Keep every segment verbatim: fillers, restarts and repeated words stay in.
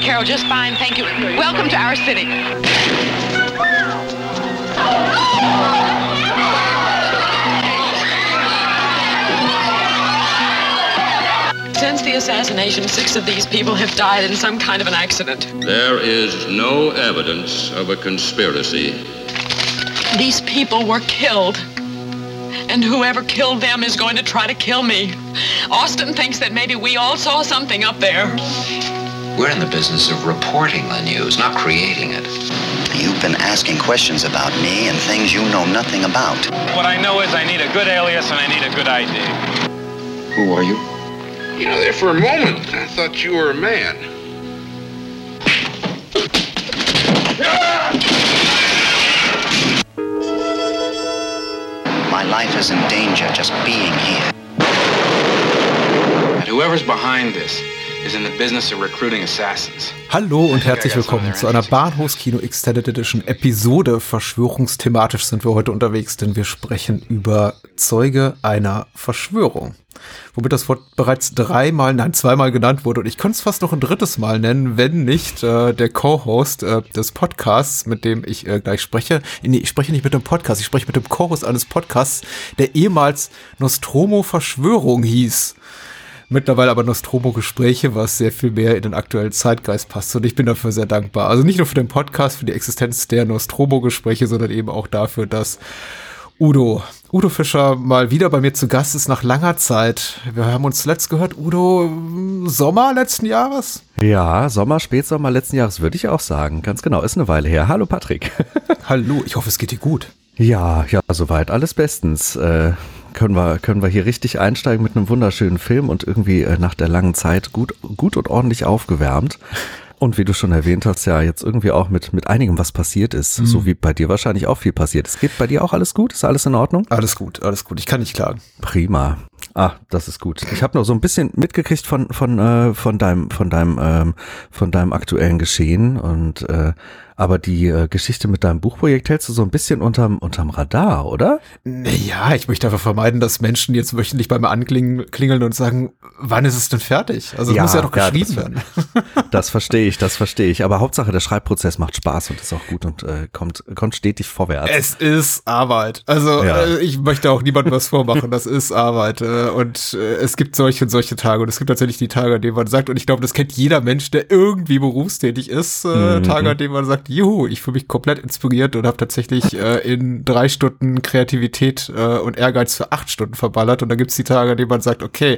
Carol, just fine, thank you. Welcome to our city. Since the assassination, six of these people have died in some kind of an accident. There is no evidence of a conspiracy. These people were killed. And whoever killed them is going to try to kill me. Austin thinks that maybe we all saw something up there. We're in the business of reporting the news, not creating it. You've been asking questions about me and things you know nothing about. What I know is I need a good alias and I need a good I D. Who are you? You know, there for a moment, I thought you were a man. My life is in danger just being here. And whoever's behind this is in the business of recruiting assassins. Hallo und herzlich willkommen zu einer Bahnhofskino Extended Edition Episode. Verschwörungsthematisch sind wir heute unterwegs, denn wir sprechen über Zeuge einer Verschwörung. Womit das Wort bereits dreimal, nein, zweimal genannt wurde. Und ich könnte es fast noch ein drittes Mal nennen, wenn nicht äh, der Co-Host äh, des Podcasts, mit dem ich äh, gleich spreche. Nee, ich spreche nicht mit dem Podcast, ich spreche mit dem Co-Host eines Podcasts, der ehemals Nostromo Verschwörung hieß. Mittlerweile aber Nostromo-Gespräche, was sehr viel mehr in den aktuellen Zeitgeist passt. Und ich bin dafür sehr dankbar. Also nicht nur für den Podcast, für die Existenz der Nostromo-Gespräche, sondern eben auch dafür, dass Udo, Udo Fischer mal wieder bei mir zu Gast ist nach langer Zeit. Wir haben uns letzt gehört, Udo, Sommer letzten Jahres? Ja, Sommer, Spätsommer letzten Jahres würde ich auch sagen. Ganz genau, ist eine Weile her. Hallo Patrick. Hallo, ich hoffe, es geht dir gut. Ja, ja, soweit alles bestens. Äh, können wir, können wir hier richtig einsteigen mit einem wunderschönen Film und irgendwie äh, nach der langen Zeit gut, gut und ordentlich aufgewärmt. Und wie du schon erwähnt hast, ja, jetzt irgendwie auch mit, mit einigem, was passiert ist. Mhm. So wie bei dir wahrscheinlich auch viel passiert ist. Geht bei dir auch alles gut? Ist alles in Ordnung? Alles gut, alles gut. Ich kann nicht klagen. Prima. Ah, das ist gut. Ich habe noch so ein bisschen mitgekriegt von, von, äh, von deinem, von deinem, ähm, von deinem aktuellen Geschehen und, äh, aber die äh, Geschichte mit deinem Buchprojekt hältst du so ein bisschen unterm, unterm Radar, oder? Naja, ich möchte einfach vermeiden, dass Menschen jetzt wöchentlich bei mir anklingeln und sagen, wann ist es denn fertig? Also es ja, muss ja doch geschrieben ja, das, werden. Das verstehe ich, das verstehe ich. Aber Hauptsache, der Schreibprozess macht Spaß und ist auch gut und äh, kommt, kommt stetig vorwärts. Es ist Arbeit. Also ja. äh, ich möchte auch niemandem was vormachen. Das ist Arbeit. Äh, und äh, es gibt solche und solche Tage. Und es gibt tatsächlich die Tage, an denen man sagt, und ich glaube, das kennt jeder Mensch, der irgendwie berufstätig ist, äh, mhm. Tage, an denen man sagt, juhu, ich fühle mich komplett inspiriert und habe tatsächlich äh, in drei Stunden Kreativität äh, und Ehrgeiz für acht Stunden verballert. Und dann gibt's die Tage, an denen man sagt, okay,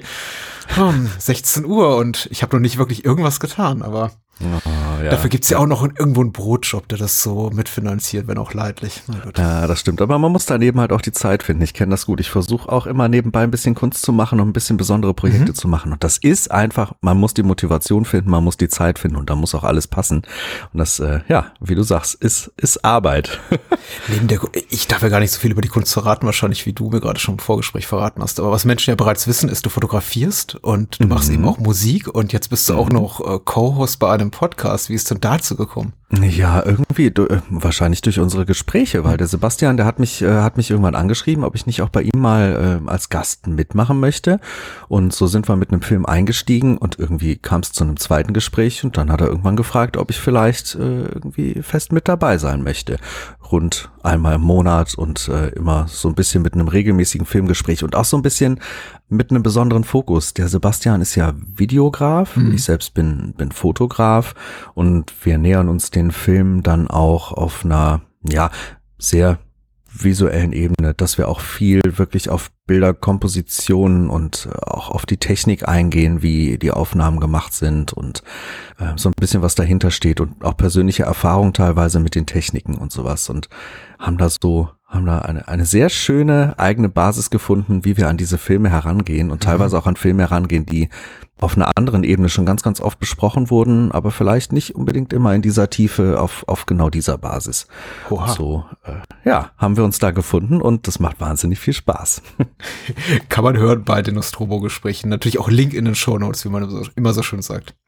hm, sechzehn Uhr und ich habe noch nicht wirklich irgendwas getan, aber oh, ja. Dafür gibt's ja auch noch irgendwo einen Brotjob, der das so mitfinanziert, wenn auch leidlich. Ja, das stimmt. Aber man muss daneben halt auch die Zeit finden. Ich kenne das gut. Ich versuche auch immer nebenbei ein bisschen Kunst zu machen und ein bisschen besondere Projekte mhm. zu machen. Und das ist einfach, man muss die Motivation finden, man muss die Zeit finden und da muss auch alles passen. Und das, äh, ja, wie du sagst, ist, ist Arbeit. Neben der, ich darf ja gar nicht so viel über die Kunst verraten, wahrscheinlich wie du mir gerade schon im Vorgespräch verraten hast. Aber was Menschen ja bereits wissen, ist, du fotografierst und du mhm. machst eben auch Musik und jetzt bist du mhm. auch noch äh, Co-Host bei einem Podcast. Wie ist denn dazu gekommen? Ja, irgendwie du, äh, wahrscheinlich durch unsere Gespräche, weil der Sebastian, der hat mich äh, hat mich irgendwann angeschrieben, ob ich nicht auch bei ihm mal äh, als Gast mitmachen möchte. Und so sind wir mit einem Film eingestiegen und irgendwie kam es zu einem zweiten Gespräch und dann hat er irgendwann gefragt, ob ich vielleicht äh, irgendwie fest mit dabei sein möchte. Rund einmal im Monat und äh, immer so ein bisschen mit einem regelmäßigen Filmgespräch und auch so ein bisschen mit einem besonderen Fokus. Der Sebastian ist ja Videograf, mhm. ich selbst bin bin Fotograf und wir nähern uns den Film dann auch auf einer, ja, sehr visuellen Ebene, dass wir auch viel wirklich auf Bilderkompositionen und auch auf die Technik eingehen, wie die Aufnahmen gemacht sind und äh, so ein bisschen was dahinter steht und auch persönliche Erfahrungen teilweise mit den Techniken und sowas und haben da so haben da eine eine sehr schöne eigene Basis gefunden, wie wir an diese Filme herangehen und teilweise mhm. auch an Filme herangehen, die auf einer anderen Ebene schon ganz, ganz oft besprochen wurden, aber vielleicht nicht unbedingt immer in dieser Tiefe auf auf genau dieser Basis. Oha. So, äh, ja, haben wir uns da gefunden und das macht wahnsinnig viel Spaß. Kann man hören bei den Nostromo-Gesprächen. Natürlich auch Link in den Shownotes, wie man immer so schön sagt.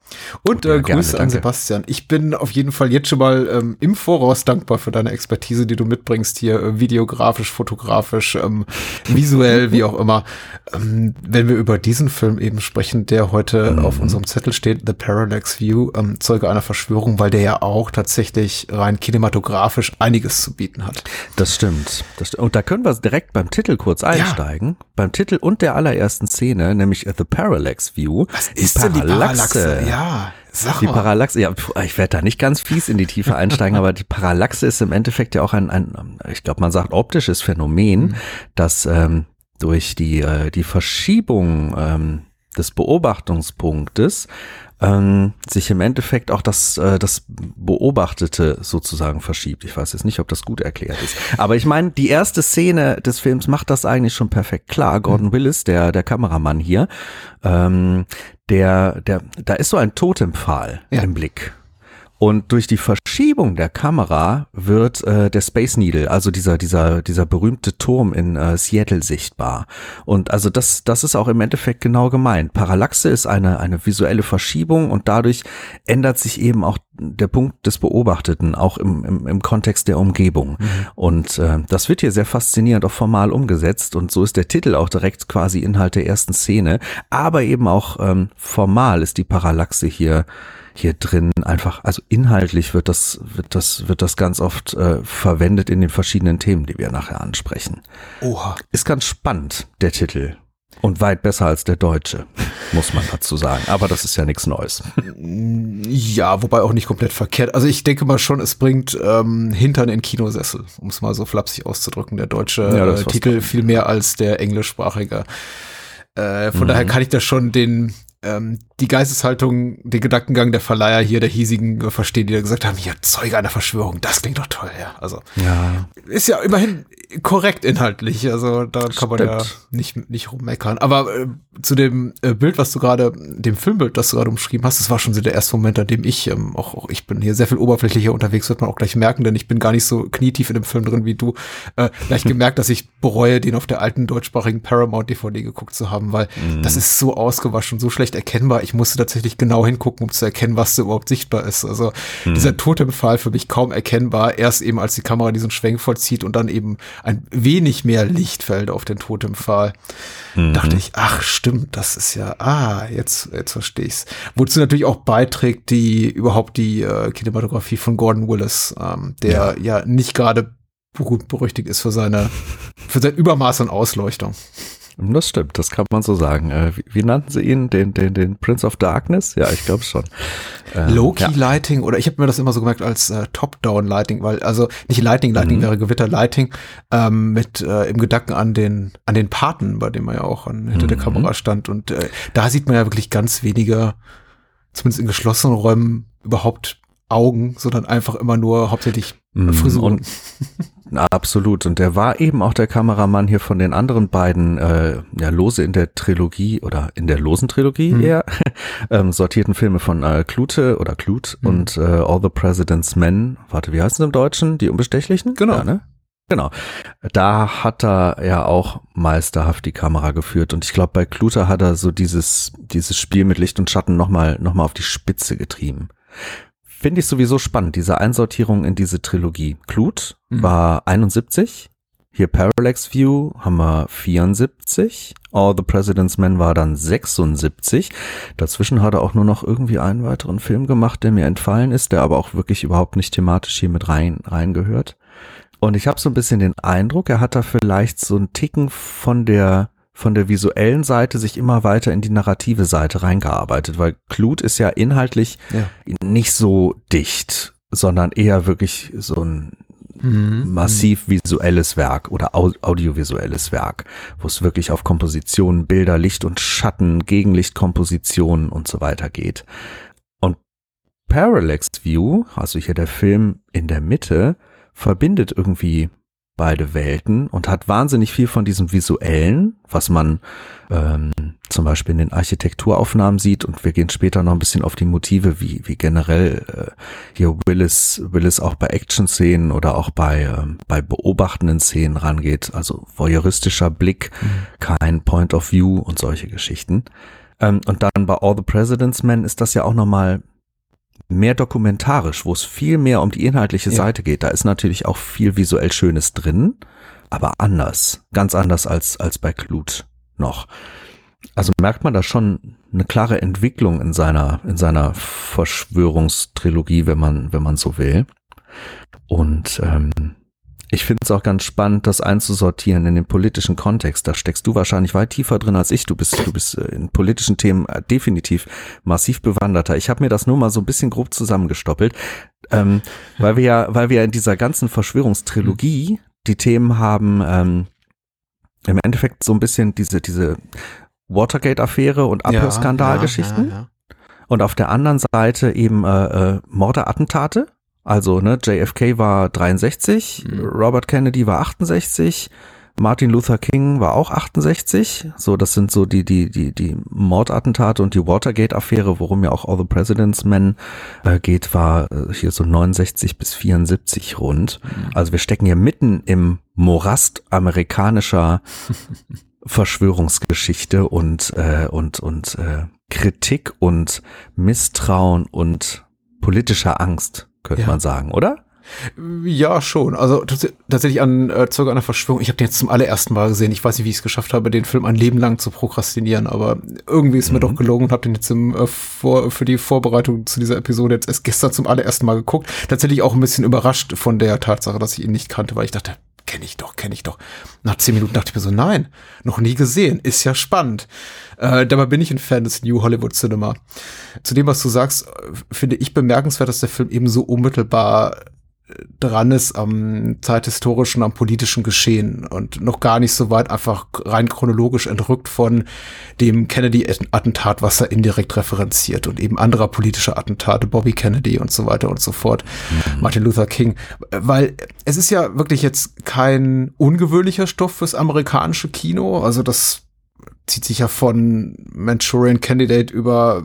Und äh, ja, Grüße gerne, an Sebastian. Ich bin auf jeden Fall jetzt schon mal ähm, im Voraus dankbar für deine Expertise, die du mitbringst hier, äh, videografisch, fotografisch, ähm, visuell, wie auch immer. Ähm, wenn wir über diesen Film eben sprechen, der heute mhm. auf unserem Zettel steht, The Parallax View, ähm, Zeuge einer Verschwörung, weil der ja auch tatsächlich rein kinematografisch einiges zu bieten hat. Das stimmt. Das st- und da können wir direkt beim Titel kurz einsteigen. Ja. Beim Titel und der allerersten Szene, nämlich The Parallax View. Was ist denn die Parallaxe? Ja, sag die mal. Parallaxe, ja, ich werde da nicht ganz fies in die Tiefe einsteigen, aber die Parallaxe ist im Endeffekt ja auch ein, ein ich glaube, man sagt optisches Phänomen, mhm. das ähm, durch die, äh, die Verschiebung ähm, des Beobachtungspunktes ähm, sich im Endeffekt auch das, äh, das Beobachtete sozusagen verschiebt. Ich weiß jetzt nicht, ob das gut erklärt ist. Aber ich meine, die erste Szene des Films macht das eigentlich schon perfekt klar. Gordon Willis, der, der Kameramann hier, ähm, der, der, da ist so ein Totempfahl ja. im Blick. Und durch die Verschiebung der Kamera wird äh, der Space Needle, also dieser dieser dieser berühmte Turm in äh, Seattle sichtbar. Und also das das ist auch im Endeffekt genau gemeint. Parallaxe ist eine eine visuelle Verschiebung und dadurch ändert sich eben auch der Punkt des Beobachteten, auch im im, im Kontext der Umgebung. Mhm. Und äh, das wird hier sehr faszinierend auch formal umgesetzt. Und so ist der Titel auch direkt quasi Inhalt der ersten Szene. Aber eben auch ähm, formal ist die Parallaxe hier hier drin einfach, also inhaltlich wird das, wird das, wird das ganz oft äh, verwendet in den verschiedenen Themen, die wir nachher ansprechen. Oha. Ist ganz spannend, der Titel. Und weit besser als der deutsche, muss man dazu sagen. Aber das ist ja nichts Neues. Ja, wobei auch nicht komplett verkehrt. Also ich denke mal schon, es bringt ähm, Hintern in Kinosessel, um es mal so flapsig auszudrücken. Der deutsche ja, äh, Titel viel mehr als der englischsprachige. Äh, von mhm. daher kann ich da schon den Ähm, die Geisteshaltung, den Gedankengang der Verleiher hier, der hiesigen, äh, verstehen, die da gesagt haben, hier, Zeuge einer Verschwörung, das klingt doch toll, ja. Also, ja. Ist ja immerhin korrekt inhaltlich, also daran kann man ja nicht, nicht rummeckern. Aber äh, zu dem äh, Bild, was du gerade, dem Filmbild, das du gerade umschrieben hast, das war schon so der erste Moment, an dem ich, ähm, auch, auch ich bin hier sehr viel oberflächlicher unterwegs, wird man auch gleich merken, denn ich bin gar nicht so knietief in dem Film drin wie du, äh, gleich gemerkt, dass ich bereue, den auf der alten deutschsprachigen Paramount-D V D geguckt zu haben, weil mm. das ist so ausgewaschen und so schlecht erkennbar. Ich musste tatsächlich genau hingucken, um zu erkennen, was da überhaupt sichtbar ist. Also hm. dieser Totempfahl für mich kaum erkennbar. Erst eben, als die Kamera diesen Schwenk vollzieht und dann eben ein wenig mehr Licht fällt auf den Totempfahl, mhm. dachte ich, ach stimmt, das ist ja, ah, jetzt, jetzt verstehe ich's. Wozu natürlich auch beiträgt die, überhaupt die äh, Kinematografie von Gordon Willis, ähm, der ja, ja nicht gerade berühmt berüchtigt ist für seine, für sein Übermaß an Ausleuchtung. Das stimmt, das kann man so sagen. Äh, wie, wie nannten sie ihn? Den, den, den Prince of Darkness? Ja, ich glaube schon. Ähm, Low-Key-Lighting, ja. Oder ich habe mir das immer so gemerkt als äh, Top-Down-Lighting, weil, also nicht Lighting, Lighting mhm. wäre Gewitter-Lighting, ähm, mit äh, im Gedanken an den an den Paten, bei dem man ja auch an, hinter mhm. der Kamera stand. Und äh, da sieht man ja wirklich ganz wenige, zumindest in geschlossenen Räumen, überhaupt Augen, sondern einfach immer nur hauptsächlich mhm. Frisuren. Absolut. Und der war eben auch der Kameramann hier von den anderen beiden, äh, ja, lose in der Trilogie oder in der losen Trilogie mhm. eher, ähm, sortierten Filme von äh, Klute oder Klut mhm. und äh, All the President's Men. Warte, wie heißt es im Deutschen? Die Unbestechlichen? Genau. Ja, ne? Genau. Da hat er ja auch meisterhaft die Kamera geführt. Und ich glaube, bei Klute hat er so dieses, dieses Spiel mit Licht und Schatten nochmal, noch mal auf die Spitze getrieben. Finde ich sowieso spannend, diese Einsortierung in diese Trilogie. Klut mhm. war einundsiebzig, hier Parallax View haben wir vierundsiebzig, All the President's Men war dann sechsundsiebzig. Dazwischen hat er auch nur noch irgendwie einen weiteren Film gemacht, der mir entfallen ist, der aber auch wirklich überhaupt nicht thematisch hier mit rein reingehört. Und ich habe so ein bisschen den Eindruck, er hat da vielleicht so einen Ticken von der von der visuellen Seite sich immer weiter in die narrative Seite reingearbeitet, weil Klut ist ja inhaltlich ja. nicht so dicht, sondern eher wirklich so ein mhm. massiv visuelles Werk oder audiovisuelles Werk, wo es wirklich auf Kompositionen, Bilder, Licht und Schatten, Gegenlichtkompositionen und so weiter geht. Und Parallax View, also hier der Film in der Mitte, verbindet irgendwie beide Welten und hat wahnsinnig viel von diesem Visuellen, was man ähm, zum Beispiel in den Architekturaufnahmen sieht, und wir gehen später noch ein bisschen auf die Motive, wie wie generell äh, hier Willis Willis auch bei Action-Szenen oder auch bei ähm, bei beobachtenden Szenen rangeht, also voyeuristischer Blick, mhm. kein Point of View und solche Geschichten. Ähm, und dann bei All the President's Men ist das ja auch nochmal mehr dokumentarisch, wo es viel mehr um die inhaltliche ja. Seite geht. Da ist natürlich auch viel visuell Schönes drin, aber anders. Ganz anders als, als bei Clute noch. Also merkt man da schon eine klare Entwicklung in seiner, in seiner Verschwörungstrilogie, wenn man, wenn man so will. Und ähm, ich finde es auch ganz spannend, das einzusortieren in den politischen Kontext. Da steckst du wahrscheinlich weit tiefer drin als ich. Du bist, du bist in politischen Themen definitiv massiv bewanderter. Ich habe mir das nur mal so ein bisschen grob zusammengestoppelt, ähm, weil wir ja, weil wir ja in dieser ganzen Verschwörungstrilogie die Themen haben, ähm, im Endeffekt so ein bisschen diese, diese Watergate-Affäre und Abhörskandalgeschichten. Ja, ja, ja, ja. Und auf der anderen Seite eben äh, äh, Morde, Attentate. Also, ne, J F K war dreiundsechzig, mhm. Robert Kennedy war achtundsechzig, Martin Luther King war auch achtundsechzig. So, das sind so die, die, die, die Mordattentate und die Watergate-Affäre, worum ja auch All the President's Men äh, geht, war äh, hier so neunundsechzig bis vierundsiebzig rund. Mhm. Also wir stecken hier mitten im Morast amerikanischer Verschwörungsgeschichte und, äh, und, und äh, Kritik und Misstrauen und politischer Angst. Könnte ja. man sagen, oder? Ja, schon. Also tatsächlich an äh, Zeuge einer Verschwörung. Ich habe den jetzt zum allerersten Mal gesehen. Ich weiß nicht, wie ich es geschafft habe, den Film ein Leben lang zu prokrastinieren, aber irgendwie ist mhm. mir doch gelungen und habe den jetzt im, äh, vor, für die Vorbereitung zu dieser Episode jetzt erst gestern zum allerersten Mal geguckt. Tatsächlich auch ein bisschen überrascht von der Tatsache, dass ich ihn nicht kannte, weil ich dachte, kenne ich doch, kenne ich doch. Nach zehn Minuten dachte ich mir so, nein, noch nie gesehen, ist ja spannend. Äh, dabei bin ich ein Fan des New Hollywood Cinema. Zu dem, was du sagst, finde ich bemerkenswert, dass der Film eben so unmittelbar dran ist am zeithistorischen, am politischen Geschehen und noch gar nicht so weit einfach rein chronologisch entrückt von dem Kennedy-Attentat, was er indirekt referenziert und eben anderer politischer Attentate, Bobby Kennedy und so weiter und so fort, mhm. Martin Luther King, weil es ist ja wirklich jetzt kein ungewöhnlicher Stoff fürs amerikanische Kino, also das zieht sich ja von Manchurian Candidate über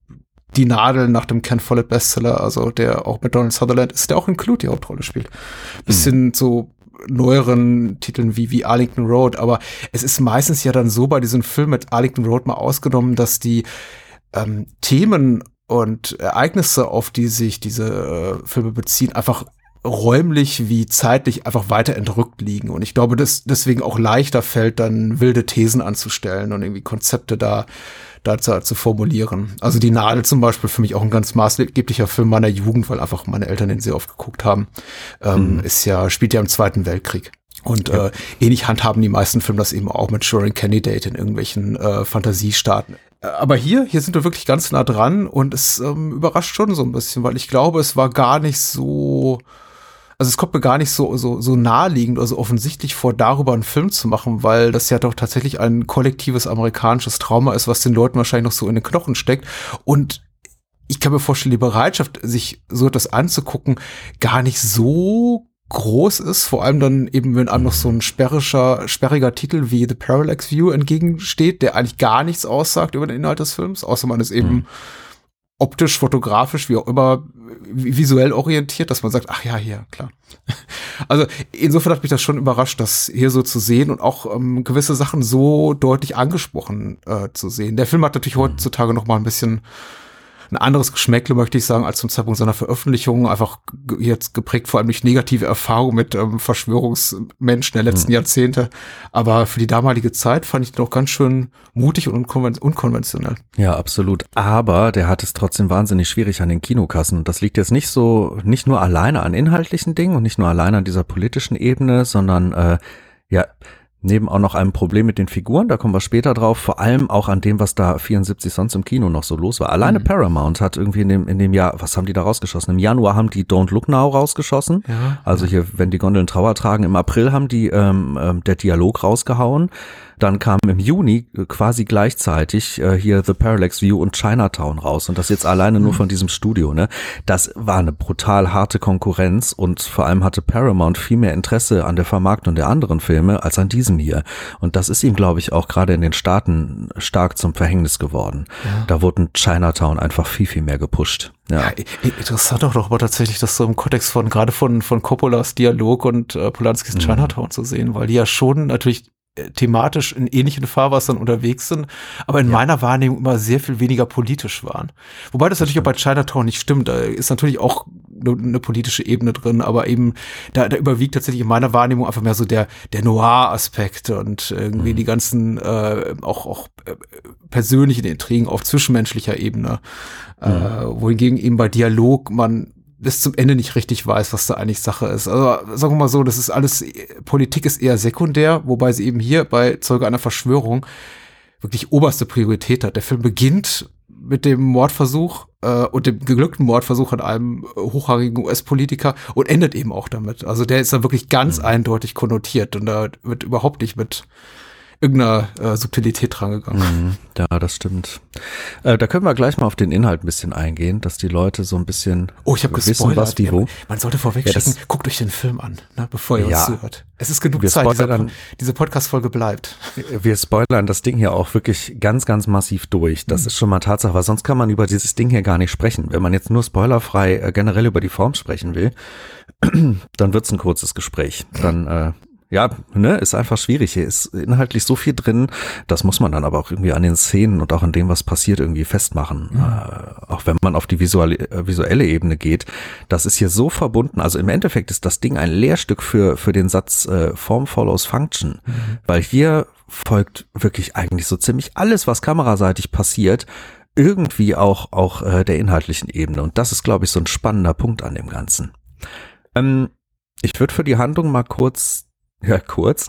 Die Nadel nach dem Ken Follett Bestseller, also der auch mit Donald Sutherland ist, der auch in Clute die Hauptrolle spielt. Bis hin mhm. zu neueren Titeln wie, wie Arlington Road, aber es ist meistens ja dann so bei diesem Film mit Arlington Road mal ausgenommen, dass die ähm, Themen und Ereignisse, auf die sich diese äh, Filme beziehen, einfach räumlich wie zeitlich einfach weiter entrückt liegen. Und ich glaube, dass deswegen auch leichter fällt, dann wilde Thesen anzustellen und irgendwie Konzepte da dazu zu formulieren. Also Die Nadel zum Beispiel, für mich auch ein ganz maßgeblicher Film meiner Jugend, weil einfach meine Eltern den sehr oft geguckt haben, ähm, mhm. ist ja, spielt ja im Zweiten Weltkrieg. Und ja. äh, ähnlich handhaben die meisten Filme das eben auch mit Manchurian Candidate in irgendwelchen äh, Fantasiestaaten. Aber hier, hier sind wir wirklich ganz nah dran und es ähm, überrascht schon so ein bisschen, weil ich glaube, es war gar nicht so, also es kommt mir gar nicht so, so, so naheliegend oder so offensichtlich vor, darüber einen Film zu machen, weil das ja doch tatsächlich ein kollektives amerikanisches Trauma ist, was den Leuten wahrscheinlich noch so in den Knochen steckt. Und ich kann mir vorstellen, die Bereitschaft, sich so etwas anzugucken, gar nicht so groß ist, vor allem dann eben, wenn einem noch so ein sperrischer, sperriger Titel wie The Parallax View entgegensteht, der eigentlich gar nichts aussagt über den Inhalt des Films, außer man ist eben mhm. optisch, fotografisch, wie auch immer, visuell orientiert, dass man sagt, ach ja, hier, klar. Also insofern hat mich das schon überrascht, das hier so zu sehen und auch ähm, gewisse Sachen so deutlich angesprochen äh, zu sehen. Der Film hat natürlich heutzutage noch mal ein bisschen ein anderes Geschmäckle, möchte ich sagen, als zum Zeitpunkt seiner Veröffentlichung. Einfach jetzt geprägt vor allem durch negative Erfahrungen mit ähm, Verschwörungsmenschen der letzten mhm. Jahrzehnte. Aber für die damalige Zeit fand ich den auch ganz schön mutig und unkonven- unkonventionell. Ja, absolut. Aber der hat es trotzdem wahnsinnig schwierig an den Kinokassen. Und das liegt jetzt nicht so, nicht nur alleine an inhaltlichen Dingen und nicht nur alleine an dieser politischen Ebene, sondern äh, ja, neben auch noch einem Problem mit den Figuren, da kommen wir später drauf, vor allem auch an dem, was da vierundsiebzig sonst im Kino noch so los war. Alleine mhm. Paramount hat irgendwie in dem, in dem Jahr, was haben die da rausgeschossen? Im Januar haben die Don't Look Now rausgeschossen. Ja. Also hier, wenn die Gondeln Trauer tragen, im April haben die ähm, ähm, der Dialog rausgehauen. Dann kam im Juni quasi gleichzeitig äh, hier The Parallax View und Chinatown raus. Und das jetzt alleine nur von diesem Studio, ne? Das war eine brutal harte Konkurrenz und vor allem hatte Paramount viel mehr Interesse an der Vermarktung der anderen Filme als an diesem hier. Und das ist ihm, glaube ich, auch gerade in den Staaten stark zum Verhängnis geworden. Ja. Da wurden Chinatown einfach viel, viel mehr gepusht. Ja. Ja, interessant auch doch aber tatsächlich, das so im Kontext von, gerade von, von Coppolas Dialog und äh, Polanskis mhm. Chinatown zu sehen, weil die ja schon natürlich thematisch in ähnlichen Fahrwassern unterwegs sind, aber in ja. meiner Wahrnehmung immer sehr viel weniger politisch waren. Wobei das, das natürlich stimmt. auch bei Chinatown nicht stimmt. Da ist natürlich auch eine, eine politische Ebene drin, aber eben da, da überwiegt tatsächlich in meiner Wahrnehmung einfach mehr so der der Noir-Aspekt und irgendwie mhm. die ganzen äh, auch auch äh, persönlichen Intrigen auf zwischenmenschlicher Ebene. Mhm. Äh, wohingegen eben bei Dialog man bis zum Ende nicht richtig weiß, was da eigentlich Sache ist. Also sagen wir mal so, das ist alles, Politik ist eher sekundär, wobei sie eben hier bei Zeuge einer Verschwörung wirklich oberste Priorität hat. Der Film beginnt mit dem Mordversuch äh, und dem geglückten Mordversuch an einem hochrangigen U S-Politiker und endet eben auch damit. Also der ist da wirklich ganz mhm. eindeutig konnotiert und da wird überhaupt nicht mit irgendeiner äh, Subtilität rangegangen. Mhm, ja, das stimmt. Äh, da können wir gleich mal auf den Inhalt ein bisschen eingehen, dass die Leute so ein bisschen oh, ich hab wissen, gespoilert. was die wo. Man sollte vorwegschicken, ja, guckt euch den Film an, ne, bevor ihr ja, uns zuhört. Es ist genug wir Zeit, spoilern, diese, diese Podcast-Folge bleibt. Wir spoilern das Ding hier auch wirklich ganz, ganz massiv durch. Das mhm. ist schon mal Tatsache, weil sonst kann man über dieses Ding hier gar nicht sprechen. Wenn man jetzt nur spoilerfrei äh, generell über die Form sprechen will, dann wird's ein kurzes Gespräch. Dann äh, Ja, ne, ist einfach schwierig. Hier ist inhaltlich so viel drin, das muss man dann aber auch irgendwie an den Szenen und auch an dem, was passiert, irgendwie festmachen. Mhm. Äh, auch wenn man auf die visuelle, äh, visuelle Ebene geht, das ist hier so verbunden. Also im Endeffekt ist das Ding ein Lehrstück für für den Satz äh, Form follows Function, mhm. weil hier folgt wirklich eigentlich so ziemlich alles, was kameraseitig passiert, irgendwie auch auch äh, der inhaltlichen Ebene. Und das ist, glaube ich, so ein spannender Punkt an dem Ganzen. Ähm, ich würde für die Handlung mal kurz Ja, kurz.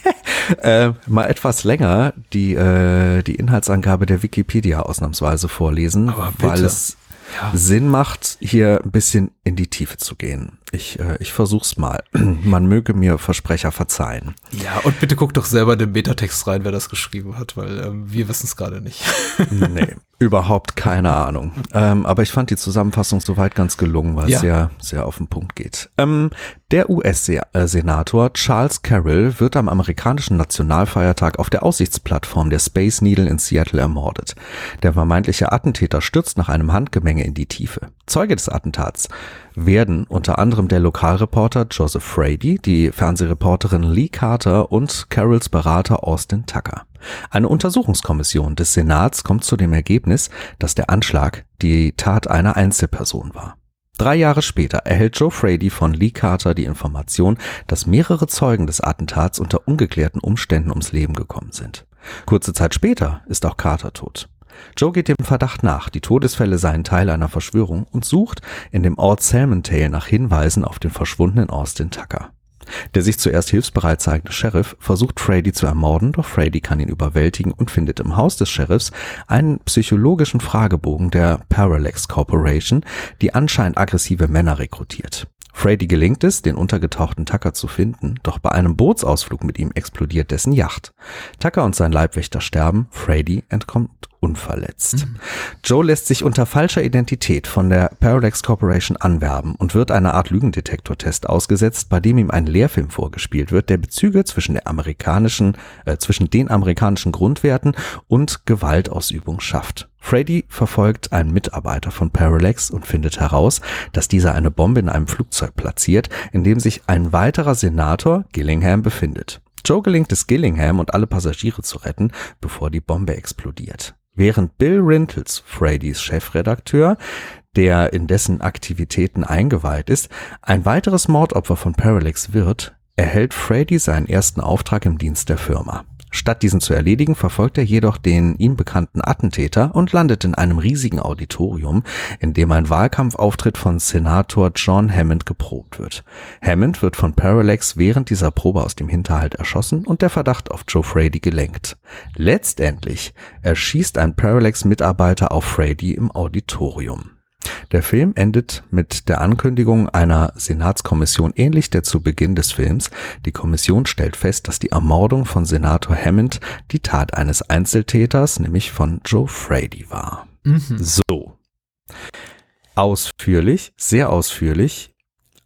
äh, mal etwas länger die äh, die Inhaltsangabe der Wikipedia ausnahmsweise vorlesen, weil es ja. Sinn macht, hier ein bisschen in die Tiefe zu gehen. Ich äh, ich versuch's mal. Man möge mir Versprecher verzeihen. Ja, und bitte guck doch selber den Metatext rein, wer das geschrieben hat, weil ähm, wir wissen es gerade nicht. Nee, überhaupt keine Ahnung. Ähm, aber ich fand die Zusammenfassung soweit ganz gelungen, weil ja. es sehr, sehr auf den Punkt geht. Ähm, der U S-Senator Charles Carroll wird am amerikanischen Nationalfeiertag auf der Aussichtsplattform der Space Needle in Seattle ermordet. Der vermeintliche Attentäter stürzt nach einem Handgemenge in die Tiefe. Zeuge des Attentats werden unter anderem der Lokalreporter Joseph Frady, die Fernsehreporterin Lee Carter und Carrolls Berater Austin Tucker. Eine Untersuchungskommission des Senats kommt zu dem Ergebnis, dass der Anschlag die Tat einer Einzelperson war. Drei Jahre später erhält Joe Frady von Lee Carter die Information, dass mehrere Zeugen des Attentats unter ungeklärten Umständen ums Leben gekommen sind. Kurze Zeit später ist auch Carter tot. Joe geht dem Verdacht nach, die Todesfälle seien Teil einer Verschwörung und sucht in dem Ort Salmontail nach Hinweisen auf den verschwundenen Austin Tucker. Der sich zuerst hilfsbereit zeigende Sheriff versucht Frady zu ermorden, doch Frady kann ihn überwältigen und findet im Haus des Sheriffs einen psychologischen Fragebogen der Parallax Corporation, die anscheinend aggressive Männer rekrutiert. Frady gelingt es, den untergetauchten Tucker zu finden, doch bei einem Bootsausflug mit ihm explodiert dessen Yacht. Tucker und sein Leibwächter sterben, Frady entkommt unverletzt. Mhm. Joe lässt sich unter falscher Identität von der Parallax Corporation anwerben und wird einer Art Lügendetektortest ausgesetzt, bei dem ihm ein Lehrfilm vorgespielt wird, der Bezüge zwischen der amerikanischen, äh, zwischen den amerikanischen Grundwerten und Gewaltausübung schafft. Frady verfolgt einen Mitarbeiter von Parallax und findet heraus, dass dieser eine Bombe in einem Flugzeug platziert, in dem sich ein weiterer Senator, Gillingham, befindet. Joe gelingt es, Gillingham und alle Passagiere zu retten, bevor die Bombe explodiert. Während Bill Rintles, Fradys Chefredakteur, der in dessen Aktivitäten eingeweiht ist, ein weiteres Mordopfer von Parallax wird, erhält Frady seinen ersten Auftrag im Dienst der Firma. Statt diesen zu erledigen, verfolgt er jedoch den ihm bekannten Attentäter und landet in einem riesigen Auditorium, in dem ein Wahlkampfauftritt von Senator John Hammond geprobt wird. Hammond wird von Parallax während dieser Probe aus dem Hinterhalt erschossen und der Verdacht auf Joe Frady gelenkt. Letztendlich erschießt ein Parallax-Mitarbeiter auf Frady im Auditorium. Der Film endet mit der Ankündigung einer Senatskommission ähnlich der zu Beginn des Films. Die Kommission stellt fest, dass die Ermordung von Senator Hammond die Tat eines Einzeltäters, nämlich von Joe Frady war. Mhm. So. Ausführlich, sehr ausführlich,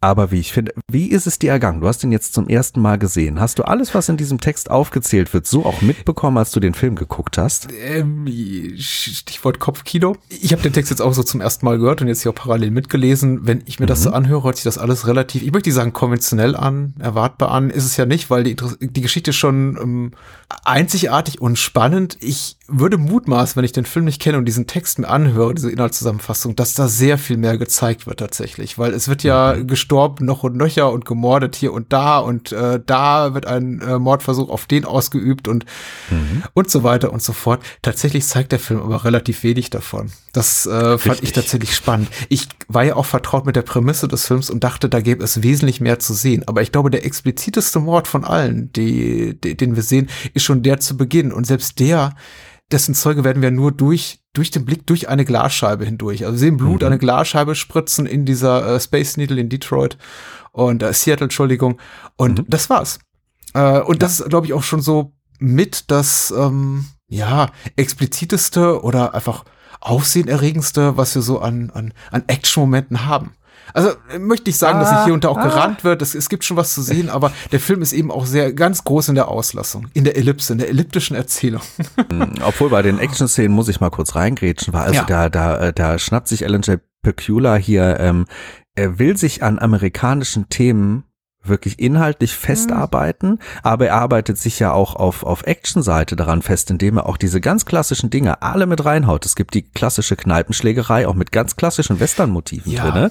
aber wie ich finde, wie ist es dir ergangen? Du hast ihn jetzt zum ersten Mal gesehen. Hast du alles, was in diesem Text aufgezählt wird, so auch mitbekommen, als du den Film geguckt hast? Ähm, Stichwort Kopfkino. Ich habe den Text jetzt auch so zum ersten Mal gehört und jetzt hier auch parallel mitgelesen. Wenn ich mir mhm. das so anhöre, hört sich das alles relativ, ich möchte nicht sagen konventionell an, erwartbar an, ist es ja nicht, weil die, die Geschichte ist schon ähm, einzigartig und spannend. Ich würde mutmaßen, wenn ich den Film nicht kenne und diesen Text mir anhöre, diese Inhaltszusammenfassung, dass da sehr viel mehr gezeigt wird tatsächlich, weil es wird ja mhm. gestorben noch und nöcher und gemordet hier und da und äh, da wird ein äh, Mordversuch auf den ausgeübt und mhm. und so weiter und so fort. Tatsächlich zeigt der Film aber relativ wenig davon. Das äh, fand ich tatsächlich spannend. Ich war ja auch vertraut mit der Prämisse des Films und dachte, da gäbe es wesentlich mehr zu sehen. Aber ich glaube, der expliziteste Mord von allen, die, die, den wir sehen, ist schon der zu Beginn. Und selbst der, dessen Zeuge werden wir nur durch durch den Blick durch eine Glasscheibe hindurch. Also wir sehen Blut, mhm. eine Glasscheibe spritzen in dieser äh, Space Needle in Detroit und äh, Seattle, Entschuldigung. Und mhm. das war's. Äh, und das ist, glaube ich, auch schon so mit das ähm, ja expliziteste oder einfach aufsehenerregendste, was wir so an an an Action-Momenten haben. Also möchte ich sagen, ah, dass nicht hier und da auch ah. gerannt wird. Es, es gibt schon was zu sehen, aber der Film ist eben auch sehr ganz groß in der Auslassung, in der Ellipse, in der elliptischen Erzählung. Obwohl bei den Action-Szenen muss ich mal kurz reingrätschen, weil also ja. da da da schnappt sich Alan J. Pakula hier, ähm, er will sich an amerikanischen Themen wirklich inhaltlich festarbeiten, mhm. aber er arbeitet sich ja auch auf auf Action-Seite daran fest, indem er auch diese ganz klassischen Dinge alle mit reinhaut. Es gibt die klassische Kneipenschlägerei, auch mit ganz klassischen Western-Motiven ja. drinne.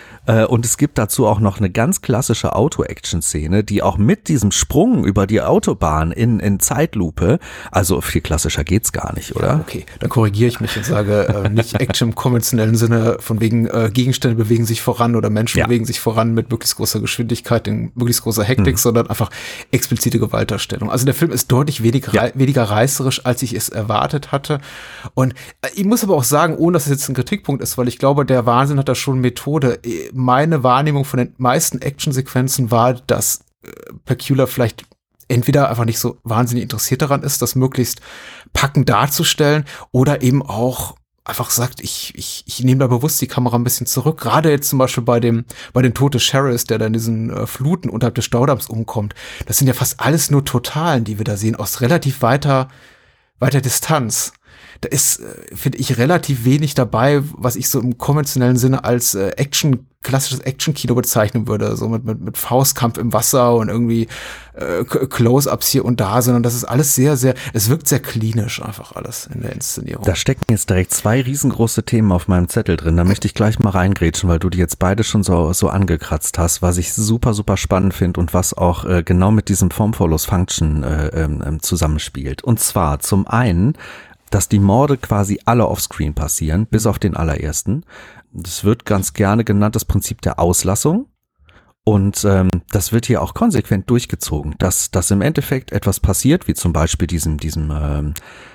Und es gibt dazu auch noch eine ganz klassische Auto-Action-Szene, die auch mit diesem Sprung über die Autobahn in, in Zeitlupe, also viel klassischer geht's gar nicht, oder? Ja, okay, dann korrigiere ich mich und sage äh, nicht Action im konventionellen Sinne, von wegen äh, Gegenstände bewegen sich voran oder Menschen ja. bewegen sich voran mit möglichst großer Geschwindigkeit, in möglichst großer Hektik, mhm. sondern einfach explizite Gewaltdarstellung. Also der Film ist deutlich wenig, ja. weniger reißerisch, als ich es erwartet hatte. Und äh, ich muss aber auch sagen, ohne dass es jetzt ein Kritikpunkt ist, weil ich glaube, der Wahnsinn hat da schon Methode. Meine Wahrnehmung von den meisten Actionsequenzen war, dass äh, Pakula vielleicht entweder einfach nicht so wahnsinnig interessiert daran ist, das möglichst packend darzustellen oder eben auch einfach sagt, ich ich ich nehme da bewusst die Kamera ein bisschen zurück. Gerade jetzt zum Beispiel bei dem bei dem Tote Sheriff, der da in diesen äh, Fluten unterhalb des Staudamms umkommt. Das sind ja fast alles nur Totalen, die wir da sehen, aus relativ weiter weiter Distanz. Da ist, äh, finde ich, relativ wenig dabei, was ich so im konventionellen Sinne als äh, Action, klassisches Action-Kino bezeichnen würde, so mit, mit, mit Faustkampf im Wasser und irgendwie äh, Close-Ups hier und da, sondern das ist alles sehr, sehr, es wirkt sehr klinisch einfach alles in der Inszenierung. Da stecken jetzt direkt zwei riesengroße Themen auf meinem Zettel drin, da möchte ich gleich mal reingrätschen, weil du die jetzt beide schon so, so angekratzt hast, was ich super, super spannend finde und was auch äh, genau mit diesem Form follows Function äh, ähm, zusammenspielt. Und zwar zum einen, dass die Morde quasi alle offscreen passieren, bis auf den allerersten. Das wird ganz gerne genannt, das Prinzip der Auslassung. Und ähm, das wird hier auch konsequent durchgezogen, dass, dass im Endeffekt etwas passiert, wie zum Beispiel diesem, diesem ähm,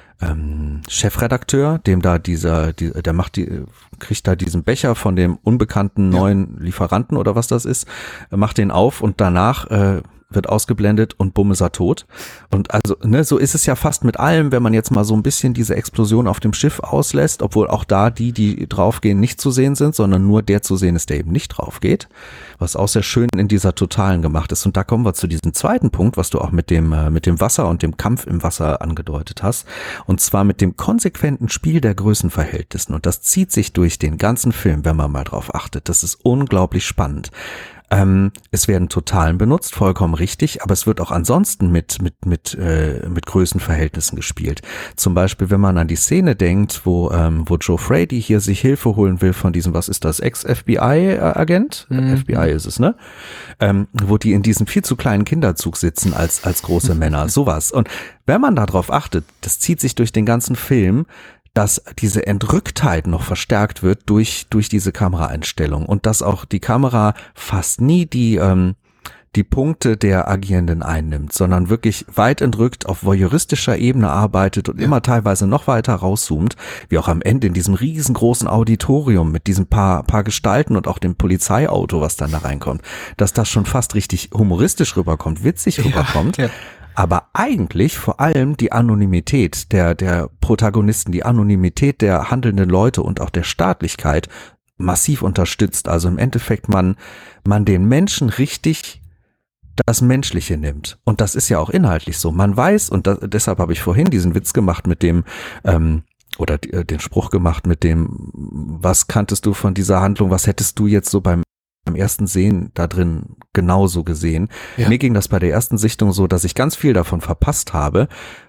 ähm, Chefredakteur, dem da dieser, die, der macht die, kriegt da diesen Becher von dem unbekannten neuen ja. Lieferanten oder was das ist, macht den auf und danach äh, wird ausgeblendet und bumm ist er tot. Und also, ne, so ist es ja fast mit allem, wenn man jetzt mal so ein bisschen diese Explosion auf dem Schiff auslässt, obwohl auch da die, die draufgehen, nicht zu sehen sind, sondern nur der zu sehen ist, der eben nicht draufgeht, was auch sehr schön in dieser Totalen gemacht ist. Und da kommen wir zu diesem zweiten Punkt, was du auch mit dem, äh, mit dem Wasser und dem Kampf im Wasser angedeutet hast. Und zwar mit dem konsequenten Spiel der Größenverhältnissen. Und das zieht sich durch den ganzen Film, wenn man mal drauf achtet. Das ist unglaublich spannend. Ähm, es werden Totalen benutzt, vollkommen richtig, aber es wird auch ansonsten mit mit mit äh, mit Größenverhältnissen gespielt. Zum Beispiel, wenn man an die Szene denkt, wo ähm, wo Joe Frady hier sich Hilfe holen will von diesem, was ist das, Ex-F B I-Agent? Mhm. F B I ist es, ne? Ähm, wo die in diesem viel zu kleinen Kinderzug sitzen als als große Männer, sowas. Und wenn man darauf achtet, das zieht sich durch den ganzen Film, dass diese Entrücktheit noch verstärkt wird durch durch diese Kameraeinstellung und dass auch die Kamera fast nie die ähm, die Punkte der Agierenden einnimmt, sondern wirklich weit entrückt auf voyeuristischer Ebene arbeitet und ja. immer teilweise noch weiter rauszoomt, wie auch am Ende in diesem riesengroßen Auditorium mit diesen paar paar Gestalten und auch dem Polizeiauto, was dann da reinkommt, dass das schon fast richtig humoristisch rüberkommt, witzig rüberkommt. Ja, ja. Aber eigentlich vor allem die Anonymität der der Protagonisten, die Anonymität der handelnden Leute und auch der Staatlichkeit massiv unterstützt. Also im Endeffekt man, man den Menschen richtig das Menschliche nimmt. Und das ist ja auch inhaltlich so. Man weiß, und das, deshalb habe ich vorhin diesen Witz gemacht mit dem, ähm, oder die, den Spruch gemacht mit dem, was kanntest du von dieser Handlung, was hättest du jetzt so beim, beim ersten Sehen da drin genauso gesehen. Ja. Mir ging das bei der ersten Sichtung so, dass ich ganz viel davon verpasst habe,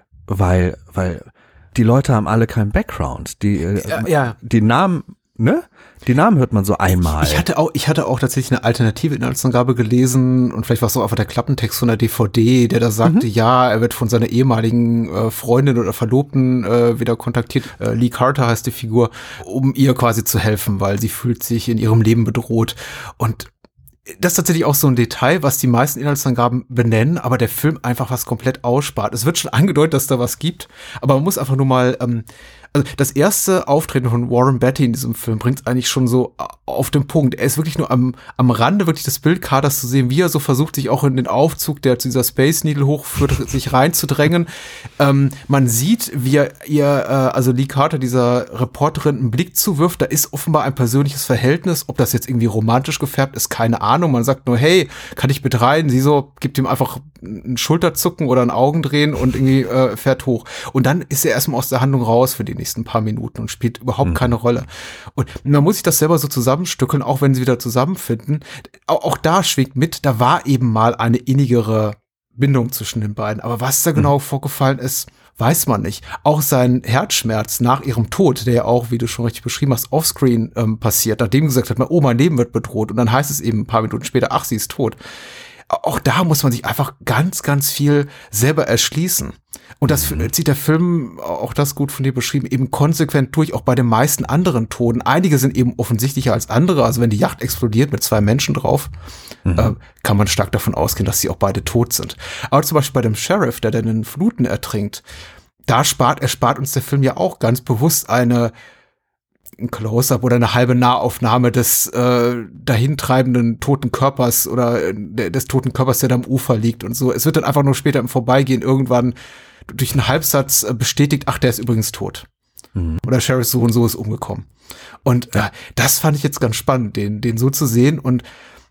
weil, weil die Leute haben alle keinen Background. Die, ja, ja. die Namen, ne? Die Namen hört man so einmal. Ich hatte auch, ich hatte auch tatsächlich eine alternative Inhaltsangabe gelesen und vielleicht war es auch einfach der Klappentext von der D V D, der da sagte, mhm. ja, er wird von seiner ehemaligen äh, Freundin oder Verlobten äh, wieder kontaktiert. Äh, Lee Carter heißt die Figur, um ihr quasi zu helfen, weil sie fühlt sich in ihrem Leben bedroht. Und das ist tatsächlich auch so ein Detail, was die meisten Inhaltsangaben benennen, aber der Film einfach was komplett ausspart. Es wird schon angedeutet, dass da was gibt, aber man muss einfach nur mal, ähm, also das erste Auftreten von Warren Beatty in diesem Film bringt es eigentlich schon so auf den Punkt. Er ist wirklich nur am, am Rande wirklich des Bildkaders zu sehen, wie er so versucht, sich auch in den Aufzug, der zu dieser Space Needle hochführt, sich reinzudrängen. Ähm, man sieht, wie er ihr, äh, also Lee Carter, dieser Reporterin, einen Blick zuwirft. Da ist offenbar ein persönliches Verhältnis. Ob das jetzt irgendwie romantisch gefärbt ist, keine Ahnung. Man sagt nur, hey, kann ich mit rein? Sie so, gibt ihm einfach ein Schulterzucken oder ein Augendrehen und irgendwie äh, fährt hoch. Und dann ist er erstmal aus der Handlung raus für die nächsten paar Minuten und spielt überhaupt mhm. keine Rolle. Und man muss sich das selber so zusammenstückeln, auch wenn sie wieder zusammenfinden. Auch, auch da schwingt mit, da war eben mal eine innigere Bindung zwischen den beiden. Aber was da genau mhm. vorgefallen ist, weiß man nicht. Auch sein Herzschmerz nach ihrem Tod, der ja auch, wie du schon richtig beschrieben hast, offscreen ähm, passiert, nachdem gesagt hat, oh, mein Leben wird bedroht. Und dann heißt es eben ein paar Minuten später, ach, sie ist tot. Auch da muss man sich einfach ganz, ganz viel selber erschließen. Und das mhm. zieht der Film, auch das gut von dir beschrieben, eben konsequent durch, auch bei den meisten anderen Toten. Einige sind eben offensichtlicher als andere. Also wenn die Yacht explodiert mit zwei Menschen drauf, mhm. äh, kann man stark davon ausgehen, dass sie auch beide tot sind. Aber zum Beispiel bei dem Sheriff, der dann in Fluten ertrinkt, da spart, erspart uns der Film ja auch ganz bewusst eine ein Close-up oder eine halbe Nahaufnahme des äh, dahintreibenden toten Körpers oder äh, des toten Körpers, der da am Ufer liegt und so. Es wird dann einfach nur später im Vorbeigehen irgendwann durch einen Halbsatz äh, bestätigt, ach, der ist übrigens tot. Mhm. Oder Sheriff so und so ist umgekommen. Und äh, das fand ich jetzt ganz spannend, den, den so zu sehen und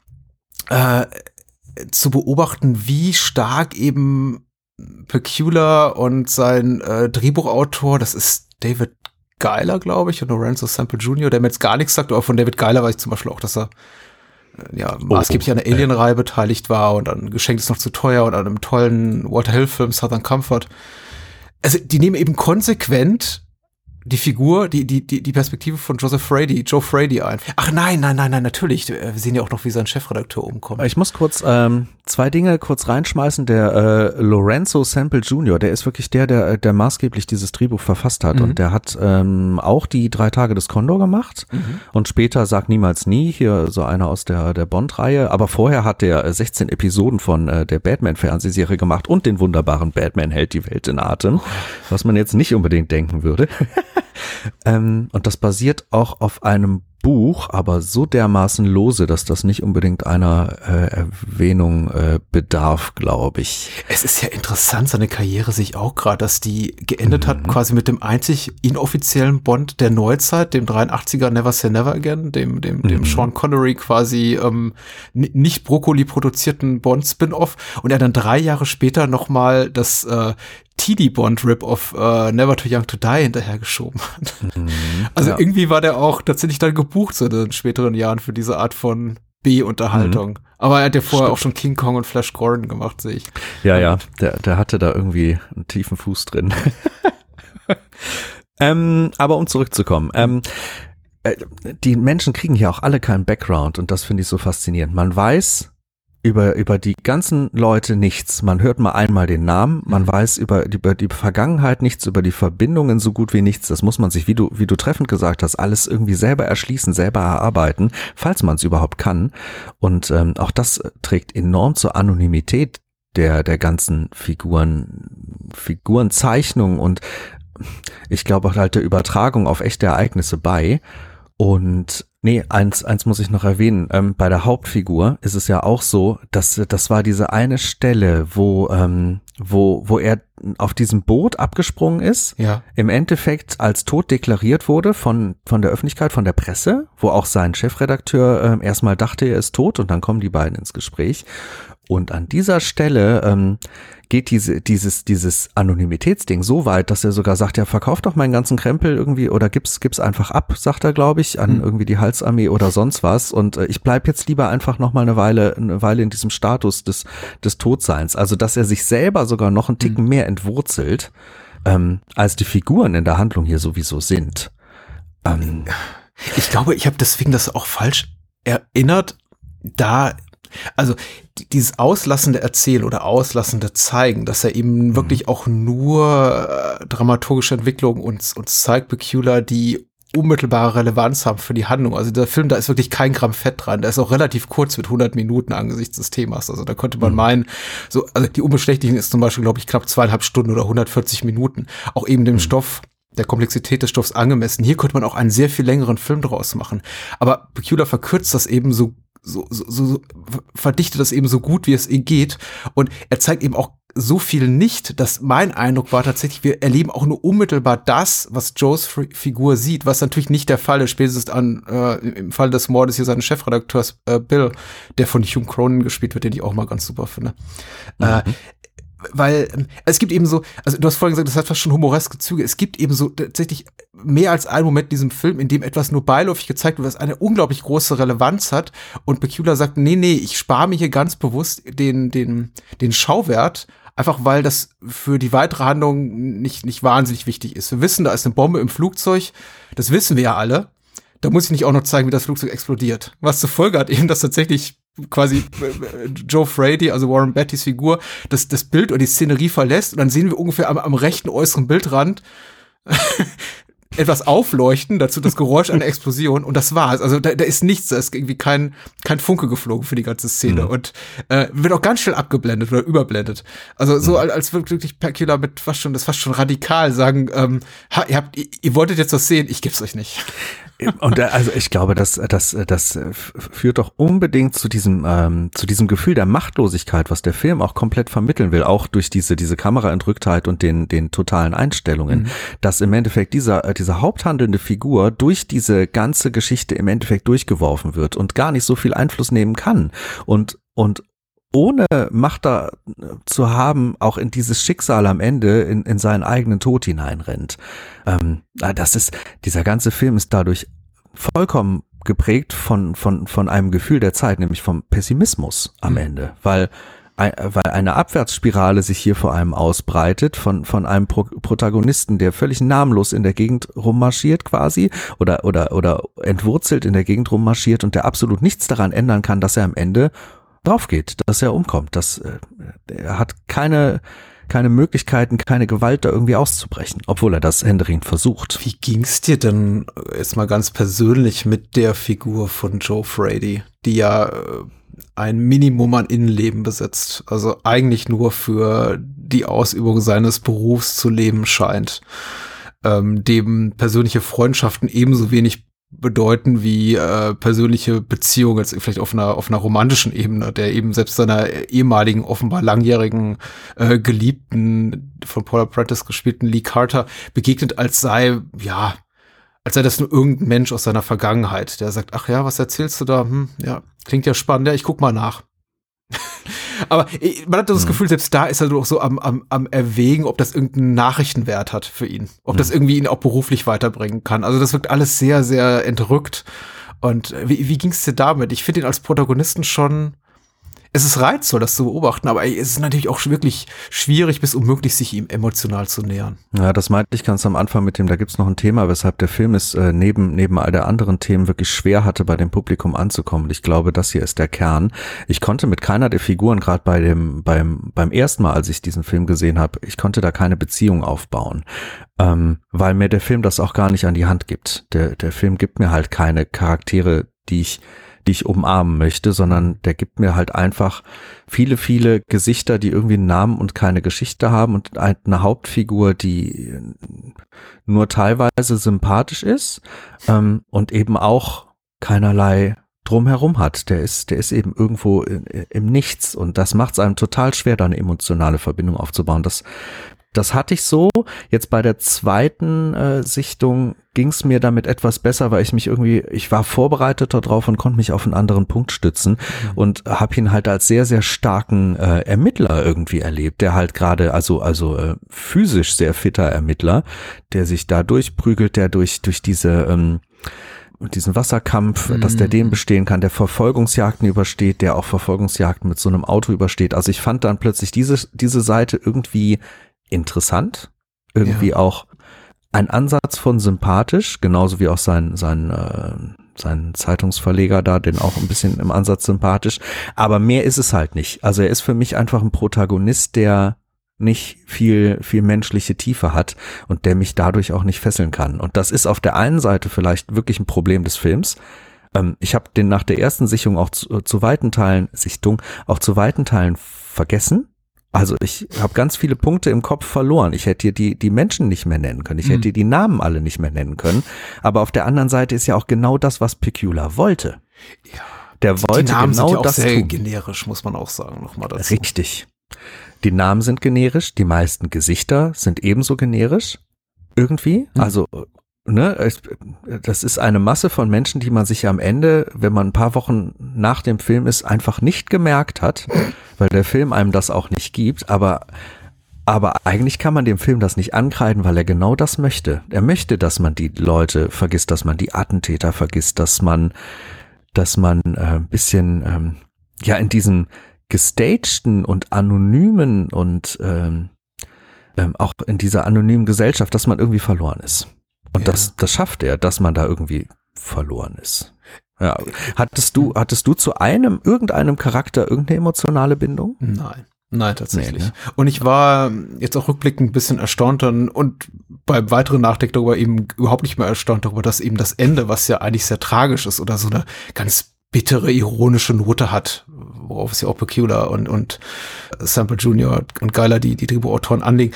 äh, zu beobachten, wie stark eben Peculiar und sein äh, Drehbuchautor, das ist David Geiler, glaube ich, und Lorenzo Semple Junior, der mir jetzt gar nichts sagt, aber von David Geiler weiß ich zum Beispiel auch, dass er äh, ja maßgeblich an der Alien-Reihe beteiligt war und an Geschenk ist noch zu teuer und an einem tollen Walter Hill-Film Southern Comfort. Also die nehmen eben konsequent die Figur, die die die die Perspektive von Joseph Frady, Joe Frady ein. Ach nein, nein, nein, nein, natürlich. Wir sehen ja auch noch, wie sein Chefredakteur umkommt. Ich muss kurz ähm, zwei Dinge kurz reinschmeißen. Der äh, Lorenzo Semple Junior, der ist wirklich der, der der maßgeblich dieses Drehbuch verfasst hat. Mhm. Und der hat ähm, auch die drei Tage des Kondor gemacht. Mhm. Und später Sag niemals nie, hier so einer aus der der Bond-Reihe. Aber vorher hat der sechzehn Episoden von äh, der Batman-Fernsehserie gemacht und den wunderbaren Batman hält die Welt in Atem. Was man jetzt nicht unbedingt denken würde. ähm, und das basiert auch auf einem Buch, aber so dermaßen lose, dass das nicht unbedingt einer äh, Erwähnung äh, bedarf, glaube ich. Es ist ja interessant, seine Karriere sich auch gerade, dass die geendet mhm. hat quasi mit dem einzig inoffiziellen Bond der Neuzeit, dem dreiundachtziger Never Say Never Again, dem dem, mhm. dem Sean Connery quasi ähm, nicht Brokkoli produzierten Bond-Spin-Off und er dann drei Jahre später nochmal das äh, T D Bond Rip-Off uh, Never Too Young to Die hinterhergeschoben hat. Mhm, also ja. irgendwie war der auch tatsächlich dann gebucht so in den späteren Jahren für diese Art von B-Unterhaltung. Mhm. Aber er hat ja vorher Stimmt. auch schon King Kong und Flash Gordon gemacht, sehe ich. Ja, und ja, der, der hatte da irgendwie einen tiefen Fuß drin. ähm, aber um zurückzukommen, ähm, äh, die Menschen kriegen hier auch alle keinen Background und das finde ich so faszinierend. Man weiß über über die ganzen Leute nichts. Man hört mal einmal den Namen, man weiß über, über die Vergangenheit nichts, über die Verbindungen so gut wie nichts. Das muss man sich, wie du wie du treffend gesagt hast, alles irgendwie selber erschließen, selber erarbeiten, falls man es überhaupt kann. Und ähm, auch das trägt enorm zur Anonymität der der ganzen Figuren, Figurenzeichnung und ich glaube auch halt der Übertragung auf echte Ereignisse bei. Und Nee, eins, eins muss ich noch erwähnen. Ähm, bei der Hauptfigur ist es ja auch so, dass das war diese eine Stelle, wo ähm, wo wo er auf diesem Boot abgesprungen ist, Ja. im Endeffekt als tot deklariert wurde von von der Öffentlichkeit, von der Presse, wo auch sein Chefredakteur ähm, erstmal dachte, er ist tot, und dann kommen die beiden ins Gespräch. Und an dieser Stelle ähm, geht diese, dieses, dieses Anonymitätsding so weit, dass er sogar sagt, ja, verkauf doch meinen ganzen Krempel irgendwie oder gib's, gib's einfach ab, sagt er, glaube ich, an Hm. irgendwie die Halsarmee oder sonst was. Und äh, ich bleib jetzt lieber einfach noch mal eine Weile, eine Weile in diesem Status des, des Todseins. Also, dass er sich selber sogar noch einen Ticken mehr entwurzelt, ähm, als die Figuren in der Handlung hier sowieso sind. Ähm, Ich glaube, ich habe deswegen das auch falsch erinnert, da, also die- dieses auslassende Erzählen oder auslassende Zeigen, dass er eben wirklich auch nur äh, dramaturgische Entwicklungen uns, uns zeigt, Bakula, die unmittelbare Relevanz haben für die Handlung. Also der Film, da ist wirklich kein Gramm Fett dran. Der ist auch relativ kurz mit hundert Minuten angesichts des Themas. Also da könnte man meinen, so, also die Unbestechlichen ist zum Beispiel, glaube ich, knapp zweieinhalb Stunden oder hundertvierzig Minuten. Auch eben dem Stoff, der Komplexität des Stoffs angemessen. Hier könnte man auch einen sehr viel längeren Film draus machen. Aber Bakula verkürzt das eben so, so, so, so, verdichtet das eben so gut, wie es eh geht. Und er zeigt eben auch so viel nicht, dass mein Eindruck war tatsächlich, wir erleben auch nur unmittelbar das, was Joes F- Figur sieht, was natürlich nicht der Fall ist, spätestens an, äh, im Fall des Mordes hier seines Chefredakteurs äh, Bill, der von Hugh Cronin gespielt wird, den ich auch mal ganz super finde. Äh, weil ähm, es gibt eben so, also du hast vorhin gesagt, das hat fast schon humoreske Züge, es gibt eben so tatsächlich mehr als einen Moment in diesem Film, in dem etwas nur beiläufig gezeigt wird, was eine unglaublich große Relevanz hat, und Bakula sagt, nee, nee, ich spare mir hier ganz bewusst den, den, den Schauwert, einfach weil das für die weitere Handlung nicht, nicht wahnsinnig wichtig ist. Wir wissen, da ist eine Bombe im Flugzeug, das wissen wir ja alle, da muss ich nicht auch noch zeigen, wie das Flugzeug explodiert. Was zur Folge hat eben, dass tatsächlich quasi äh, Joe Frady, also Warren Beattys Figur, das, das Bild oder die Szenerie verlässt, und dann sehen wir ungefähr am, am rechten äußeren Bildrand etwas aufleuchten, dazu das Geräusch einer Explosion, und das war's. Also da, da ist nichts, da ist irgendwie kein, kein Funke geflogen für die ganze Szene, Mhm. und äh, wird auch ganz schnell abgeblendet oder überblendet. Also so als, als wirklich Bakula mit fast schon, das fast schon radikal sagen, ähm, ha, ihr habt, ihr, ihr wolltet jetzt was sehen, ich geb's euch nicht. Und äh, also ich glaube, das, das, das äh, f- führt doch unbedingt zu diesem, ähm, zu diesem Gefühl der Machtlosigkeit, was der Film auch komplett vermitteln will, auch durch diese, diese Kameraentrücktheit und den, den totalen Einstellungen, Mhm. dass im Endeffekt dieser, äh, diese haupthandelnde Figur durch diese ganze Geschichte im Endeffekt durchgeworfen wird und gar nicht so viel Einfluss nehmen kann, und, und ohne Macht da zu haben, auch in dieses Schicksal am Ende in, in seinen eigenen Tod hineinrennt. Ähm, das ist, dieser ganze Film ist dadurch vollkommen geprägt von, von, von einem Gefühl der Zeit, nämlich vom Pessimismus am Ende, weil, ein- weil eine Abwärtsspirale sich hier vor allem ausbreitet von, von einem Pro Protagonisten, der völlig namenlos in der Gegend rummarschiert quasi oder, oder, oder entwurzelt in der Gegend rummarschiert und der absolut nichts daran ändern kann, dass er am Ende drauf geht, dass er umkommt, dass äh, er hat keine keine Möglichkeiten, keine Gewalt da irgendwie auszubrechen, obwohl er das händeringend versucht. Wie ging's dir denn äh, jetzt mal ganz persönlich mit der Figur von Joe Frady, die ja äh, ein Minimum an Innenleben besitzt, also eigentlich nur für die Ausübung seines Berufs zu leben scheint, ähm, dem persönliche Freundschaften ebenso wenig bedeuten wie äh, persönliche Beziehungen, jetzt vielleicht auf einer auf einer romantischen Ebene, der eben selbst seiner ehemaligen, offenbar langjährigen äh, Geliebten, von Paula Prentice gespielten Lee Carter, begegnet, als sei, ja, als sei das nur irgendein Mensch aus seiner Vergangenheit, der sagt, ach ja, was erzählst du da? Hm, ja, klingt ja spannend, ja, ich guck mal nach. Aber man hat das Gefühl, selbst da ist er doch so am, am, am Erwägen, ob das irgendeinen Nachrichtenwert hat für ihn. Ob das irgendwie ihn auch beruflich weiterbringen kann. Also das wirkt alles sehr, sehr entrückt. Und wie, wie ging es dir damit? Ich finde ihn als Protagonisten schon, es ist reizvoll, das zu beobachten, aber es ist natürlich auch wirklich schwierig bis unmöglich, sich ihm emotional zu nähern. Ja, das meinte ich ganz am Anfang mit dem, da gibt's noch ein Thema, weshalb der Film es äh, neben neben all der anderen Themen wirklich schwer hatte, bei dem Publikum anzukommen. Ich glaube, das hier ist der Kern. Ich konnte mit keiner der Figuren, gerade bei dem beim beim ersten Mal, als ich diesen Film gesehen habe, ich konnte da keine Beziehung aufbauen, ähm, weil mir der Film das auch gar nicht an die Hand gibt. Der der Film gibt mir halt keine Charaktere, die ich die ich umarmen möchte, sondern der gibt mir halt einfach viele, viele Gesichter, die irgendwie einen Namen und keine Geschichte haben, und eine Hauptfigur, die nur teilweise sympathisch ist ähm, und eben auch keinerlei drumherum hat. Der ist, der ist eben irgendwo in, im Nichts und das macht es einem total schwer, da eine emotionale Verbindung aufzubauen. Das, das hatte ich so. Jetzt bei der zweiten äh, Sichtung ging es mir damit etwas besser, weil ich mich irgendwie, ich war vorbereiteter drauf und konnte mich auf einen anderen Punkt stützen mhm. und habe ihn halt als sehr, sehr starken äh, Ermittler irgendwie erlebt, der halt gerade, also also äh, physisch sehr fitter Ermittler, der sich da durchprügelt, der durch durch diese ähm, diesen Wasserkampf, mhm. dass der dem bestehen kann, der Verfolgungsjagden übersteht, der auch Verfolgungsjagden mit so einem Auto übersteht. Also ich fand dann plötzlich diese, diese Seite irgendwie interessant, irgendwie ja. auch ein Ansatz von sympathisch, genauso wie auch sein, sein, äh, sein Zeitungsverleger da, den auch ein bisschen im Ansatz sympathisch. Aber mehr ist es halt nicht. Also er ist für mich einfach ein Protagonist, der nicht viel, viel menschliche Tiefe hat und der mich dadurch auch nicht fesseln kann. Und das ist auf der einen Seite vielleicht wirklich ein Problem des Films. Ähm, ich habe den nach der ersten Sichtung auch zu, zu weiten Teilen, Sichtung, auch zu weiten Teilen vergessen. Also ich habe ganz viele Punkte im Kopf verloren. Ich hätte dir die, die Menschen nicht mehr nennen können. Ich hätte dir die Namen alle nicht mehr nennen können. Aber auf der anderen Seite ist ja auch genau das, was Pecula wollte. Ja. Der wollte die Namen genau sind ja auch das sehr tun. generisch, muss man auch sagen, nochmal dazu. Richtig. Die Namen sind generisch, die meisten Gesichter sind ebenso generisch, irgendwie. Hm. Also, ne, es, das ist eine Masse von Menschen, die man sich am Ende, wenn man ein paar Wochen nach dem Film ist, einfach nicht gemerkt hat, weil der Film einem das auch nicht gibt, aber aber eigentlich kann man dem Film das nicht ankreiden, weil er genau das möchte. Er möchte, dass man die Leute vergisst, dass man die Attentäter vergisst, dass man, dass man äh, ein bisschen, ähm, ja, in diesem gestagten und anonymen und ähm, ähm, auch in dieser anonymen Gesellschaft, dass man irgendwie verloren ist. Und ja. das, das schafft er, dass man da irgendwie verloren ist. Ja. Hattest du, hattest du zu einem, irgendeinem Charakter irgendeine emotionale Bindung? Nein. Nein, tatsächlich. Nee, ne? Und ich war jetzt auch rückblickend ein bisschen erstaunt dann und beim weiteren Nachdenken darüber eben überhaupt nicht mehr erstaunt darüber, dass eben das Ende, was ja eigentlich sehr tragisch ist oder so eine ganz bittere, ironische Note hat, worauf es ja auch Pecula und, und Sample Junior und Geiler, die, die Drehbuchautoren anlegen,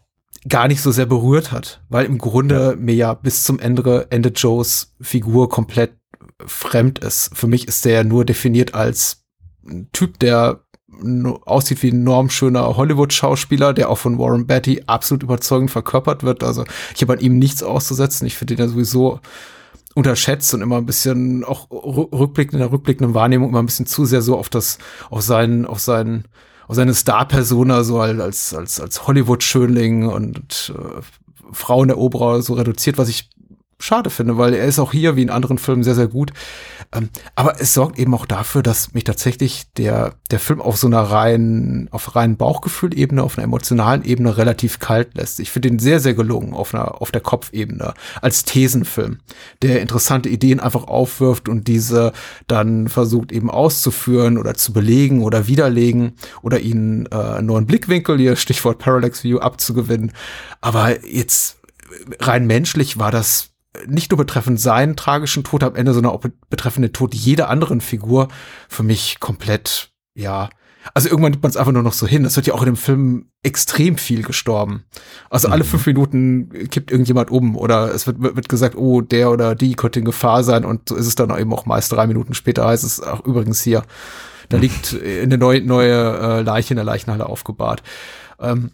gar nicht so sehr berührt hat, weil im Grunde ja. mir ja bis zum Ende, Ende Joes Figur komplett fremd ist. Für mich ist der ja nur definiert als ein Typ, der aussieht wie ein normschöner Hollywood-Schauspieler, der auch von Warren Beatty absolut überzeugend verkörpert wird. Also ich habe an ihm nichts auszusetzen. Ich finde ihn ja sowieso unterschätzt und immer ein bisschen auch rückblickend in der rückblickenden Wahrnehmung immer ein bisschen zu sehr so auf das, auf seinen, auf seinen, auf seine Star-Persona so als, als, als Hollywood-Schönling und äh, Fraueneroberer so reduziert, was ich schade finde, weil er ist auch hier wie in anderen Filmen sehr, sehr gut. Ähm, aber es sorgt eben auch dafür, dass mich tatsächlich der, der Film auf so einer reinen, auf reinen Bauchgefühl-Ebene, auf einer emotionalen Ebene relativ kalt lässt. Ich finde ihn sehr, sehr gelungen auf einer, auf der Kopfebene als Thesenfilm, der interessante Ideen einfach aufwirft und diese dann versucht eben auszuführen oder zu belegen oder widerlegen oder ihnen äh, einen neuen Blickwinkel, hier Stichwort Parallax View, abzugewinnen. Aber jetzt rein menschlich war das nicht nur betreffend seinen tragischen Tod am Ende, sondern auch betreffend den Tod jeder anderen Figur für mich komplett, ja, also irgendwann nimmt man es einfach nur noch so hin. Es wird ja auch in dem Film extrem viel gestorben. Also mhm. alle fünf Minuten kippt irgendjemand um oder es wird, wird gesagt, oh, der oder die könnte in Gefahr sein und so ist es dann eben auch meist drei Minuten später, heißt es auch übrigens hier, da liegt eine neue, neue äh, Leiche in der Leichenhalle aufgebahrt. Ähm,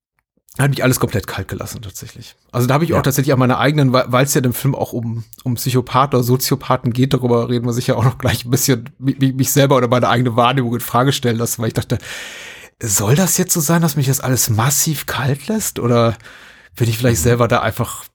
Hat mich alles komplett kalt gelassen, tatsächlich. Also da habe ich ja. auch tatsächlich an meiner eigenen, weil es ja im Film auch um um Psychopathen oder Soziopathen geht, darüber reden wir sicher auch noch gleich ein bisschen, wie mich selber oder meine eigene Wahrnehmung in Frage stellen lassen, weil ich dachte, soll das jetzt so sein, dass mich das alles massiv kalt lässt? Oder bin ich vielleicht mhm. selber da einfach,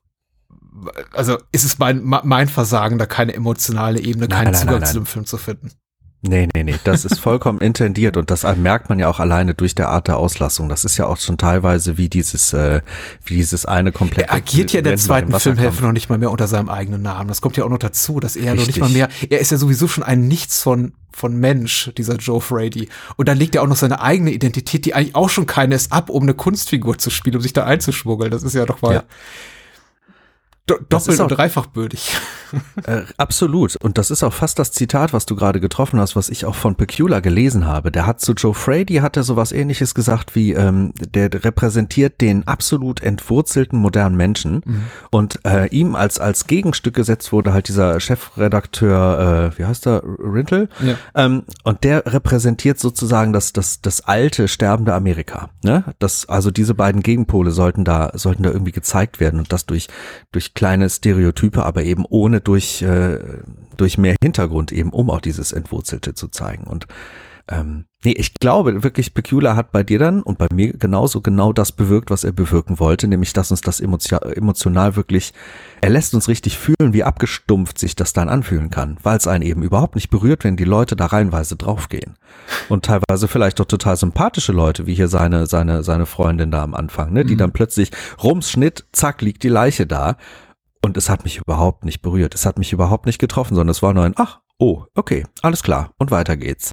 also ist es mein mein Versagen, da keine emotionale Ebene, nein, keinen nein, Zugang nein, nein. zu dem Film zu finden? Nee, nee, nee, das ist vollkommen intendiert und das merkt man ja auch alleine durch der Art der Auslassung. Das ist ja auch schon teilweise wie dieses, äh, wie dieses eine komplette. Er agiert ja in der zweiten Filmhälfte noch nicht mal mehr unter seinem eigenen Namen. Das kommt ja auch noch dazu, dass er noch nicht mal mehr, er ist ja sowieso schon ein Nichts von, von Mensch, dieser Joe Frady. Und dann legt er auch noch seine eigene Identität, die eigentlich auch schon keine ist, ab, um eine Kunstfigur zu spielen, um sich da einzuschmuggeln. Das ist ja doch mal ja. do- doppelt und dreifach bödig. Äh, absolut. Und das ist auch fast das Zitat, was du gerade getroffen hast, was ich auch von Pecula gelesen habe. Der hat zu Joe Frady, hat er sowas Ähnliches gesagt wie, ähm, der repräsentiert den absolut entwurzelten modernen Menschen. Mhm. Und äh, ihm als als Gegenstück gesetzt wurde halt dieser Chefredakteur, äh, wie heißt er, Rintel? Ja. Ähm, und der repräsentiert sozusagen das das das alte, sterbende Amerika. Ne? Das, also diese beiden Gegenpole sollten da sollten da irgendwie gezeigt werden und das durch durch kleine Stereotype, aber eben ohne durch äh, durch mehr Hintergrund eben, um auch dieses Entwurzelte zu zeigen. Und ähm, nee, ich glaube wirklich, Pecula hat bei dir dann und bei mir genauso genau das bewirkt, was er bewirken wollte, nämlich, dass uns das emotio- emotional wirklich, er lässt uns richtig fühlen, wie abgestumpft sich das dann anfühlen kann, weil es einen eben überhaupt nicht berührt, wenn die Leute da reihenweise draufgehen. Und teilweise vielleicht auch total sympathische Leute, wie hier seine seine seine Freundin da am Anfang, ne, die mhm. dann plötzlich rums Schnitt, zack, liegt die Leiche da. Und es hat mich überhaupt nicht berührt. Es hat mich überhaupt nicht getroffen, sondern es war nur ein, ach, oh, okay, alles klar. Und weiter geht's.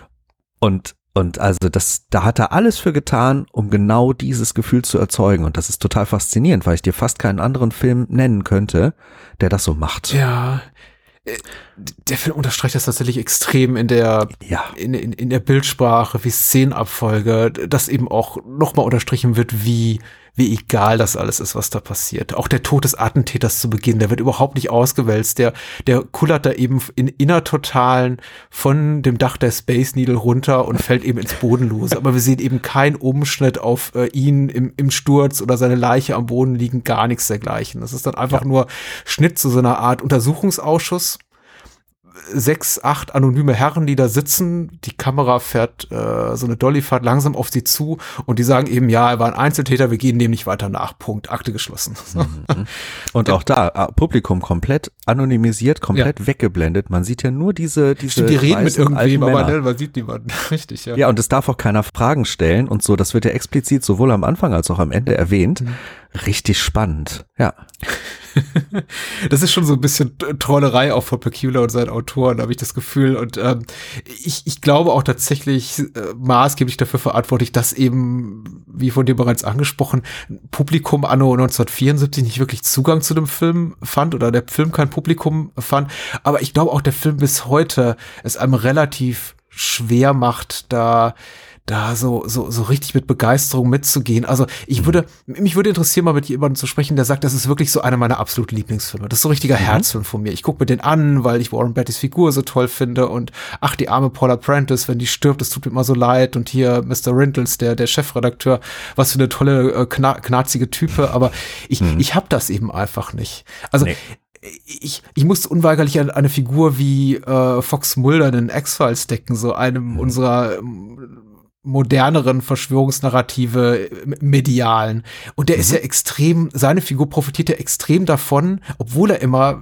Und, und also das, da hat er alles für getan, um genau dieses Gefühl zu erzeugen. Und das ist total faszinierend, weil ich dir fast keinen anderen Film nennen könnte, der das so macht. Ja. Der Film unterstreicht das tatsächlich extrem in der, ja. in, in, in der Bildsprache, wie Szenenabfolge, dass eben auch nochmal unterstrichen wird, wie, wie egal das alles ist, was da passiert. Auch der Tod des Attentäters zu Beginn, der wird überhaupt nicht ausgewälzt, der, der kullert da eben in innertotalen von dem Dach der Space Needle runter und fällt eben ins Bodenlose. Aber wir sehen eben keinen Umschnitt auf äh, ihn im, im Sturz oder seine Leiche am Boden liegen, gar nichts dergleichen. Das ist dann einfach ja. nur Schnitt zu so einer Art Untersuchungsausschuss. Sechs, acht anonyme Herren, die da sitzen, die Kamera fährt äh, so eine Dollyfahrt langsam auf sie zu und die sagen eben, ja, er war ein Einzeltäter, wir gehen dem nicht weiter nach, Punkt, Akte geschlossen. Mhm. Und auch da, Publikum komplett anonymisiert, komplett ja. weggeblendet, man sieht ja nur diese, diese Stimmt, die reden mit irgendwem, aber ne, man sieht niemanden, richtig, ja. Ja, und es darf auch keiner Fragen stellen und so, das wird ja explizit sowohl am Anfang als auch am Ende erwähnt. Mhm. Richtig spannend, ja. Das ist schon so ein bisschen Trollerei auch von Pecula und seinen Autoren, habe ich das Gefühl. Und ähm, ich, ich glaube auch tatsächlich äh, maßgeblich dafür verantwortlich, dass eben, wie von dir bereits angesprochen, Publikum anno neunzehnhundertvierundsiebzig nicht wirklich Zugang zu dem Film fand oder der Film kein Publikum fand. Aber ich glaube auch, der Film bis heute es einem relativ schwer macht, da da so so so richtig mit Begeisterung mitzugehen. Also ich würde, mich würde interessieren, mal mit jemandem zu sprechen, der sagt, das ist wirklich so einer meiner absoluten Lieblingsfilme. Das ist so ein richtiger mhm. Herzfilm von mir. Ich gucke mir den an, weil ich Warren Beattys Figur so toll finde und ach, die arme Paula Prentice, wenn die stirbt, das tut mir immer so leid und hier Mister Rintles, der der Chefredakteur, was für eine tolle, äh, kna- knarzige Type, aber ich mhm. ich hab das eben einfach nicht. Also nee. Ich, ich musste unweigerlich an eine Figur wie äh, Fox Mulder in X-Files denken, so einem mhm. unserer ähm, moderneren Verschwörungsnarrative medialen. Und der mhm. ist ja extrem, seine Figur profitiert ja extrem davon, obwohl er immer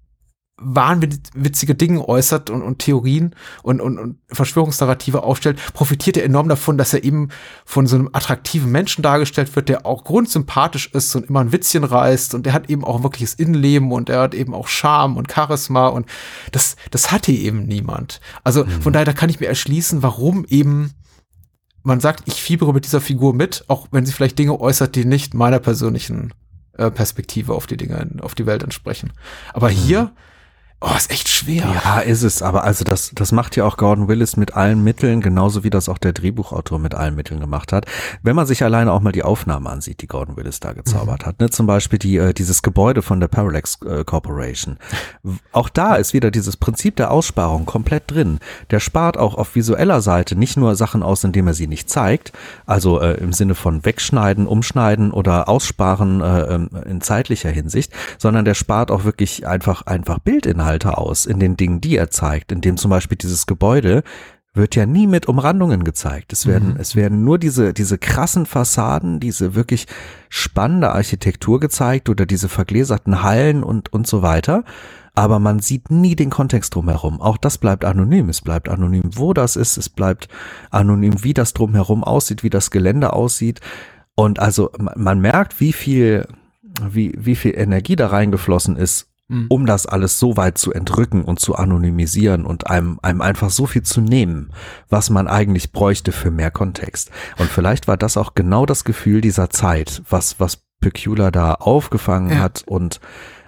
wahnwitzige Dinge äußert und, und Theorien und, und, und Verschwörungsnarrative aufstellt, profitiert er enorm davon, dass er eben von so einem attraktiven Menschen dargestellt wird, der auch grundsympathisch ist und immer ein Witzchen reißt und der hat eben auch ein wirkliches Innenleben und er hat eben auch Charme und Charisma und das, das hat hier eben niemand. Also mhm. von daher, da kann ich mir erschließen, warum eben man sagt, ich fiebere mit dieser Figur mit, auch wenn sie vielleicht Dinge äußert, die nicht meiner persönlichen äh, Perspektive auf die Dinge, auf die Welt entsprechen. Aber mhm. hier, oh, ist echt schwer. Ja, ist es. Aber also das, das macht ja auch Gordon Willis mit allen Mitteln, genauso wie das auch der Drehbuchautor mit allen Mitteln gemacht hat. Wenn man sich alleine auch mal die Aufnahmen ansieht, die Gordon Willis da gezaubert mhm. hat, ne, zum Beispiel die, äh, dieses Gebäude von der Parallax äh, Corporation. Auch da ist wieder dieses Prinzip der Aussparung komplett drin. Der spart auch auf visueller Seite nicht nur Sachen aus, indem er sie nicht zeigt, also äh, im Sinne von wegschneiden, umschneiden oder aussparen äh, in zeitlicher Hinsicht, sondern der spart auch wirklich einfach, einfach Bildinhalte aus in den Dingen, die er zeigt, indem zum Beispiel dieses Gebäude wird ja nie mit Umrandungen gezeigt. Es werden, mhm. es werden nur diese, diese krassen Fassaden, diese wirklich spannende Architektur gezeigt oder diese vergläserten Hallen und, und so weiter. Aber man sieht nie den Kontext drumherum. Auch das bleibt anonym. Es bleibt anonym, wo das ist. Es bleibt anonym, wie das drumherum aussieht, wie das Gelände aussieht. Und also man merkt, wie viel, wie, wie viel Energie da reingeflossen ist, um das alles so weit zu entrücken und zu anonymisieren und einem, einem einfach so viel zu nehmen, was man eigentlich bräuchte für mehr Kontext. Und vielleicht war das auch genau das Gefühl dieser Zeit, was, was Pecula da aufgefangen ja. hat und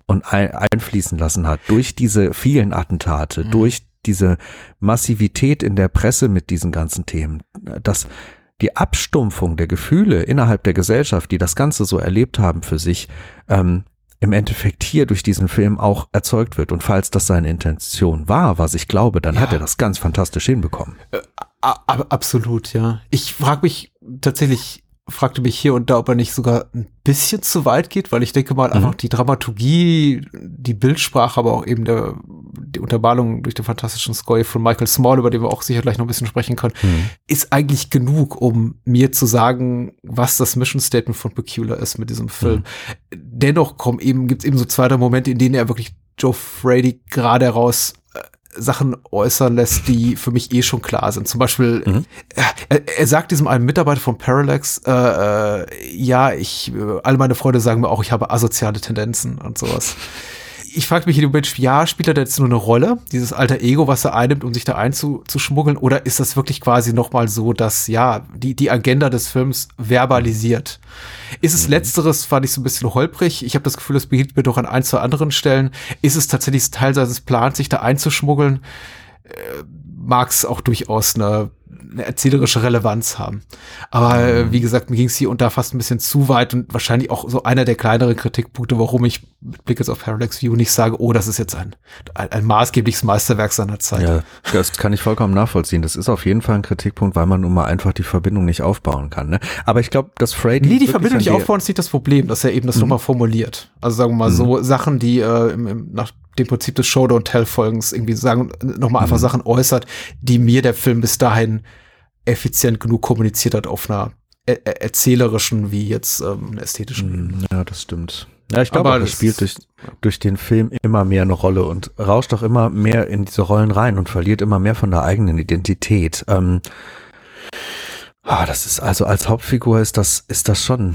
und ein, einfließen lassen hat durch diese vielen Attentate, mhm. durch diese Massivität in der Presse mit diesen ganzen Themen, dass die Abstumpfung der Gefühle innerhalb der Gesellschaft, die das Ganze so erlebt haben für sich, ähm, im Endeffekt hier durch diesen Film auch erzeugt wird. Und falls das seine Intention war, was ich glaube, dann ja. hat er das ganz fantastisch hinbekommen. Äh, absolut, ja. Ich frage mich tatsächlich, fragte mich hier und da, ob er nicht sogar ein bisschen zu weit geht, weil ich denke mal, mhm. einfach die Dramaturgie, die Bildsprache, aber auch eben der, die Untermalung durch den fantastischen Score von Michael Small, über den wir auch sicher gleich noch ein bisschen sprechen können, mhm. ist eigentlich genug, um mir zu sagen, was das Mission Statement von Peculiar ist mit diesem Film. Mhm. Dennoch kommen eben, gibt's eben so zwei, drei Momente, in denen er wirklich Joe Frady gerade heraus Sachen äußern lässt, die für mich eh schon klar sind. Zum Beispiel, mhm. er, er sagt diesem einen Mitarbeiter von Parallax, äh, äh, ja, ich, äh, alle meine Freunde sagen mir auch, ich habe asoziale Tendenzen und sowas. Ich frage mich in dem Moment, ja, spielt er da jetzt nur eine Rolle, dieses alter Ego, was er einnimmt, um sich da einzuschmuggeln, oder ist das wirklich quasi nochmal so, dass, ja, die, die Agenda des Films verbalisiert? Ist es mhm. Letzteres, fand ich so ein bisschen holprig. Ich habe das Gefühl, das beginnt mir doch an ein, zwei anderen Stellen. Ist es tatsächlich Teil seines Plans, sich da einzuschmuggeln? Äh, mag es auch durchaus eine, eine erzählerische Relevanz haben. Aber mhm. äh, wie gesagt, mir ging es hier und da fast ein bisschen zu weit und wahrscheinlich auch so einer der kleineren Kritikpunkte, warum ich mit Blick jetzt auf Parallax View nicht sage, oh, das ist jetzt ein, ein, ein maßgebliches Meisterwerk seiner Zeit. Ja, das kann ich vollkommen nachvollziehen. Das ist auf jeden Fall ein Kritikpunkt, weil man nun mal einfach die Verbindung nicht aufbauen kann. Ne? Aber ich glaube, dass Frady... Nee, die Verbindung nicht aufbauen ist nicht das Problem, dass er eben das mhm. nochmal formuliert. Also sagen wir mal mhm. so Sachen, die äh, im, im, nach dem Prinzip des Show-Don't-Tell-Folgens irgendwie sagen, nochmal einfach mhm. Sachen äußert, die mir der Film bis dahin effizient genug kommuniziert hat auf einer er- er- erzählerischen wie jetzt ähm, ästhetischen Ebene. Ja, das stimmt. Ja, ich glaube, das spielt durch, durch den Film immer mehr eine Rolle und rauscht auch immer mehr in diese Rollen rein und verliert immer mehr von der eigenen Identität. Ähm, ah, das ist also als Hauptfigur ist das, ist das schon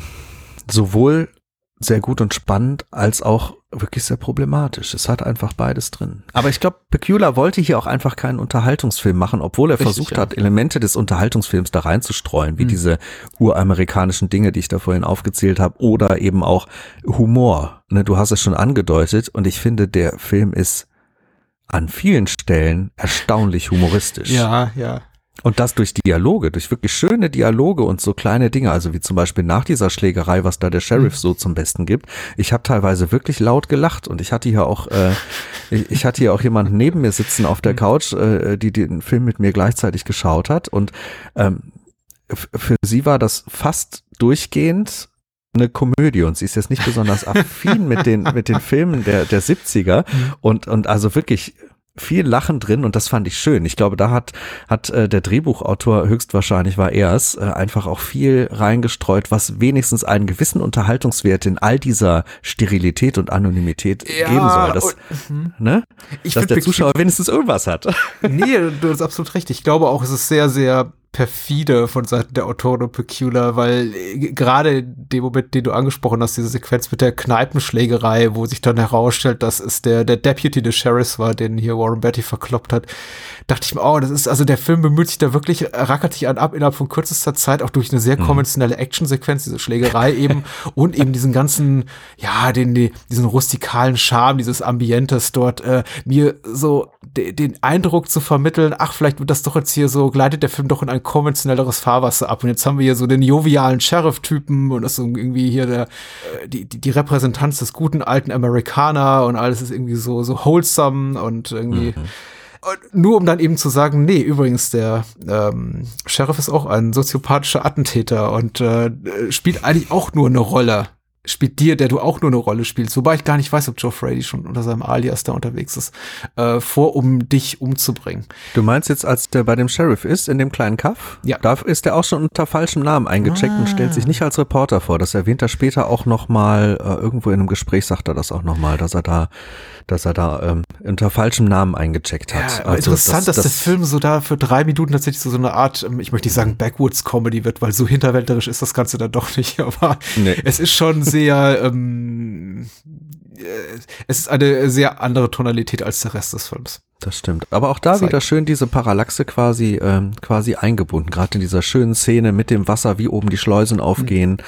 sowohl sehr gut und spannend, als auch wirklich sehr problematisch. Es hat einfach beides drin. Aber ich glaube, Peculiar wollte hier auch einfach keinen Unterhaltungsfilm machen, obwohl er Richtig, versucht ja. hat, Elemente des Unterhaltungsfilms da reinzustreuen, wie mhm. diese uramerikanischen Dinge, die ich da vorhin aufgezählt habe, oder eben auch Humor. Ne, du hast es schon angedeutet und ich finde, der Film ist an vielen Stellen erstaunlich humoristisch. Ja, ja. Und das durch Dialoge, durch wirklich schöne Dialoge und so kleine Dinge, also wie zum Beispiel nach dieser Schlägerei, was da der Sheriff so zum Besten gibt. Ich habe teilweise wirklich laut gelacht und ich hatte hier auch, äh, ich, ich hatte hier auch jemanden neben mir sitzen auf der Couch, äh, die den Film mit mir gleichzeitig geschaut hat und ähm, f- für sie war das fast durchgehend eine Komödie und sie ist jetzt nicht besonders affin mit den mit den Filmen der der siebziger und und also wirklich viel Lachen drin und das fand ich schön. Ich glaube, da hat hat äh, der Drehbuchautor, höchstwahrscheinlich war er es, äh, einfach auch viel reingestreut, was wenigstens einen gewissen Unterhaltungswert in all dieser Sterilität und Anonymität ja, geben soll. Dass, und, ne? ich dass der Zuschauer wenigstens irgendwas hat. Nee, du hast absolut recht. Ich glaube auch, es ist sehr, sehr perfide von Seiten der Autoren und Peculiar, weil gerade dem Moment, den du angesprochen hast, diese Sequenz mit der Kneipenschlägerei, wo sich dann herausstellt, dass es der, der Deputy des Sheriffs war, den hier Warren Beatty verkloppt hat, dachte ich mir, oh, das ist, also der Film bemüht sich da wirklich, rackert sich an ab innerhalb von kürzester Zeit, auch durch eine sehr konventionelle Actionsequenz, diese Schlägerei eben und eben diesen ganzen, ja, den, den diesen rustikalen Charme, dieses Ambientes dort, äh, mir so de, den Eindruck zu vermitteln, ach, vielleicht wird das doch jetzt hier so, gleitet der Film doch in ein konventionelleres Fahrwasser ab und jetzt haben wir hier so den jovialen Sheriff-Typen und das ist irgendwie hier der, die, die, die Repräsentanz des guten alten Amerikaner und alles ist irgendwie so, so wholesome und irgendwie mhm. Und nur um dann eben zu sagen, nee, übrigens, der ähm, Sheriff ist auch ein soziopathischer Attentäter und äh, spielt eigentlich auch nur eine Rolle. Spielt dir, der du auch nur eine Rolle spielst, wobei ich gar nicht weiß, ob Joe Frady schon unter seinem Alias da unterwegs ist, äh, vor, um dich umzubringen. Du meinst jetzt, als der bei dem Sheriff ist, in dem kleinen Kaff? Ja. Da ist der auch schon unter falschem Namen eingecheckt ah. und stellt sich nicht als Reporter vor. Das erwähnt er später auch nochmal, äh, irgendwo in einem Gespräch sagt er das auch nochmal, dass er da, dass er da ähm, unter falschem Namen eingecheckt hat. Ja, aber also interessant, das, dass das der Film so da für drei Minuten tatsächlich so, so eine Art, ich möchte nicht sagen Backwoods-Comedy wird, weil so hinterwäldlerisch ist das Ganze dann doch nicht, aber nee. Es ist schon sehr sehr, ähm, es ist eine sehr andere Tonalität als der Rest des Films. Das stimmt. Aber auch da Zeig. wieder schön diese Parallaxe quasi, ähm, quasi eingebunden. Gerade in dieser schönen Szene mit dem Wasser, wie oben die Schleusen aufgehen. Mhm.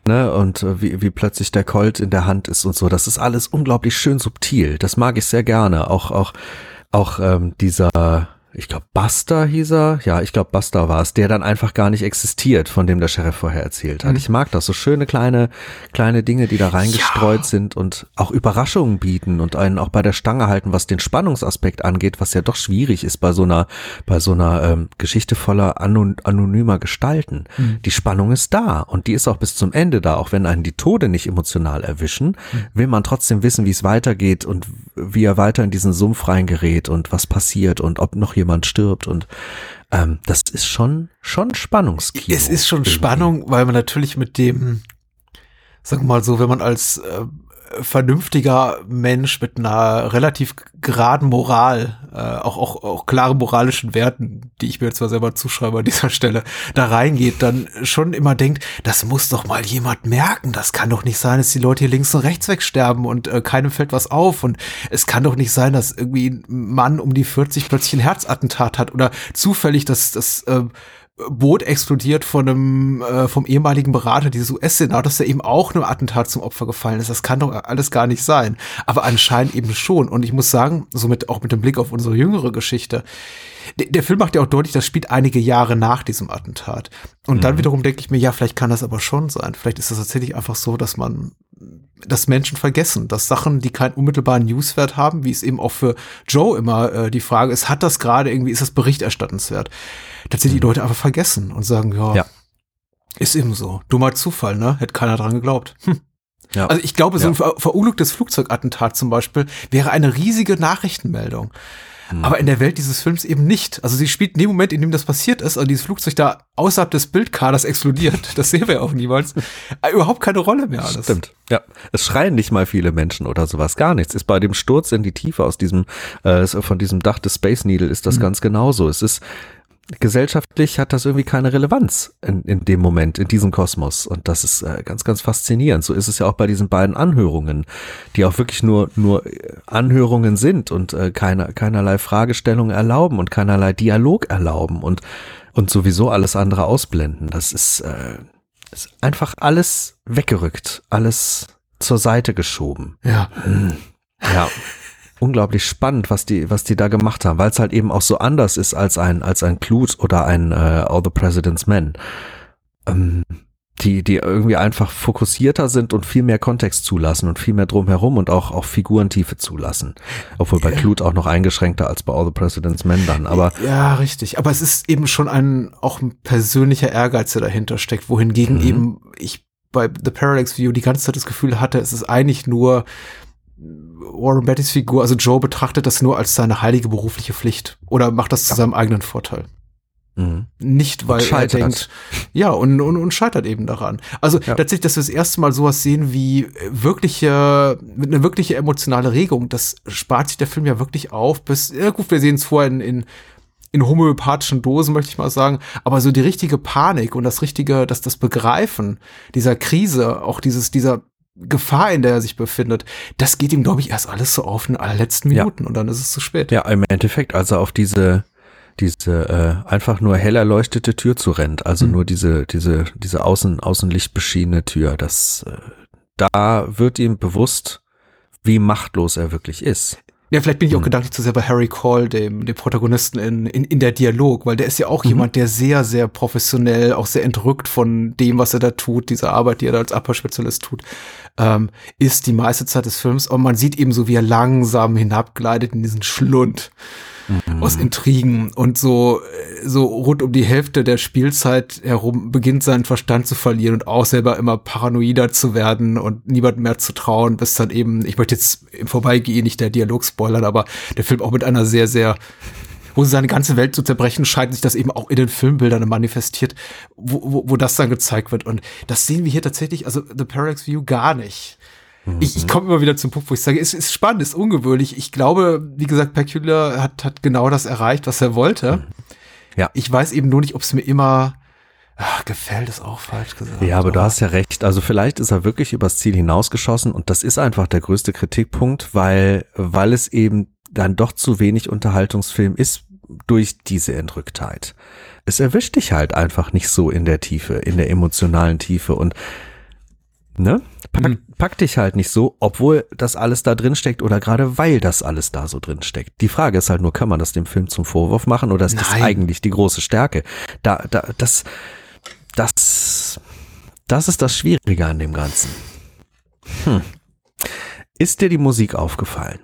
ne, und äh, wie, wie plötzlich der Colt in der Hand ist und so. Das ist alles unglaublich schön subtil. Das mag ich sehr gerne. Auch, auch, auch ähm, dieser, ich glaube Buster hieß er, ja, ich glaube Buster war es, der dann einfach gar nicht existiert, von dem der Sheriff vorher erzählt hat. Mhm. Ich mag das, so schöne kleine kleine Dinge, die da reingestreut ja. sind und auch Überraschungen bieten und einen auch bei der Stange halten, was den Spannungsaspekt angeht, was ja doch schwierig ist bei so einer bei so einer ähm, Geschichte voller anon- anonymer Gestalten. Mhm. Die Spannung ist da und die ist auch bis zum Ende da, auch wenn einen die Tode nicht emotional erwischen, mhm. will man trotzdem wissen, wie es weitergeht und wie er weiter in diesen Sumpf reingerät und was passiert und ob noch jemand stirbt und ähm, das ist schon schon Spannungskino. Es ist schon irgendwie. Spannung, weil man natürlich mit dem, sagen wir mal so, wenn man als äh, vernünftiger Mensch mit einer relativ geraden Moral, äh, auch, auch, auch klaren moralischen Werten, die ich mir zwar selber zuschreibe an dieser Stelle, da reingeht, dann schon immer denkt, das muss doch mal jemand merken, das kann doch nicht sein, dass die Leute hier links und rechts wegsterben und äh, keinem fällt was auf und es kann doch nicht sein, dass irgendwie ein Mann um die vierzig plötzlich ein Herzattentat hat oder zufällig das, das äh, Boot explodiert von einem äh, vom ehemaligen Berater dieses U S-Senators, der eben auch einem Attentat zum Opfer gefallen ist. Das kann doch alles gar nicht sein. Aber anscheinend eben schon. Und ich muss sagen, somit auch mit dem Blick auf unsere jüngere Geschichte, der, der Film macht ja auch deutlich, das spielt einige Jahre nach diesem Attentat. Und mhm. dann wiederum denke ich mir, ja, vielleicht kann das aber schon sein. Vielleicht ist das tatsächlich einfach so, dass man dass Menschen vergessen, dass Sachen, die keinen unmittelbaren Newswert haben, wie es eben auch für Joe immer äh, die Frage ist, hat das gerade irgendwie, ist das berichterstattenswert? Tatsächlich die Leute einfach vergessen und sagen, ja, ja, ist eben so. Dummer Zufall, ne? Hätte keiner dran geglaubt. Hm. Ja. Also ich glaube, so ein ja. ver- verunglücktes Flugzeugattentat zum Beispiel wäre eine riesige Nachrichtenmeldung. Hm. Aber in der Welt dieses Films eben nicht. Also sie spielt in dem Moment, in dem das passiert ist, also dieses Flugzeug da außerhalb des Bildkaders explodiert, das sehen wir ja auch niemals, überhaupt keine Rolle mehr alles. Stimmt, ja. Es schreien nicht mal viele Menschen oder sowas, gar nichts. Ist bei dem Sturz in die Tiefe aus diesem, äh, von diesem Dach des Space Needle ist das hm. ganz genauso. Es ist gesellschaftlich hat das irgendwie keine Relevanz in, in dem Moment, in diesem Kosmos. Und das ist äh, ganz, ganz faszinierend. So ist es ja auch bei diesen beiden Anhörungen, die auch wirklich nur nur Anhörungen sind und äh, keine, keinerlei Fragestellungen erlauben und keinerlei Dialog erlauben und und sowieso alles andere ausblenden. Das ist, äh, ist einfach alles weggerückt, alles zur Seite geschoben. Ja. Hm. Ja. Unglaublich spannend, was die, was die da gemacht haben, weil es halt eben auch so anders ist als ein, als ein Clute oder ein äh, All the President's Men, ähm, die, die irgendwie einfach fokussierter sind und viel mehr Kontext zulassen und viel mehr drumherum und auch, auch Figurentiefe zulassen. Obwohl bei Clute auch noch eingeschränkter als bei All the President's Men dann, aber. Ja, richtig. Aber es ist eben schon ein, auch ein persönlicher Ehrgeiz, der dahinter steckt, wohingegen mhm. eben ich bei The Parallax View die ganze Zeit das Gefühl hatte, es ist eigentlich nur Warren Beattys Figur, also Joe betrachtet das nur als seine heilige berufliche Pflicht oder macht das zu ja. seinem eigenen Vorteil. Mhm. Nicht, weil er denkt, ja, und, und, und scheitert eben daran. Also ja. tatsächlich, dass wir das erste Mal sowas sehen wie wirkliche, mit einer wirkliche emotionale Regung, das spart sich der Film ja wirklich auf, bis, ja gut, wir sehen es vorher in, in in homöopathischen Dosen, möchte ich mal sagen, aber so die richtige Panik und das richtige, dass das Begreifen dieser Krise, auch dieses, dieser Gefahr, in der er sich befindet, das geht ihm, glaube ich, erst alles so auf in den allerletzten Minuten ja. und dann ist es zu spät. Ja, im Endeffekt, als er auf diese diese äh, einfach nur hell erleuchtete Tür zu rennt, also mhm. nur diese diese diese außen außenlichtbeschienene Tür, das äh, da wird ihm bewusst, wie machtlos er wirklich ist. Ja, vielleicht bin ich auch mhm. gedanklich zu sehr bei Harry Cole, dem, dem Protagonisten in, in, in der Dialog, weil der ist ja auch mhm. jemand, der sehr, sehr professionell, auch sehr entrückt von dem, was er da tut, dieser Arbeit, die er da als Abhörspezialist tut, ähm, ist die meiste Zeit des Films. Und man sieht eben so, wie er langsam hinabgleitet in diesen Schlund mhm. aus Intrigen und so, so rund um die Hälfte der Spielzeit herum beginnt seinen Verstand zu verlieren und auch selber immer paranoider zu werden und niemand mehr zu trauen, bis dann eben, ich möchte jetzt im Vorbeigehen nicht der Dialog spoilern, aber der Film auch mit einer sehr, sehr, wo seine ganze Welt zu zerbrechen scheint, sich das eben auch in den Filmbildern manifestiert, wo, wo, wo das dann gezeigt wird. Und das sehen wir hier tatsächlich, also The Parallax View gar nicht. Ich, ich komme immer wieder zum Punkt, wo ich sage, es ist spannend, es ist ungewöhnlich. Ich glaube, wie gesagt, Pecula hat, hat genau das erreicht, was er wollte. Ja. Ich weiß eben nur nicht, ob es mir immer ach, gefällt, ist auch falsch gesagt. Ja, aber du hast ja recht. Also vielleicht ist er wirklich übers Ziel hinausgeschossen und das ist einfach der größte Kritikpunkt, weil, weil es eben dann doch zu wenig Unterhaltungsfilm ist durch diese Entrücktheit. Es erwischt dich halt einfach nicht so in der Tiefe, in der emotionalen Tiefe und Ne? Pack, mhm. pack dich halt nicht so, obwohl das alles da drin steckt oder gerade weil das alles da so drin steckt. Die Frage ist halt nur, kann man das dem Film zum Vorwurf machen oder ist Nein. das eigentlich die große Stärke? Da, da, das, das, das ist das Schwierige an dem Ganzen. Hm. Ist dir die Musik aufgefallen?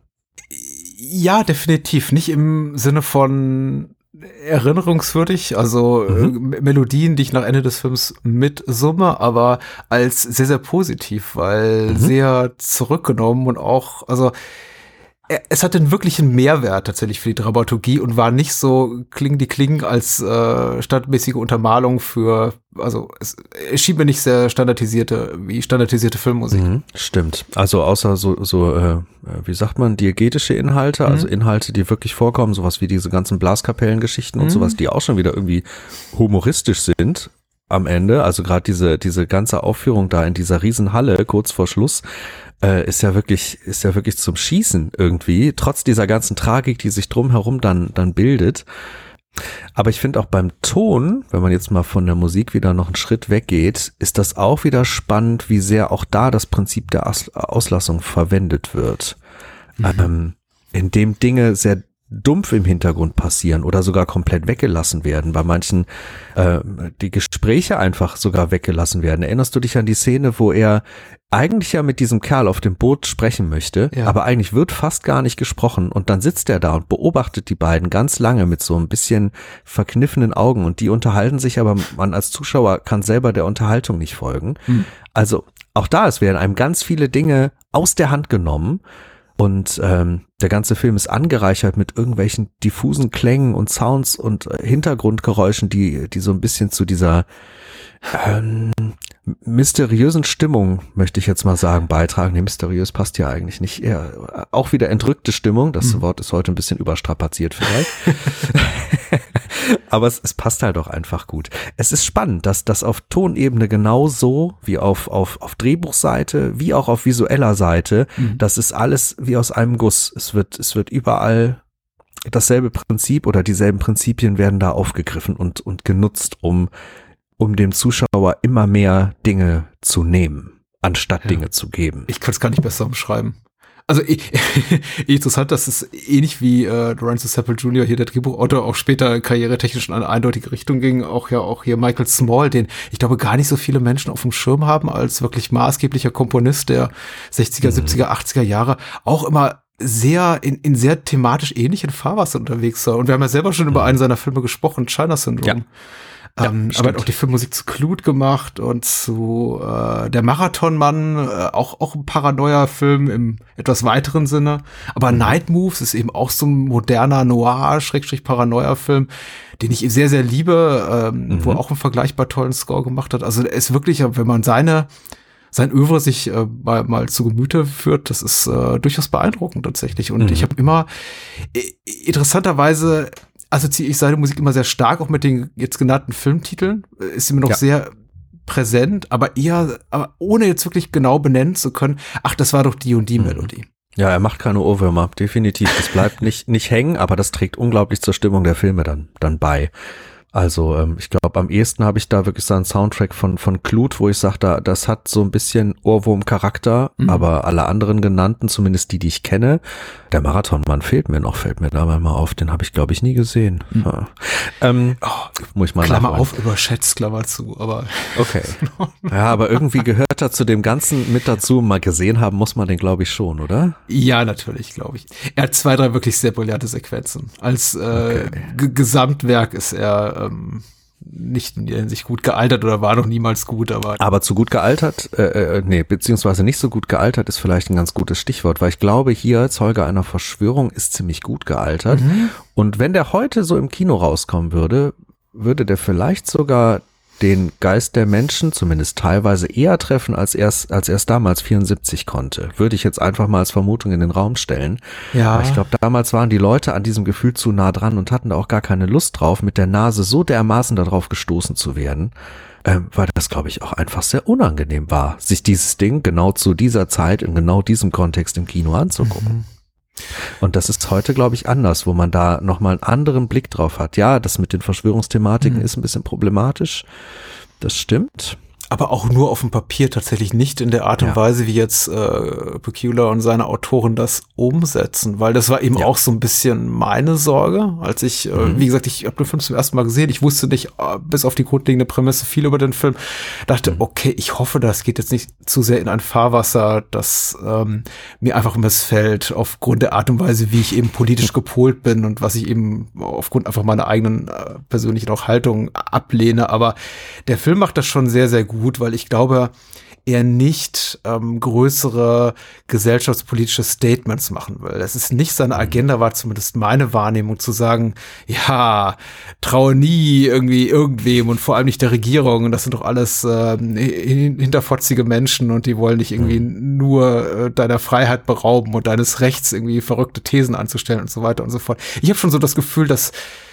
Ja, definitiv. Nicht im Sinne von erinnerungswürdig, also mhm. äh, Melodien, die ich nach Ende des Films mitsumme, aber als sehr, sehr positiv, weil mhm. sehr zurückgenommen und auch, also es hat den wirklichen Mehrwert tatsächlich für die Dramaturgie und war nicht so kling die kling als äh, standardmäßige Untermalung für, also es erschien mir nicht sehr standardisierte, wie standardisierte Filmmusik. Mhm, stimmt. Also außer so, so äh, wie sagt man, diegetische Inhalte, mhm. also Inhalte, die wirklich vorkommen, sowas wie diese ganzen Blaskapellengeschichten mhm. und sowas, die auch schon wieder irgendwie humoristisch sind am Ende. Also gerade diese, diese ganze Aufführung da in dieser Riesenhalle kurz vor Schluss, Äh, ist ja wirklich, ist ja wirklich zum Schießen irgendwie, trotz dieser ganzen Tragik, die sich drumherum dann, dann bildet. Aber ich finde auch beim Ton, wenn man jetzt mal von der Musik wieder noch einen Schritt weggeht, ist das auch wieder spannend, wie sehr auch da das Prinzip der Aus- Auslassung verwendet wird. Mhm. Ähm, indem Dinge sehr dumpf im Hintergrund passieren oder sogar komplett weggelassen werden. Bei manchen äh, die Gespräche einfach sogar weggelassen werden. Erinnerst du dich an die Szene, wo er eigentlich ja mit diesem Kerl auf dem Boot sprechen möchte, ja. aber eigentlich wird fast gar nicht gesprochen und dann sitzt er da und beobachtet die beiden ganz lange mit so ein bisschen verkniffenen Augen und die unterhalten sich, aber man als Zuschauer kann selber der Unterhaltung nicht folgen. Hm. Also auch da, es werden einem ganz viele Dinge aus der Hand genommen. Und ähm, der ganze Film ist angereichert mit irgendwelchen diffusen Klängen und Sounds und äh, Hintergrundgeräuschen, die die so ein bisschen zu dieser ähm, mysteriösen Stimmung, möchte ich jetzt mal sagen, beitragen. Nee, mysteriös passt ja eigentlich nicht. Eher, auch wieder entrückte Stimmung. Das mhm. Wort ist heute ein bisschen überstrapaziert vielleicht. Aber es, es passt halt auch einfach gut. Es ist spannend, dass das auf Tonebene genauso wie auf, auf, auf Drehbuchseite, wie auch auf visueller Seite, mhm. das ist alles wie aus einem Guss. Es wird, es wird überall dasselbe Prinzip oder dieselben Prinzipien werden da aufgegriffen und, und genutzt, um, um dem Zuschauer immer mehr Dinge zu nehmen, anstatt ja. Dinge zu geben. Ich kann es gar nicht besser umschreiben. Also interessant, dass es ähnlich wie äh, Lorenzo Seppel Junior hier, der Drehbuchautor, auch später karrieretechnisch in eine eindeutige Richtung ging. Auch ja auch hier Michael Small, den ich glaube gar nicht so viele Menschen auf dem Schirm haben als wirklich maßgeblicher Komponist der sechziger, mhm. siebziger, achtziger Jahre, auch immer sehr in, in sehr thematisch ähnlichen Fahrwasser unterwegs war. Und wir haben ja selber schon über einen seiner Filme gesprochen, China Syndrome. Ja. Ähm, ja, aber hat auch die Filmmusik zu Clute gemacht und zu äh, Der Marathonmann, äh, auch auch ein Paranoia-Film im etwas weiteren Sinne. Aber mhm. Night Moves ist eben auch so ein moderner Noir-Paranoia-Film, den ich sehr, sehr liebe, ähm, mhm. wo er auch einen vergleichbar tollen Score gemacht hat. Also er ist wirklich, wenn man seine sein Övre sich äh, mal, mal zu Gemüte führt, das ist äh, durchaus beeindruckend tatsächlich. Und mhm. ich habe immer äh, interessanterweise assoziiere ich seine Musik immer sehr stark, auch mit den jetzt genannten Filmtiteln. Ist immer noch ja. sehr präsent, aber eher, aber ohne jetzt wirklich genau benennen zu können, ach, das war doch die und die mhm. Melodie. Ja, er macht keine Ohrwürmer, definitiv. Das bleibt nicht, nicht hängen, aber das trägt unglaublich zur Stimmung der Filme dann, dann bei. Also ähm, ich glaube, am ehesten habe ich da wirklich so einen Soundtrack von von Clute, wo ich sage, da das hat so ein bisschen Ohrwurm-Charakter, mhm. aber alle anderen genannten, zumindest die, die ich kenne, der Marathonmann fehlt mir noch, fällt mir dabei mal auf, den habe ich, glaube ich, nie gesehen. Mhm. Ja. Ähm, oh, muss ich mal Klammer nachholen. Auf, überschätzt, Klammer zu, aber okay. Ja, aber irgendwie gehört er zu dem Ganzen mit dazu, mal gesehen haben muss man den, glaube ich, schon, oder? Ja, natürlich, glaube ich. Er hat zwei, drei wirklich sehr brillante Sequenzen. Als äh, okay. G- Gesamtwerk ist er ähm, nicht in der Hinsicht gut gealtert oder war noch niemals gut, aber aber zu gut gealtert, äh, äh, nee, beziehungsweise nicht so gut gealtert ist vielleicht ein ganz gutes Stichwort, weil ich glaube, hier Zeuge einer Verschwörung ist ziemlich gut gealtert mhm. und wenn der heute so im Kino rauskommen würde, würde der vielleicht sogar den Geist der Menschen zumindest teilweise eher treffen, als er es als er es damals vierundsiebzig konnte. Würde ich jetzt einfach mal als Vermutung in den Raum stellen. Ja. Aber ich glaube, damals waren die Leute an diesem Gefühl zu nah dran und hatten da auch gar keine Lust drauf, mit der Nase so dermaßen darauf gestoßen zu werden, ähm, weil das, glaube ich, auch einfach sehr unangenehm war, sich dieses Ding genau zu dieser Zeit in genau diesem Kontext im Kino anzugucken. Mhm. Und das ist heute, glaube ich, anders, wo man da nochmal einen anderen Blick drauf hat. Ja, das mit den Verschwörungsthematiken mhm. ist ein bisschen problematisch. Das stimmt. aber auch nur auf dem Papier, tatsächlich nicht in der Art und Ja. Weise, wie jetzt äh, Bakula und seine Autoren das umsetzen, weil das war eben Ja. auch so ein bisschen meine Sorge, als ich, äh, Mhm. wie gesagt, ich habe den Film zum ersten Mal gesehen, ich wusste nicht, äh, bis auf die grundlegende Prämisse viel über den Film, dachte, Mhm. okay, ich hoffe, das geht jetzt nicht zu sehr in ein Fahrwasser, das ähm, mir einfach missfällt, aufgrund der Art und Weise, wie ich eben politisch gepolt bin und was ich eben aufgrund einfach meiner eigenen äh, persönlichen auch Haltung ablehne, aber der Film macht das schon sehr, sehr gut. Gut, weil ich glaube, er nicht ähm, größere gesellschaftspolitische Statements machen will. Es ist nicht seine Agenda, war zumindest meine Wahrnehmung, zu sagen, ja, traue nie irgendwie irgendwem und vor allem nicht der Regierung. Das sind doch alles äh, hinterfotzige Menschen und die wollen dich irgendwie nur äh, deiner Freiheit berauben und deines Rechts, irgendwie verrückte Thesen anzustellen und so weiter und so fort. Ich habe schon so das Gefühl, dass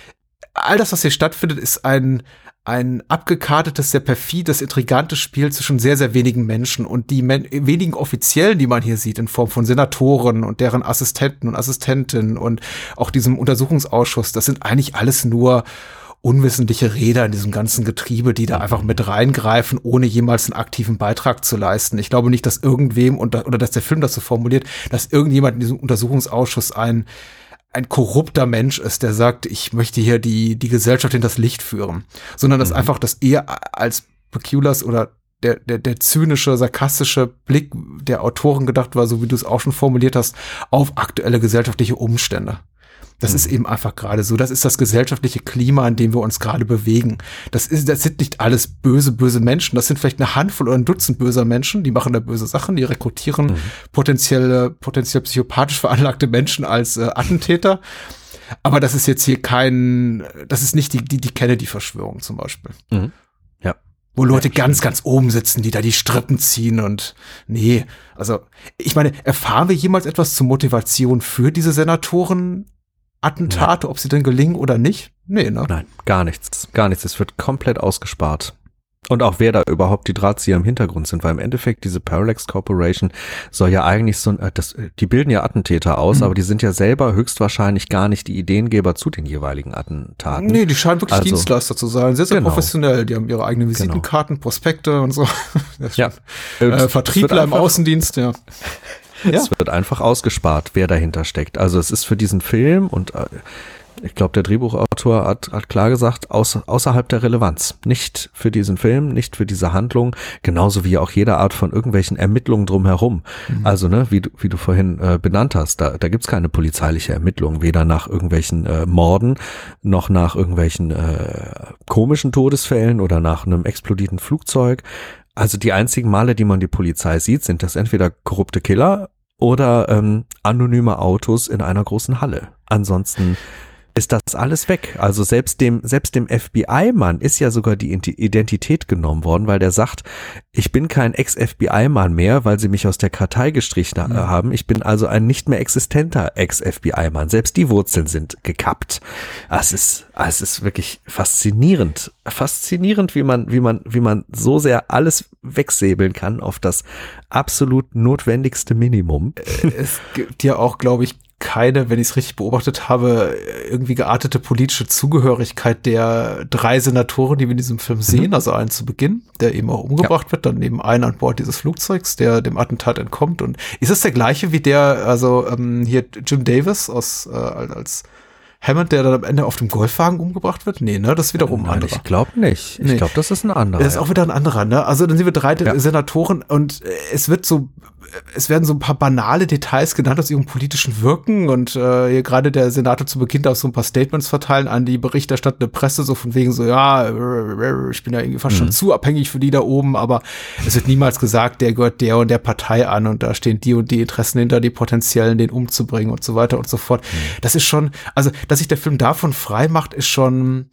all das, was hier stattfindet, ist ein ein abgekartetes, sehr perfides, intrigantes Spiel zwischen sehr, sehr wenigen Menschen und die men- wenigen Offiziellen, die man hier sieht, in Form von Senatoren und deren Assistenten und Assistentinnen und auch diesem Untersuchungsausschuss, das sind eigentlich alles nur unwissentliche Räder in diesem ganzen Getriebe, die da einfach mit reingreifen, ohne jemals einen aktiven Beitrag zu leisten. Ich glaube nicht, dass irgendwem, oder, oder dass der Film das so formuliert, dass irgendjemand in diesem Untersuchungsausschuss ein ein korrupter Mensch ist, der sagt, ich möchte hier die die Gesellschaft in das Licht führen, sondern dass mhm. einfach das eher als Bakulas oder der der der zynische, sarkastische Blick der Autoren gedacht war, so wie du es auch schon formuliert hast, auf aktuelle gesellschaftliche Umstände. Das mhm. ist eben einfach gerade so. Das ist das gesellschaftliche Klima, in dem wir uns gerade bewegen. Das ist, das sind nicht alles böse, böse Menschen. Das sind vielleicht eine Handvoll oder ein Dutzend böser Menschen, die machen da böse Sachen, die rekrutieren mhm. potenziell, potenziell psychopathisch veranlagte Menschen als äh, Attentäter. Aber das ist jetzt hier kein, das ist nicht die, die, die Kennedy-Verschwörung zum Beispiel. Mhm. Ja. Wo Leute ja, ganz, ganz oben sitzen, die da die Strippen ziehen und nee, also ich meine, erfahren wir jemals etwas zur Motivation für diese Senatoren? Attentate, Nein. ob sie denn gelingen oder nicht? Nee, ne? Nein, gar nichts. Gar nichts. Es wird komplett ausgespart. Und auch wer da überhaupt die Drahtzieher im Hintergrund sind, weil im Endeffekt diese Parallax Corporation soll ja eigentlich so, äh, das, die bilden ja Attentäter aus, mhm. aber die sind ja selber höchstwahrscheinlich gar nicht die Ideengeber zu den jeweiligen Attentaten. Nee, die scheinen wirklich also, Dienstleister zu sein. Sehr, sehr genau. professionell. Die haben ihre eigenen Visitenkarten, genau. Prospekte und so. Ja. Äh, Vertriebler im Außendienst, ja. Ja. Es wird einfach ausgespart, wer dahinter steckt. Also es ist für diesen Film und äh, ich glaube, der Drehbuchautor hat, hat klar gesagt, aus, außerhalb der Relevanz. Nicht für diesen Film, nicht für diese Handlung, genauso wie auch jede Art von irgendwelchen Ermittlungen drumherum. Mhm. Also, ne, wie du, wie du vorhin äh, benannt hast, da, da gibt's keine polizeiliche Ermittlung, weder nach irgendwelchen äh, Morden, noch nach irgendwelchen äh, komischen Todesfällen oder nach einem explodierten Flugzeug. Also die einzigen Male, die man die Polizei sieht, sind das entweder korrupte Killer oder ähm, anonyme Autos in einer großen Halle. Ansonsten ist das alles weg. Also selbst dem, selbst dem F B I-Mann ist ja sogar die Identität genommen worden, weil der sagt, ich bin kein Ex-F B I-Mann mehr, weil sie mich aus der Kartei gestrichen mhm. haben. Ich bin also ein nicht mehr existenter Ex-F B I-Mann. Selbst die Wurzeln sind gekappt. Es ist, es ist wirklich faszinierend. Faszinierend, wie man, wie man, wie man so sehr alles wegsäbeln kann auf das absolut notwendigste Minimum. Es gibt ja auch, glaube ich, keine, wenn ich es richtig beobachtet habe, irgendwie geartete politische Zugehörigkeit der drei Senatoren, die wir in diesem Film sehen. Mhm. Also einen zu Beginn, der eben auch umgebracht ja. wird, dann eben einen an Bord dieses Flugzeugs, der dem Attentat entkommt. Und ist es der gleiche wie der, also ähm, hier Jim Davis aus äh, als Hammond, der dann am Ende auf dem Golfwagen umgebracht wird? Nee, ne? Das ist wiederum ein anderer. Ich glaube nicht. Ich nee. glaube, das ist ein anderer. Das ist auch wieder ein anderer, ne? Also dann sind wir drei ja. Senatoren und es wird so, es werden so ein paar banale Details genannt aus ihrem politischen Wirken und äh, hier gerade der Senator zu Beginn darf so ein paar Statements verteilen an die berichterstattende Presse, so von wegen so, ja, ich bin ja irgendwie fast mhm. schon zu abhängig für die da oben, aber es wird niemals gesagt, der gehört der und der Partei an und da stehen die und die Interessen hinter, die potenziellen, den umzubringen und so weiter und so fort. Mhm. Das ist schon, also, dass sich der Film davon frei macht, ist schon,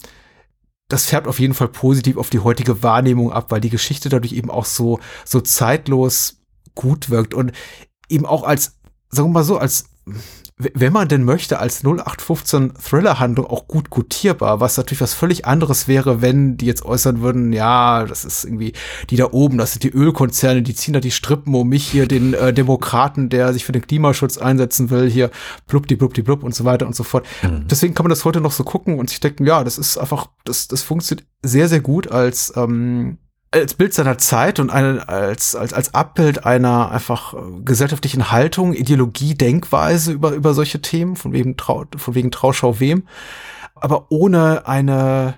das färbt auf jeden Fall positiv auf die heutige Wahrnehmung ab, weil die Geschichte dadurch eben auch so, so zeitlos gut wirkt und eben auch als, sagen wir mal so, als, wenn man denn möchte, als null acht fünfzehn Thriller-Handlung auch gut gutierbar, was natürlich was völlig anderes wäre, wenn die jetzt äußern würden, ja, das ist irgendwie die da oben, das sind die Ölkonzerne, die ziehen da die Strippen um mich hier, den äh, Demokraten, der sich für den Klimaschutz einsetzen will, hier blubdi blubdi blub und so weiter und so fort. Mhm. Deswegen kann man das heute noch so gucken und sich denken, ja, das ist einfach, das, das funktioniert sehr, sehr gut als, ähm, als Bild seiner Zeit und eine, als, als, als Abbild einer einfach gesellschaftlichen Haltung, Ideologie, Denkweise über, über solche Themen, von wegen, Trau, von wegen Trauschau wem, aber ohne eine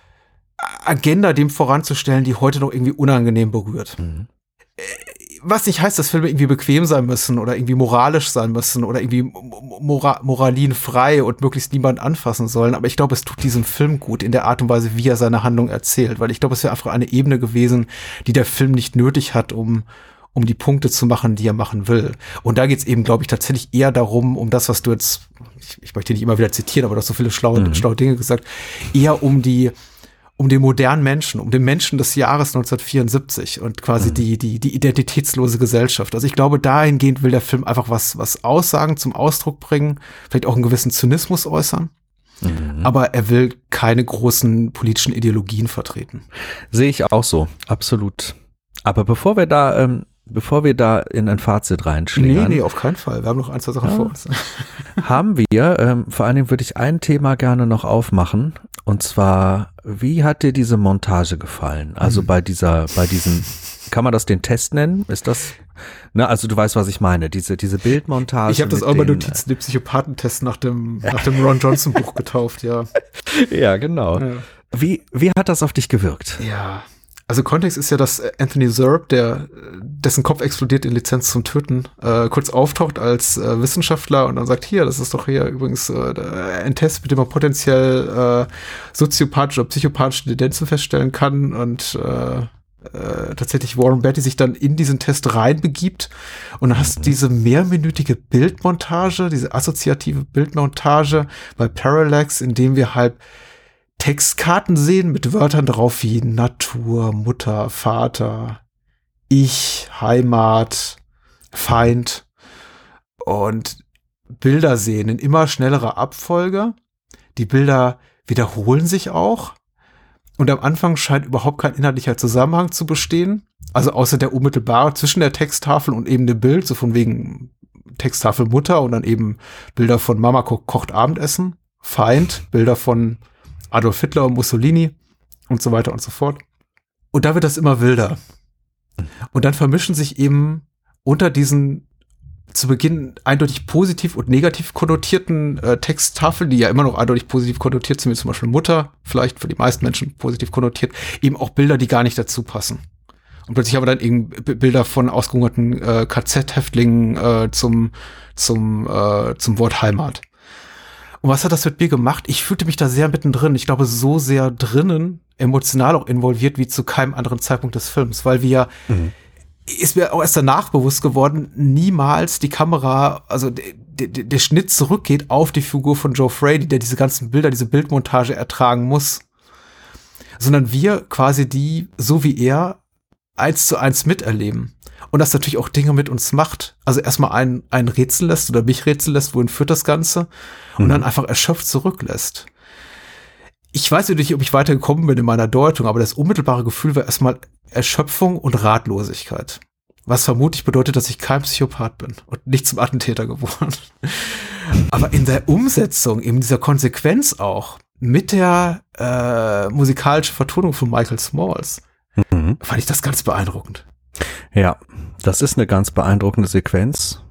Agenda dem voranzustellen, die heute noch irgendwie unangenehm berührt. Mhm. Was nicht heißt, dass Filme irgendwie bequem sein müssen oder irgendwie moralisch sein müssen oder irgendwie mora- moralinfrei und möglichst niemand anfassen sollen. Aber ich glaube, es tut diesem Film gut in der Art und Weise, wie er seine Handlung erzählt. Weil ich glaube, es wäre einfach eine Ebene gewesen, die der Film nicht nötig hat, um um die Punkte zu machen, die er machen will. Und da geht es eben, glaube ich, tatsächlich eher darum, um das, was du jetzt, ich, ich möchte nicht immer wieder zitieren, aber du hast so viele schlaue, mhm. schlaue Dinge gesagt, eher um die um den modernen Menschen, um den Menschen des Jahres neunzehnhundertvierundsiebzig und quasi mhm. die, die, die identitätslose Gesellschaft. Also ich glaube, dahingehend will der Film einfach was, was Aussagen zum Ausdruck bringen, vielleicht auch einen gewissen Zynismus äußern. Mhm. Aber er will keine großen politischen Ideologien vertreten. Sehe ich auch so, absolut. Aber bevor wir da, ähm, bevor wir da in ein Fazit reinschlingern. Nee, nee, auf keinen Fall. Wir haben noch ein, zwei Sachen ja. vor uns. Haben wir, ähm, vor allen Dingen würde ich ein Thema gerne noch aufmachen. Und zwar, wie hat dir diese Montage gefallen? Also mhm. bei dieser, bei diesem, kann man das den Test nennen? Ist das, ne, also du weißt, was ich meine, diese, diese Bildmontage. Ich habe das auch bei Notizen, den Psychopathentest nach dem, nach dem Ron Johnson Buch getauft, ja. Ja, genau. Ja. Wie, wie hat das auf dich gewirkt? Ja. Also Kontext ist ja, dass Anthony Zerbe, der dessen Kopf explodiert in Lizenz zum Töten, äh, kurz auftaucht als äh, Wissenschaftler und dann sagt, hier, das ist doch hier übrigens äh, ein Test, mit dem man potenziell äh, soziopathische oder psychopathische Tendenzen feststellen kann und äh, äh, tatsächlich Warren Beatty sich dann in diesen Test reinbegibt und dann hast du diese mehrminütige Bildmontage, diese assoziative Bildmontage bei Parallax, in dem wir halt Textkarten sehen mit Wörtern drauf wie Natur, Mutter, Vater, Ich, Heimat, Feind und Bilder sehen in immer schnellerer Abfolge. Die Bilder wiederholen sich auch und am Anfang scheint überhaupt kein inhaltlicher Zusammenhang zu bestehen. Also außer der unmittelbare zwischen der Texttafel und eben dem Bild, so von wegen Texttafel Mutter und dann eben Bilder von Mama ko- kocht Abendessen, Feind, Bilder von Adolf Hitler und Mussolini und so weiter und so fort. Und da wird das immer wilder. Und dann vermischen sich eben unter diesen zu Beginn eindeutig positiv und negativ konnotierten äh, Texttafeln, die ja immer noch eindeutig positiv konnotiert sind, wie zum Beispiel Mutter, vielleicht für die meisten Menschen positiv konnotiert, eben auch Bilder, die gar nicht dazu passen. Und plötzlich haben wir dann eben Bilder von ausgehungerten äh, K Z-Häftlingen äh, zum, zum, äh, zum Wort Heimat. Und was hat das mit mir gemacht? Ich fühlte mich da sehr mittendrin. Ich glaube, so sehr drinnen, emotional auch involviert, wie zu keinem anderen Zeitpunkt des Films. Weil wir, mhm. ist mir auch erst danach bewusst geworden, niemals die Kamera, also der, der, der Schnitt zurückgeht auf die Figur von Joe Frady, der diese ganzen Bilder, diese Bildmontage ertragen muss. Sondern wir quasi die, so wie er, eins zu eins miterleben. Und das natürlich auch Dinge mit uns macht. Also erstmal einen, einen rätseln lässt oder mich rätseln lässt, wohin führt das Ganze? Und mhm. dann einfach erschöpft zurücklässt. Ich weiß nicht, ob ich weitergekommen bin in meiner Deutung, aber das unmittelbare Gefühl war erstmal Erschöpfung und Ratlosigkeit. Was vermutlich bedeutet, dass ich kein Psychopath bin und nicht zum Attentäter geworden. Aber in der Umsetzung, in dieser Konsequenz auch, mit der äh, musikalischen Vertonung von Michael Smalls, mhm. fand ich das ganz beeindruckend. Ja, das ist eine ganz beeindruckende Sequenz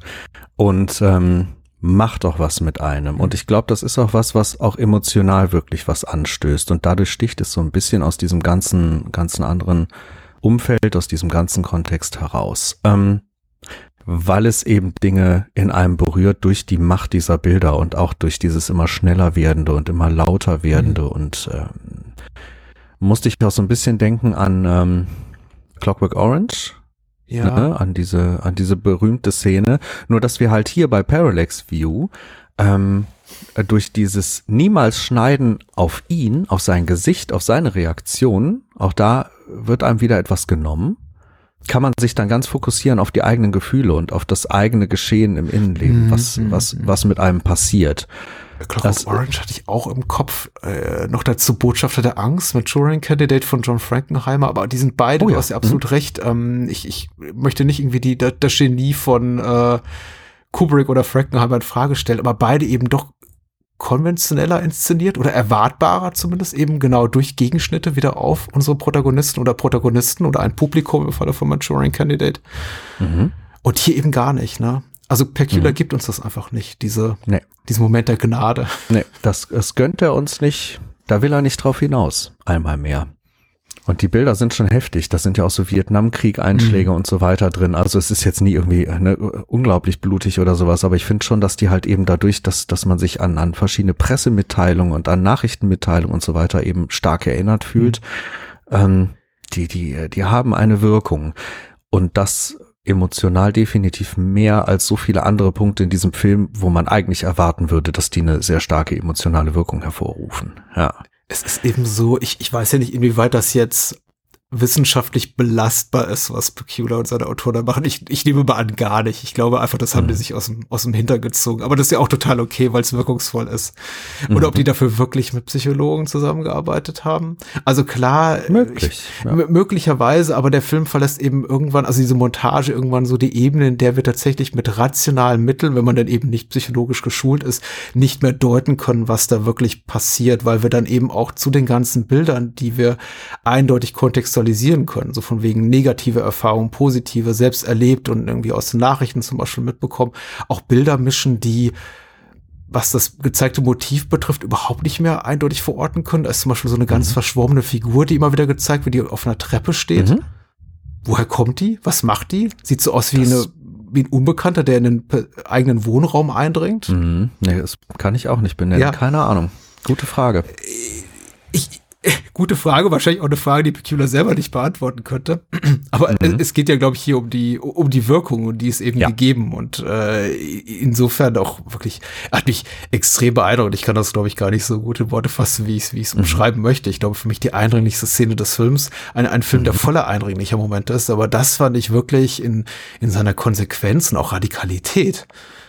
und ähm, macht auch was mit einem. Und ich glaube, das ist auch was, was auch emotional wirklich was anstößt. Und dadurch sticht es so ein bisschen aus diesem ganzen, ganzen anderen Umfeld, aus diesem ganzen Kontext heraus. Ähm, weil es eben Dinge in einem berührt durch die Macht dieser Bilder und auch durch dieses immer schneller werdende und immer lauter werdende. Mhm. Und ähm, musste ich auch so ein bisschen denken an ähm, Clockwork Orange, ja. ne, an diese, an diese berühmte Szene. Nur, dass wir halt hier bei Parallax View ähm, durch dieses niemals Schneiden auf ihn, auf sein Gesicht, auf seine Reaktion, auch da wird einem wieder etwas genommen, kann man sich dann ganz fokussieren auf die eigenen Gefühle und auf das eigene Geschehen im Innenleben, mhm. was, was, was mit einem passiert. Clockwork Orange hatte ich auch im Kopf. Äh, noch dazu Botschafter der Angst mit Turing Candidate von John Frankenheimer. Aber die sind beide, oh ja. du hast ja absolut mhm. recht. Ähm, ich, ich möchte nicht irgendwie die, das, das Genie von äh, Kubrick oder Frankenheimer in Frage stellen, aber beide eben doch konventioneller inszeniert oder erwartbarer zumindest eben genau durch Gegenschnitte wieder auf unsere Protagonisten oder Protagonisten oder ein Publikum im Falle von Manchurian Candidate. Mhm. Und hier eben gar nicht, ne? Also Pecula mhm. gibt uns das einfach nicht, diese, nee. diesen Moment der Gnade. Nee, das, das gönnt er uns nicht, da will er nicht drauf hinaus, einmal mehr. Und die Bilder sind schon heftig. Das sind ja auch so Vietnamkrieg-Einschläge mhm. und so weiter drin. Also es ist jetzt nie irgendwie ne, unglaublich blutig oder sowas, aber ich finde schon, dass die halt eben dadurch, dass, dass man sich an, an verschiedene Pressemitteilungen und an Nachrichtenmitteilungen und so weiter eben stark erinnert fühlt, mhm. ähm, die, die, die haben eine Wirkung. Und das emotional definitiv mehr als so viele andere Punkte in diesem Film, wo man eigentlich erwarten würde, dass die eine sehr starke emotionale Wirkung hervorrufen. Ja. Es ist eben so, ich, ich weiß ja nicht, inwieweit das jetzt wissenschaftlich belastbar ist, was Pecula und seine Autoren da machen. Ich, ich nehme mal an, gar nicht. Ich glaube einfach, das haben mhm. die sich aus dem, aus dem Hintern gezogen. Aber das ist ja auch total okay, weil es wirkungsvoll ist. Oder mhm. ob die dafür wirklich mit Psychologen zusammengearbeitet haben. Also klar, möglich, ich, ja. m- möglicherweise, aber der Film verlässt eben irgendwann, also diese Montage irgendwann so die Ebene, in der wir tatsächlich mit rationalen Mitteln, wenn man dann eben nicht psychologisch geschult ist, nicht mehr deuten können, was da wirklich passiert, weil wir dann eben auch zu den ganzen Bildern, die wir eindeutig kontextualisieren können, so von wegen negative Erfahrungen, positive, selbst erlebt und irgendwie aus den Nachrichten zum Beispiel mitbekommen, auch Bilder mischen, die, was das gezeigte Motiv betrifft, überhaupt nicht mehr eindeutig verorten können. Da ist zum Beispiel so eine ganz mhm. verschwommene Figur, die immer wieder gezeigt wird, die auf einer Treppe steht. Mhm. Woher kommt die? Was macht die? Sieht so aus wie eine wie ein Unbekannter, der in den eigenen Wohnraum eindringt. Mhm. Nee, das kann ich auch nicht benennen. Ja. Keine Ahnung. Gute Frage. Ich Gute Frage, wahrscheinlich auch eine Frage, die Pecula selber nicht beantworten könnte. Aber mhm. es geht ja, glaube ich, hier um die um die Wirkung und die ist eben ja. gegeben und äh, insofern auch wirklich, hat mich extrem beeindruckt. Ich kann das, glaube ich, gar nicht so gut in Worte fassen, wie ich es wie ich es mhm. beschreiben möchte. Ich glaube, für mich die eindringlichste Szene des Films, ein, ein Film, mhm. der voller eindringlicher Momente ist, aber das fand ich wirklich in in seiner Konsequenz und auch Radikalität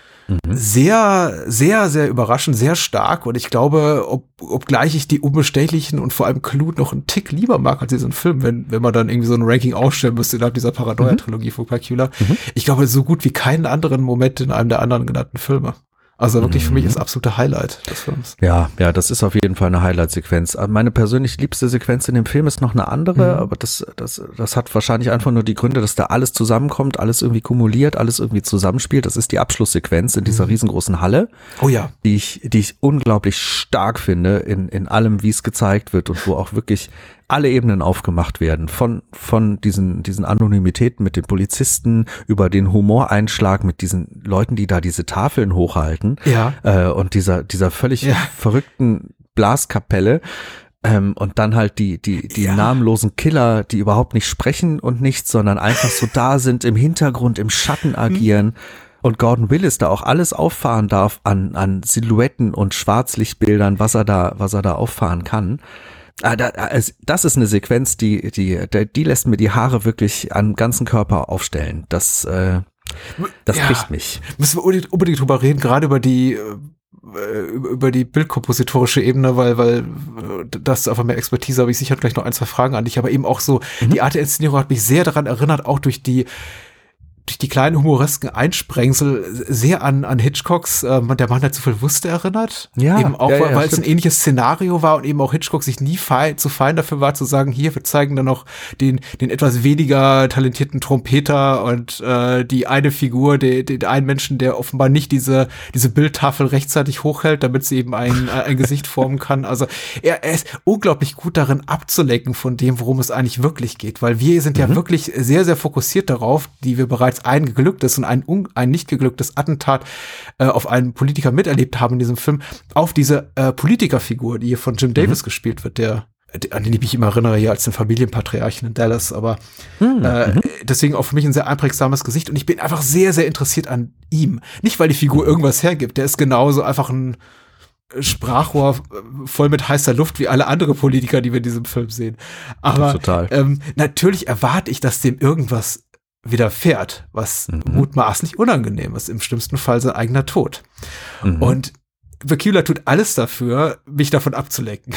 sehr, sehr, sehr überraschend, sehr stark. Und ich glaube, ob, obgleich ich die Unbestechlichen und vor allem Clute noch einen Tick lieber mag als diesen Film, wenn, wenn man dann irgendwie so ein Ranking aufstellen müsste innerhalb dieser Paranoia-Trilogie mhm. von Pecula. Mhm. Ich glaube, so gut wie keinen anderen Moment in einem der anderen genannten Filme. Also wirklich, für mich ist das absolute Highlight des Films. Ja, ja, das ist auf jeden Fall eine Highlight-Sequenz. Meine persönlich liebste Sequenz in dem Film ist noch eine andere, mhm. aber das, das, das hat wahrscheinlich einfach nur die Gründe, dass da alles zusammenkommt, alles irgendwie kumuliert, alles irgendwie zusammenspielt. Das ist die Abschlusssequenz in dieser mhm. riesengroßen Halle. Oh ja. Die ich, die ich unglaublich stark finde in, in allem, wie es gezeigt wird und wo auch wirklich alle Ebenen aufgemacht werden, von von diesen diesen Anonymitäten mit den Polizisten über den Humoreinschlag mit diesen Leuten, die da diese Tafeln hochhalten, ja. äh, und dieser dieser völlig ja. verrückten Blaskapelle, ähm, und dann halt die die die ja. namenlosen Killer, die überhaupt nicht sprechen und nichts, sondern einfach so da sind, im Hintergrund, im Schatten agieren. Hm. Und Gordon Willis da auch alles auffahren darf an an Silhouetten und Schwarzlichtbildern, was er da was er da auffahren kann. Ah, da, das ist eine Sequenz, die, die, die lässt mir die Haare wirklich am ganzen Körper aufstellen. Das, äh, das ja, kriegt mich. Müssen wir unbedingt drüber reden, gerade über die, über die bildkompositorische Ebene, weil, weil das ist einfach mehr Expertise, habe ich sicher gleich noch ein, zwei Fragen an dich, aber eben auch so, mhm. die Art der Inszenierung hat mich sehr daran erinnert, auch durch die, durch die kleinen humoresken Einsprengsel sehr an an Hitchcocks äh, Der Mann, der zu viel wusste, erinnert. Ja, eben auch, ja, weil, ja, weil es ein ähnliches Szenario war und eben auch Hitchcock sich nie fein, zu fein dafür war, zu sagen, hier, wir zeigen dann noch den den etwas weniger talentierten Trompeter und äh, die eine Figur, den, den einen Menschen, der offenbar nicht diese diese Bildtafel rechtzeitig hochhält, damit sie eben ein ein Gesicht formen kann. Also er, er ist unglaublich gut darin, abzulenken von dem, worum es eigentlich wirklich geht, weil wir sind mhm. ja wirklich sehr, sehr fokussiert darauf, die wir bereits ein geglücktes und ein, un, ein nicht geglücktes Attentat äh, auf einen Politiker miterlebt haben in diesem Film, auf diese äh, Politikerfigur, die hier von Jim Davis mhm. gespielt wird, der, der, an den ich mich immer erinnere hier als den Familienpatriarchen in Dallas, aber mhm. äh, deswegen auch für mich ein sehr einprägsames Gesicht und ich bin einfach sehr, sehr interessiert an ihm. Nicht, weil die Figur irgendwas hergibt, der ist genauso einfach ein Sprachrohr voll mit heißer Luft wie alle andere Politiker, die wir in diesem Film sehen. Aber ähm, natürlich erwarte ich, dass dem irgendwas widerfährt, was mhm. mutmaßlich unangenehm ist, im schlimmsten Fall sein eigener Tod. Mhm. Und Pecula tut alles dafür, mich davon abzulenken.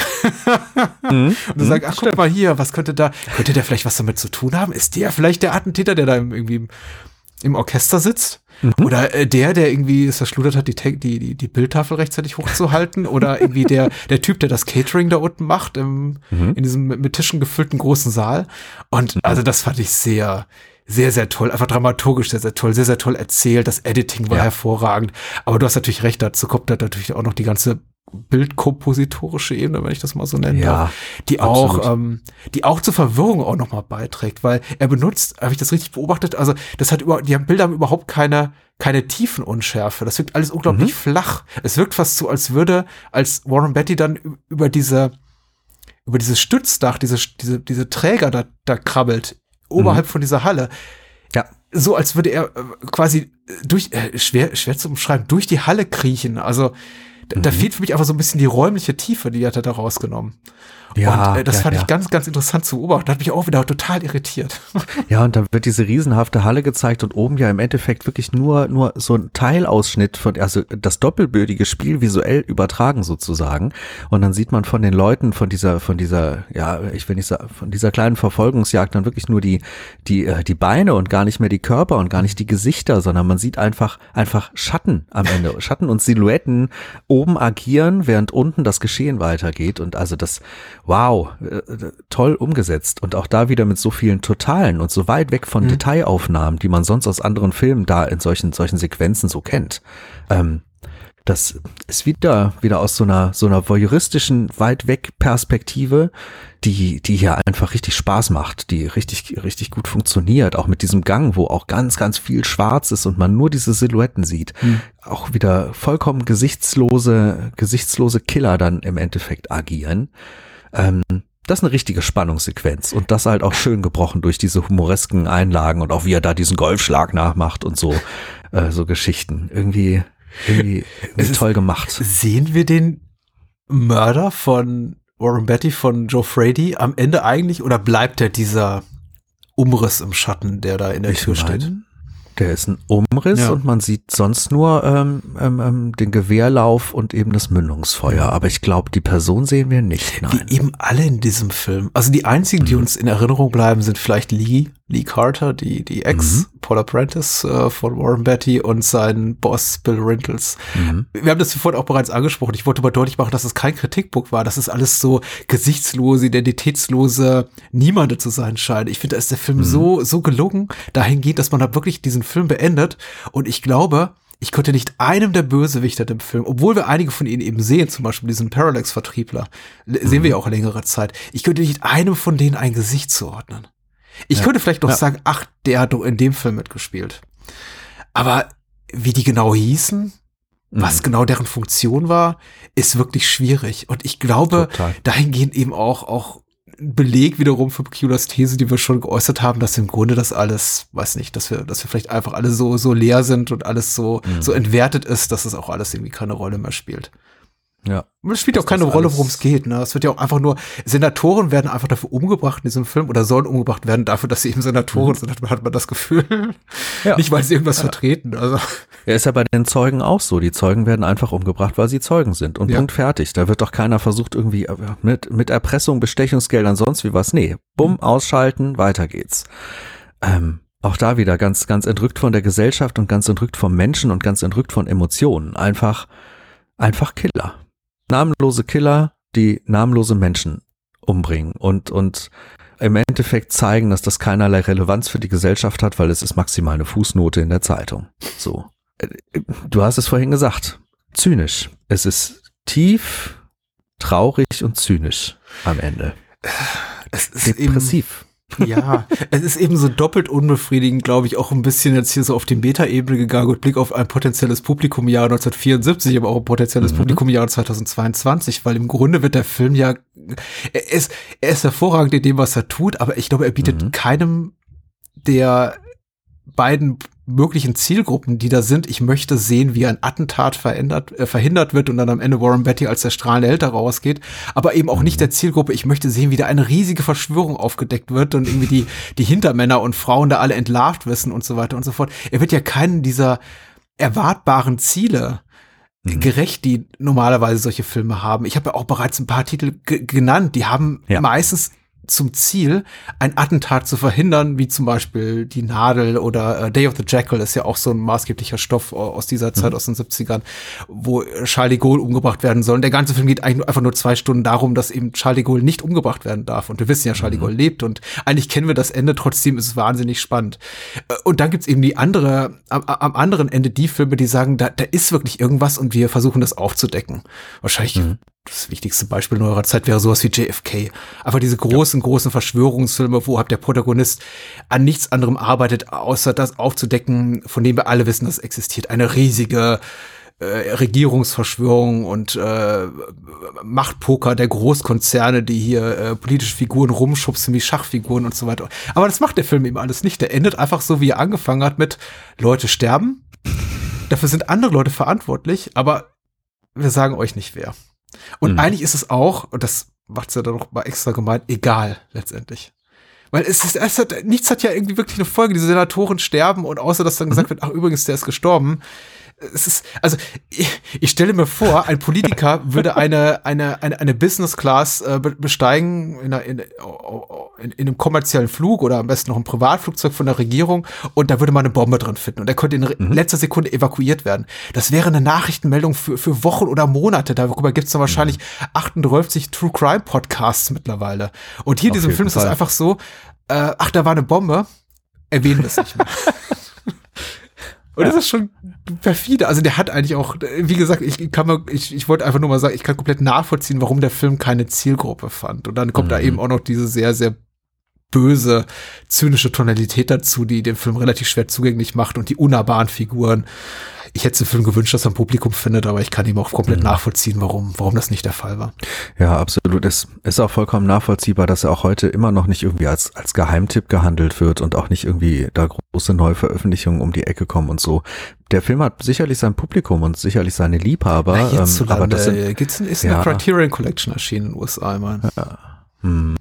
mhm. Und du sagst, ach, guck mal hier, was könnte da, könnte der vielleicht was damit zu tun haben? Ist der vielleicht der Attentäter, der da irgendwie im, im Orchester sitzt? Mhm. Oder äh, der, der irgendwie es verschludert hat, die, die, die, die Bildtafel rechtzeitig hochzuhalten. Oder irgendwie der, der Typ, der das Catering da unten macht, im, mhm. in diesem mit Tischen gefüllten großen Saal. Und also das fand ich sehr, sehr, sehr toll. Einfach dramaturgisch sehr, sehr toll. Sehr, sehr toll erzählt. Das Editing war ja. hervorragend. Aber du hast natürlich recht, dazu kommt da natürlich auch noch die ganze bildkompositorische Ebene, wenn ich das mal so nennen ja, darf, die absolut. auch, ähm, die auch zur Verwirrung auch nochmal beiträgt, weil er benutzt, habe ich das richtig beobachtet, also das hat über, die Bilder haben überhaupt keine, keine Tiefenunschärfe, das wirkt alles unglaublich mhm. flach. Es wirkt fast so, als würde, als Warren Beatty dann über diese, über dieses Stützdach, diese, diese, diese Träger da, da krabbelt, oberhalb mhm. von dieser Halle. Ja. So, als würde er quasi durch, äh, schwer, schwer zu umschreiben, durch die Halle kriechen, also Da, mhm. da fehlt für mich einfach so ein bisschen die räumliche Tiefe, die hat er da rausgenommen. Ja, und äh, das ja, fand ja. ich ganz, ganz interessant zu beobachten. Hat mich auch wieder total irritiert. Ja, und da wird diese riesenhafte Halle gezeigt und oben ja im Endeffekt wirklich nur nur so ein Teilausschnitt von, also das doppelbödige Spiel visuell übertragen sozusagen. Und dann sieht man von den Leuten von dieser, von dieser, ja, ich will nicht sagen, von dieser kleinen Verfolgungsjagd dann wirklich nur die die die Beine und gar nicht mehr die Körper und gar nicht die Gesichter, sondern man sieht einfach einfach Schatten am Ende, Schatten und Silhouetten oben agieren, während unten das Geschehen weitergeht. Und also das wow, äh, toll umgesetzt und auch da wieder mit so vielen Totalen und so weit weg von mhm. Detailaufnahmen, die man sonst aus anderen Filmen da in solchen solchen Sequenzen so kennt. Ähm, das ist wieder wieder aus so einer so einer voyeuristischen weit weg Perspektive, die die hier einfach richtig Spaß macht, die richtig richtig gut funktioniert, auch mit diesem Gang, wo auch ganz ganz viel schwarz ist und man nur diese Silhouetten sieht. Mhm. Auch wieder vollkommen gesichtslose gesichtslose Killer dann im Endeffekt agieren. Ähm, das ist eine richtige Spannungssequenz und das halt auch schön gebrochen durch diese humoresken Einlagen und auch wie er da diesen Golfschlag nachmacht und so äh, so Geschichten. Irgendwie irgendwie, irgendwie toll gemacht. Sehen wir den Mörder von Warren Beatty, von Joe Frady am Ende eigentlich oder bleibt er dieser Umriss im Schatten, der da in der ich Tür meine, steht? Der ist ein Umriss ja. und man sieht sonst nur ähm, ähm, den Gewehrlauf und eben das Mündungsfeuer. Ja. Aber ich glaube, die Person sehen wir nicht. Nein. Wie eben alle in diesem Film. Also die einzigen, die mhm. uns in Erinnerung bleiben, sind vielleicht Lee, Lee Carter, die die Ex mhm. Paula Prentice äh, von Warren Beatty und sein Boss Bill Rintles. Mhm. Wir haben das vorhin auch bereits angesprochen. Ich wollte mal deutlich machen, dass es kein Kritikpunkt war. Das ist alles so gesichtslose, identitätslose Niemande zu sein scheint. Ich finde, da ist der Film mhm. so so gelungen, dahingehend, dass man da wirklich diesen Film beendet und ich glaube, ich könnte nicht einem der Bösewichter im Film, obwohl wir einige von ihnen eben sehen, zum Beispiel diesen Parallax-Vertriebler, mhm. sehen wir ja auch längere Zeit, ich könnte nicht einem von denen ein Gesicht zuordnen. Ich ja. könnte vielleicht noch ja. sagen, ach, der hat doch in dem Film mitgespielt. Aber wie die genau hießen, mhm. was genau deren Funktion war, ist wirklich schwierig und ich glaube, Total. dahingehend eben auch, auch Beleg wiederum für Peculiars These, die wir schon geäußert haben, dass im Grunde das alles, weiß nicht, dass wir, dass wir vielleicht einfach alle so, so leer sind und alles so, mhm. so entwertet ist, dass es auch alles irgendwie keine Rolle mehr spielt. Ja. Es spielt auch keine Rolle, worum es geht, ne? Es wird ja auch einfach nur, Senatoren werden einfach dafür umgebracht in diesem Film oder sollen umgebracht werden dafür, dass sie eben Senatoren mhm. sind, hat man, hat man das Gefühl. Ja. Nicht, weil sie irgendwas ja. vertreten, also. Ja, ist ja bei den Zeugen auch so. Die Zeugen werden einfach umgebracht, weil sie Zeugen sind. Und ja. Punkt fertig. Da wird doch keiner versucht, irgendwie mit, mit Erpressung, Bestechungsgeldern, sonst wie was. Nee. Bumm, mhm. ausschalten, weiter geht's. Ähm, auch da wieder ganz, ganz entrückt von der Gesellschaft und ganz entrückt vom Menschen und ganz entrückt von Emotionen. Einfach, einfach Killer. Namenlose Killer, die namenlose Menschen umbringen und, und im Endeffekt zeigen, dass das keinerlei Relevanz für die Gesellschaft hat, weil es ist maximal eine Fußnote in der Zeitung. So. Du hast es vorhin gesagt. Zynisch. Es ist tief, traurig und zynisch am Ende. Es ist depressiv. Eben, ja, es ist eben so doppelt unbefriedigend, glaube ich, auch ein bisschen jetzt hier so auf die Metaebene gegangen und Blick auf ein potenzielles Publikum im Jahr neunzehnhundertvierundsiebzig, aber auch ein potenzielles mhm. Publikum im Jahr zweitausendzweiundzwanzig, weil im Grunde wird der Film ja, er ist, er ist hervorragend in dem, was er tut, aber ich glaube, er bietet mhm. keinem der beiden möglichen Zielgruppen, die da sind. Ich möchte sehen, wie ein Attentat verändert, äh, verhindert wird und dann am Ende Warren Beatty als der strahlende Held da rausgeht, aber eben auch nicht der Zielgruppe. Ich möchte sehen, wie da eine riesige Verschwörung aufgedeckt wird und irgendwie die, die Hintermänner und Frauen da alle entlarvt wissen und so weiter und so fort. Er wird ja keinen dieser erwartbaren Ziele mhm. gerecht, die normalerweise solche Filme haben. Ich habe ja auch bereits ein paar Titel g- genannt, die haben ja. meistens zum Ziel, ein Attentat zu verhindern, wie zum Beispiel die Nadel oder äh, Day of the Jackal ist ja auch so ein maßgeblicher Stoff aus dieser Zeit, mhm. aus den siebzigern, wo Charles de Gaulle umgebracht werden soll. Und der ganze Film geht eigentlich einfach nur zwei Stunden darum, dass eben Charles de Gaulle nicht umgebracht werden darf. Und wir wissen ja, Charles mhm. de Gaulle lebt und eigentlich kennen wir das Ende, trotzdem ist es wahnsinnig spannend. Und dann gibt's eben die andere, am, am anderen Ende die Filme, die sagen, da, da ist wirklich irgendwas und wir versuchen das aufzudecken. Wahrscheinlich mhm. das wichtigste Beispiel in eurer Zeit wäre sowas wie J F K. Aber diese großen, ja. großen Verschwörungsfilme, wo halt der Protagonist an nichts anderem arbeitet, außer das aufzudecken, von dem wir alle wissen, dass es existiert. Eine riesige äh, Regierungsverschwörung und äh, Machtpoker der Großkonzerne, die hier äh, politische Figuren rumschubsen wie Schachfiguren und so weiter. Aber das macht der Film eben alles nicht. Der endet einfach so, wie er angefangen hat mit Leute sterben. Dafür sind andere Leute verantwortlich, aber wir sagen euch nicht wer. Und mhm. eigentlich ist es auch, und das macht's ja dann noch mal extra gemeint, egal letztendlich. Weil es ist, es hat, nichts hat ja irgendwie wirklich eine Folge. Diese Senatoren sterben und außer, dass dann gesagt wird, ach übrigens, der ist gestorben. Es ist, also ich, ich stelle mir vor, ein Politiker würde eine eine eine, eine Business Class äh, besteigen in, einer, in, in, in einem kommerziellen Flug oder am besten noch ein Privatflugzeug von der Regierung und da würde man eine Bombe drin finden und er könnte in mhm. letzter Sekunde evakuiert werden. Das wäre eine Nachrichtenmeldung für für Wochen oder Monate. Darüber gibt es dann wahrscheinlich mhm. achtundreißig True Crime Podcasts mittlerweile. Und hier in diesem Film ist es einfach so, äh, ach, da war eine Bombe, erwähnen wir es nicht mehr. Und das ist schon perfide. Also der hat eigentlich auch, wie gesagt, ich kann mal, ich, ich wollte einfach nur mal sagen, ich kann komplett nachvollziehen, warum der Film keine Zielgruppe fand. Und dann kommt mhm. da eben auch noch diese sehr, sehr böse, zynische Tonalität dazu, die den Film relativ schwer zugänglich macht und die unnahbaren Figuren. Ich hätte den Film gewünscht, dass er ein Publikum findet, aber ich kann ihm auch komplett mhm. nachvollziehen, warum, warum das nicht der Fall war. Ja, absolut. Es ist auch vollkommen nachvollziehbar, dass er auch heute immer noch nicht irgendwie als, als Geheimtipp gehandelt wird und auch nicht irgendwie da große Neuveröffentlichungen um die Ecke kommen und so. Der Film hat sicherlich sein Publikum und sicherlich seine Liebhaber. Na, hierzulande, ähm, aber das sind, gibt's, ist ja, eine Criterion Collection erschienen in den U S A, ich meine. Ja. Hm.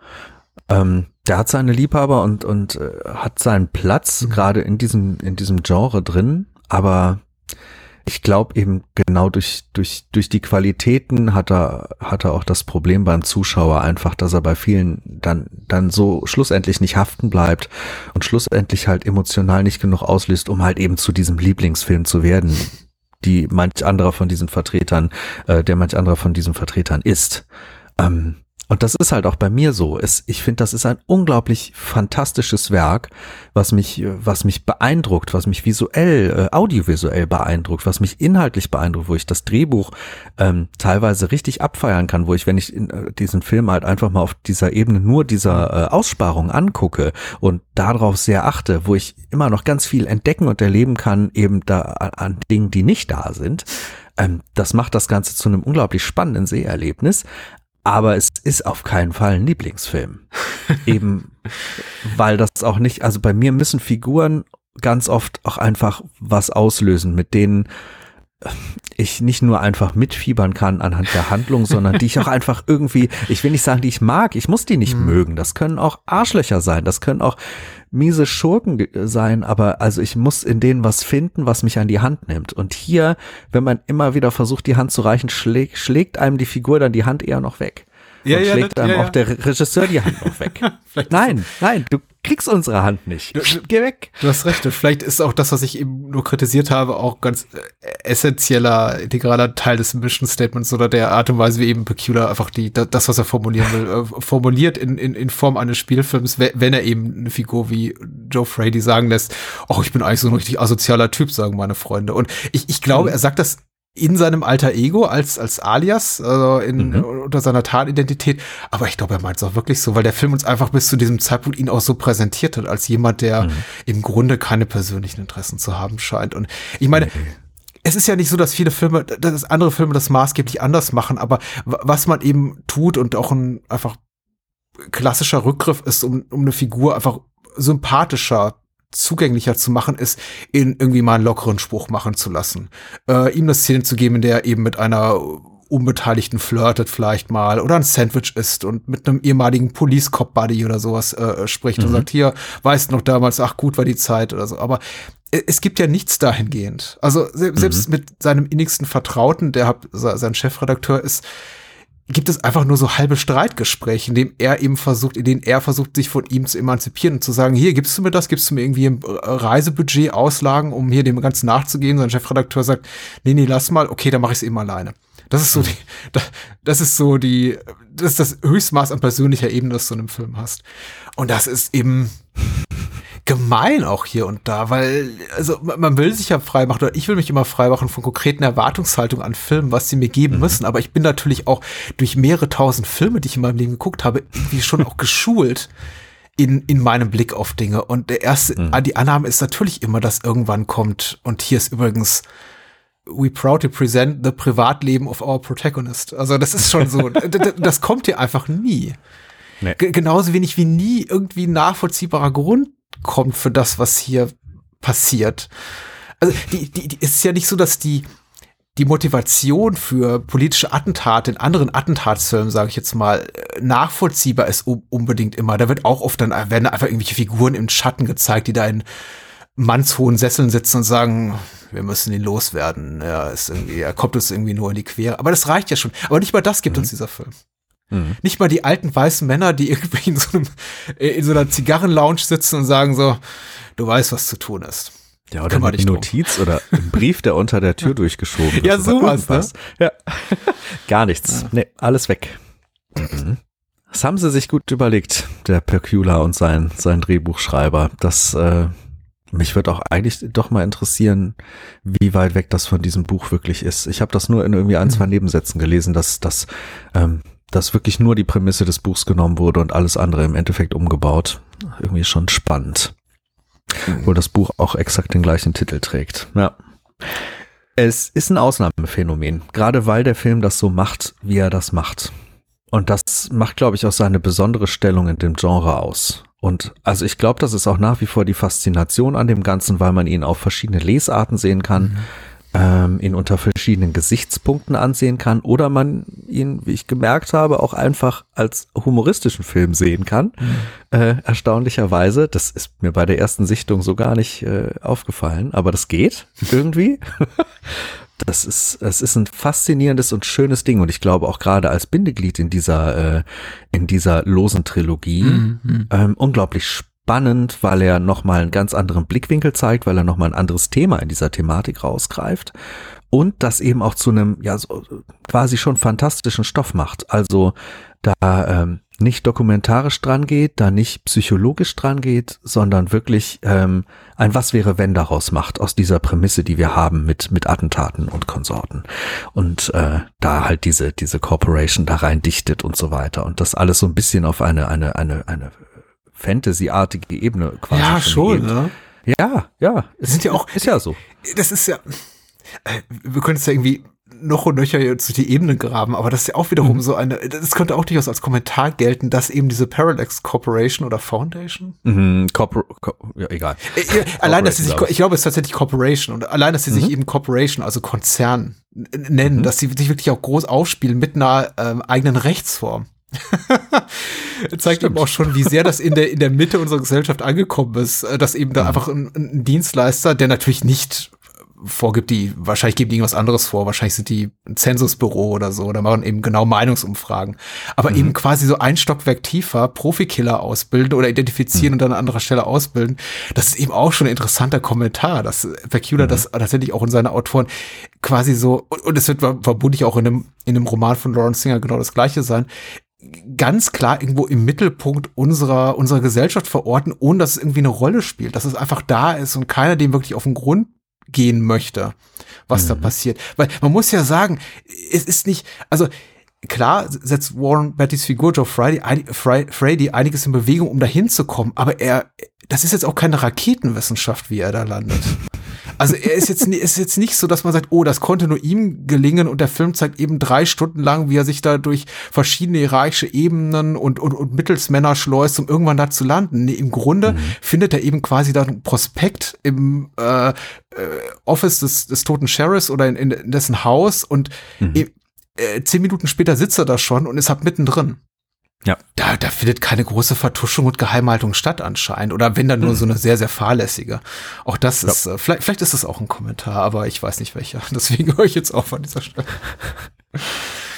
Ähm, der hat seine Liebhaber und, und äh, hat seinen Platz mhm. gerade in diesem, in diesem Genre drin, aber ich glaube eben genau durch, durch, durch die Qualitäten hat er, hat er auch das Problem beim Zuschauer einfach, dass er bei vielen dann, dann so schlussendlich nicht haften bleibt und schlussendlich halt emotional nicht genug auslöst, um halt eben zu diesem Lieblingsfilm zu werden, die manch anderer von diesen Vertretern, äh, der manch anderer von diesen Vertretern ist. Ähm, Und das ist halt auch bei mir so. Es, ich finde, das ist ein unglaublich fantastisches Werk, was mich, was mich beeindruckt, was mich visuell, äh, audiovisuell beeindruckt, was mich inhaltlich beeindruckt, wo ich das Drehbuch ähm, teilweise richtig abfeiern kann, wo ich, wenn ich in, äh, diesen Film halt einfach mal auf dieser Ebene nur dieser äh, Aussparung angucke und darauf sehr achte, wo ich immer noch ganz viel entdecken und erleben kann, eben da an, an Dingen, die nicht da sind. Ähm, das macht das Ganze zu einem unglaublich spannenden Seherlebnis. Aber es ist auf keinen Fall ein Lieblingsfilm. Eben, weil das auch nicht, also bei mir müssen Figuren ganz oft auch einfach was auslösen, mit denen ich nicht nur einfach mitfiebern kann anhand der Handlung, sondern die ich auch einfach irgendwie, ich will nicht sagen, die ich mag, ich muss die nicht mhm. mögen. Das können auch Arschlöcher sein, das können auch miese Schurken sein, aber also ich muss in denen was finden, was mich an die Hand nimmt. Und hier, wenn man immer wieder versucht, die Hand zu reichen, schlägt, schlägt einem die Figur dann die Hand eher noch weg. Ja, und ja, schlägt das, einem ja, auch der Regisseur die Hand noch weg. Nein, nein, du kriegst unsere Hand nicht. Du, Geh weg. Du hast recht. Und vielleicht ist auch das, was ich eben nur kritisiert habe, auch ganz äh, essentieller, integraler Teil des Mission Statements oder der Art und Weise, wie eben Peculiar einfach die, das, was er formulieren will, äh, formuliert in, in, in Form eines Spielfilms, wenn er eben eine Figur wie Joe Frady sagen lässt, oh, ich bin eigentlich so ein richtig asozialer Typ, sagen meine Freunde. Und ich, ich glaube, mhm. er sagt das in seinem alter Ego als als Alias, also in, mhm. unter seiner Tatidentität. Aber ich glaube, er meint es auch wirklich so, weil der Film uns einfach bis zu diesem Zeitpunkt ihn auch so präsentiert hat, als jemand, der mhm. im Grunde keine persönlichen Interessen zu haben scheint. Und ich meine, okay. es ist ja nicht so, dass viele Filme, dass andere Filme das maßgeblich anders machen, aber was man eben tut und auch ein einfach klassischer Rückgriff ist, um, um eine Figur einfach sympathischer zugänglicher zu machen, ist, ihn irgendwie mal einen lockeren Spruch machen zu lassen. Äh, ihm eine Szene zu geben, in der er eben mit einer Unbeteiligten flirtet vielleicht mal oder ein Sandwich isst und mit einem ehemaligen Police-Cop-Buddy oder sowas äh, spricht mhm. und sagt, hier, weißt noch damals, ach gut war die Zeit oder so. Aber es gibt ja nichts dahingehend. Also se- mhm. selbst mit seinem innigsten Vertrauten, der sein Chefredakteur ist, gibt es einfach nur so halbe Streitgespräche, in dem er eben versucht, in denen er versucht, sich von ihm zu emanzipieren und zu sagen, hier, gibst du mir das, gibst du mir irgendwie ein Reisebudget, Auslagen, um hier dem Ganzen nachzugehen. Sein Chefredakteur sagt, nee, nee, lass mal, okay, dann mache ich es eben alleine. Das ist so die, das ist so die, das ist das Höchstmaß an persönlicher Ebene, das du in einem Film hast. Und das ist eben gemein auch hier und da, weil, also man will sich ja frei machen, oder ich will mich immer frei machen von konkreten Erwartungshaltungen an Filmen, was sie mir geben mhm. müssen, aber ich bin natürlich auch durch mehrere tausend Filme, die ich in meinem Leben geguckt habe, irgendwie schon auch geschult in in meinem Blick auf Dinge. Und der erste, mhm. die Annahme ist natürlich immer, dass irgendwann kommt, und hier ist übrigens we proudly present the Privatleben of our protagonist. Also das ist schon so, das kommt hier einfach nie. Nee. G- genauso wenig wie nie irgendwie nachvollziehbarer Grund kommt für das, was hier passiert. Also die, die, die ist ja nicht so, dass die die Motivation für politische Attentate in anderen Attentatsfilmen, sage ich jetzt mal, nachvollziehbar ist unbedingt immer. Da wird auch oft dann werden einfach irgendwelche Figuren im Schatten gezeigt, die da in mannshohen Sesseln sitzen und sagen, wir müssen ihn loswerden. Er ist irgendwie, er kommt uns irgendwie nur in die Quere. Aber das reicht ja schon. Aber nicht mal das gibt mhm. uns dieser Film. Mhm. Nicht mal die alten weißen Männer, die irgendwie in so einem, in so einer Zigarrenlounge sitzen und sagen so, du weißt, was zu tun ist. Ja, oder eine Notiz oder ein Brief, der unter der Tür durchgeschoben wird. Ja, sowas, ne? Ja. Gar nichts. Ja. Nee, alles weg. Mhm. Das haben sie sich gut überlegt, der Percula und sein, sein Drehbuchschreiber. Das, äh, mich würde auch eigentlich doch mal interessieren, wie weit weg das von diesem Buch wirklich ist. Ich habe das nur in irgendwie ein, zwei Nebensätzen gelesen, dass, dass, ähm, dass wirklich nur die Prämisse des Buchs genommen wurde und alles andere im Endeffekt umgebaut. Irgendwie schon spannend. Mhm. Obwohl das Buch auch exakt den gleichen Titel trägt. Ja. Es ist ein Ausnahmephänomen, gerade weil der Film das so macht, wie er das macht. Und das macht, glaube ich, auch seine besondere Stellung in dem Genre aus. Und also ich glaube, das ist auch nach wie vor die Faszination an dem Ganzen, weil man ihn auf verschiedene Lesarten sehen kann, mhm. ähm, ihn unter verschiedenen Gesichtspunkten ansehen kann oder man ihn, wie ich gemerkt habe, auch einfach als humoristischen Film sehen kann. Mhm. Äh, erstaunlicherweise. Das ist mir bei der ersten Sichtung so gar nicht äh, aufgefallen, aber das geht irgendwie. Das ist, es ist ein faszinierendes und schönes Ding und ich glaube auch gerade als Bindeglied in dieser, äh, in dieser losen Trilogie mhm. ähm, unglaublich spannend, weil er nochmal einen ganz anderen Blickwinkel zeigt, weil er nochmal ein anderes Thema in dieser Thematik rausgreift und das eben auch zu einem, ja, so quasi schon fantastischen Stoff macht. Also da ähm, nicht dokumentarisch dran geht, da nicht psychologisch dran geht, sondern wirklich ähm, ein Was wäre wenn daraus macht, aus dieser Prämisse, die wir haben mit mit Attentaten und Konsorten und äh, da halt diese diese Corporation da rein dichtet und so weiter und das alles so ein bisschen auf eine eine eine eine Fantasy-artige Ebene quasi. Ja, schon, ne? Ja, ja. Es sind ja auch, ist ja so. Das ist ja, wir können es ja irgendwie noch und nöcher zu die Ebene graben, aber das ist ja auch wiederum mhm. so eine, das könnte auch durchaus als Kommentar gelten, dass eben diese Parallax Corporation oder Foundation? Mhm, Corpor- Co- ja, egal. Äh, allein, dass sie sich, ich glaube, es ist tatsächlich Corporation und allein, dass sie mhm. sich eben Corporation, also Konzern nennen, mhm. dass sie sich wirklich auch groß aufspielen mit einer ähm, eigenen Rechtsform. zeigt eben auch schon, wie sehr das in der in der Mitte unserer Gesellschaft angekommen ist, dass eben da mhm. einfach ein, ein Dienstleister, der natürlich nicht vorgibt, die wahrscheinlich geben die irgendwas anderes vor, wahrscheinlich sind die ein Zensusbüro oder so, oder machen eben genau Meinungsumfragen, aber mhm. eben quasi so ein Stockwerk tiefer Profikiller ausbilden oder identifizieren mhm. und dann an anderer Stelle ausbilden. Das ist eben auch schon ein interessanter Kommentar, dass Percula mhm. das tatsächlich auch in seine Autoren quasi so, und es wird vermutlich auch in einem in einem Roman von Lawrence Singer genau das Gleiche sein, ganz klar irgendwo im Mittelpunkt unserer unserer Gesellschaft verorten, ohne dass es irgendwie eine Rolle spielt, dass es einfach da ist und keiner dem wirklich auf den Grund gehen möchte, was mhm. da passiert. Weil man muss ja sagen, es ist nicht, also klar setzt Warren Beattys Figur Joe Friday, Frady einiges in Bewegung, um da hinzukommen, aber er, das ist jetzt auch keine Raketenwissenschaft, wie er da landet. Also er ist jetzt, ist jetzt nicht so, dass man sagt, oh, das konnte nur ihm gelingen und der Film zeigt eben drei Stunden lang, wie er sich da durch verschiedene hierarchische Ebenen und, und, und Mittelsmänner schleust, um irgendwann da zu landen. Nee, im Grunde mhm. findet er eben quasi da ein Prospekt im äh, äh, Office des, des toten Sheriffs oder in, in dessen Haus und mhm. äh, zehn Minuten später sitzt er da schon und ist halt mittendrin. Ja. Da, da findet keine große Vertuschung und Geheimhaltung statt anscheinend. Oder wenn dann nur so eine sehr, sehr fahrlässige. Auch das ja. ist, äh, vielleicht, vielleicht ist das auch ein Kommentar, aber ich weiß nicht welcher. Deswegen höre ich jetzt auf an dieser Stelle.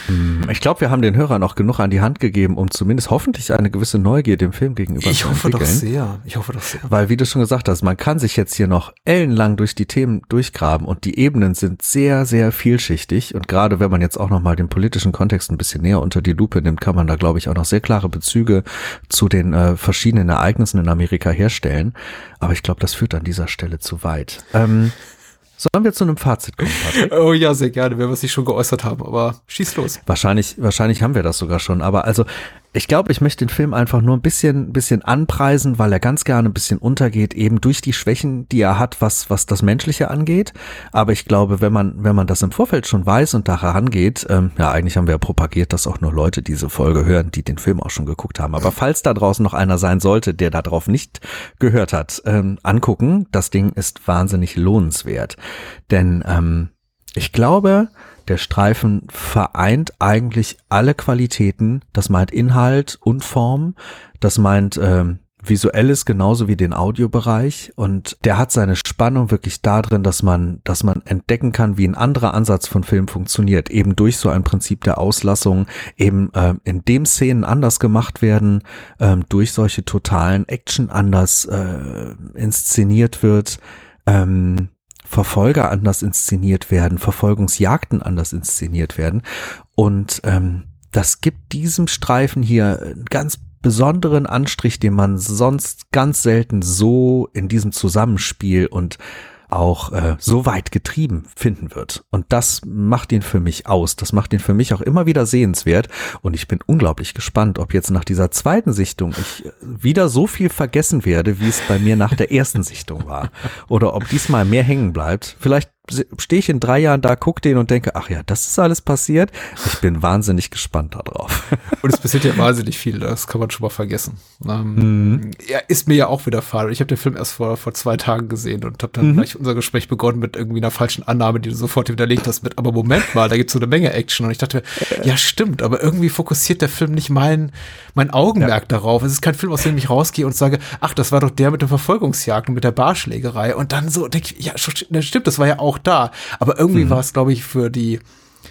Ich glaube, wir haben den Hörern auch genug an die Hand gegeben, um zumindest hoffentlich eine gewisse Neugier dem Film gegenüber ich zu hoffe entwickeln. Doch sehr. Ich hoffe doch sehr. Weil, wie du schon gesagt hast, man kann sich jetzt hier noch ellenlang durch die Themen durchgraben und die Ebenen sind sehr, sehr vielschichtig. Und gerade wenn man jetzt auch nochmal den politischen Kontext ein bisschen näher unter die Lupe nimmt, kann man da, glaube ich, auch noch sehr klare Bezüge zu den äh, verschiedenen Ereignissen in Amerika herstellen. Aber ich glaube, das führt an dieser Stelle zu weit. Ähm, Sollen wir zu einem Fazit kommen, Patrick? Oh ja, sehr gerne, wenn wir es nicht schon geäußert haben, aber schieß los. Wahrscheinlich, wahrscheinlich haben wir das sogar schon, aber also ich glaube, ich möchte den Film einfach nur ein bisschen, bisschen anpreisen, weil er ganz gerne ein bisschen untergeht, eben durch die Schwächen, die er hat, was, was das Menschliche angeht. Aber ich glaube, wenn man, wenn man das im Vorfeld schon weiß und da herangeht, ähm, ja, eigentlich haben wir ja propagiert, dass auch nur Leute diese Folge hören, die den Film auch schon geguckt haben. Aber falls da draußen noch einer sein sollte, der da drauf nicht gehört hat, ähm, angucken, das Ding ist wahnsinnig lohnenswert. Denn, ähm, ich glaube, der Streifen vereint eigentlich alle Qualitäten. Das meint Inhalt und Form. Das meint ähm, Visuelles genauso wie den Audiobereich. Und der hat seine Spannung wirklich darin, dass man, dass man entdecken kann, wie ein anderer Ansatz von Film funktioniert. Eben durch so ein Prinzip der Auslassung, eben äh, in dem Szenen anders gemacht werden, äh, durch solche totalen Action anders äh, inszeniert wird. Ähm, Verfolger anders inszeniert werden, Verfolgungsjagden anders inszeniert werden und ähm, das gibt diesem Streifen hier einen ganz besonderen Anstrich, den man sonst ganz selten so in diesem Zusammenspiel und auch äh, so weit getrieben finden wird. Und das macht ihn für mich aus. Das macht ihn für mich auch immer wieder sehenswert. Und ich bin unglaublich gespannt, ob jetzt nach dieser zweiten Sichtung ich wieder so viel vergessen werde, wie es bei mir nach der ersten Sichtung war. Oder ob diesmal mehr hängen bleibt. Vielleicht stehe ich in drei Jahren da, gucke den und denke, ach ja, das ist alles passiert. Ich bin wahnsinnig gespannt darauf. Und es passiert ja wahnsinnig viel, das kann man schon mal vergessen. Ähm, mhm. Ja, ist mir ja auch widerfahren. Ich habe den Film erst vor, vor zwei Tagen gesehen und habe dann mhm. gleich unser Gespräch begonnen mit irgendwie einer falschen Annahme, die du sofort widerlegt hast mit, aber Moment mal, da gibt's so eine Menge Action. Und ich dachte mir, ja stimmt, aber irgendwie fokussiert der Film nicht mein, mein Augenmerk ja. darauf. Es ist kein Film, aus dem ich rausgehe und sage, ach, das war doch der mit der Verfolgungsjagd und mit der Barschlägerei. Und dann so denke ich, ja, stimmt, das war ja auch da. Aber irgendwie mhm. war es, glaube ich, für die,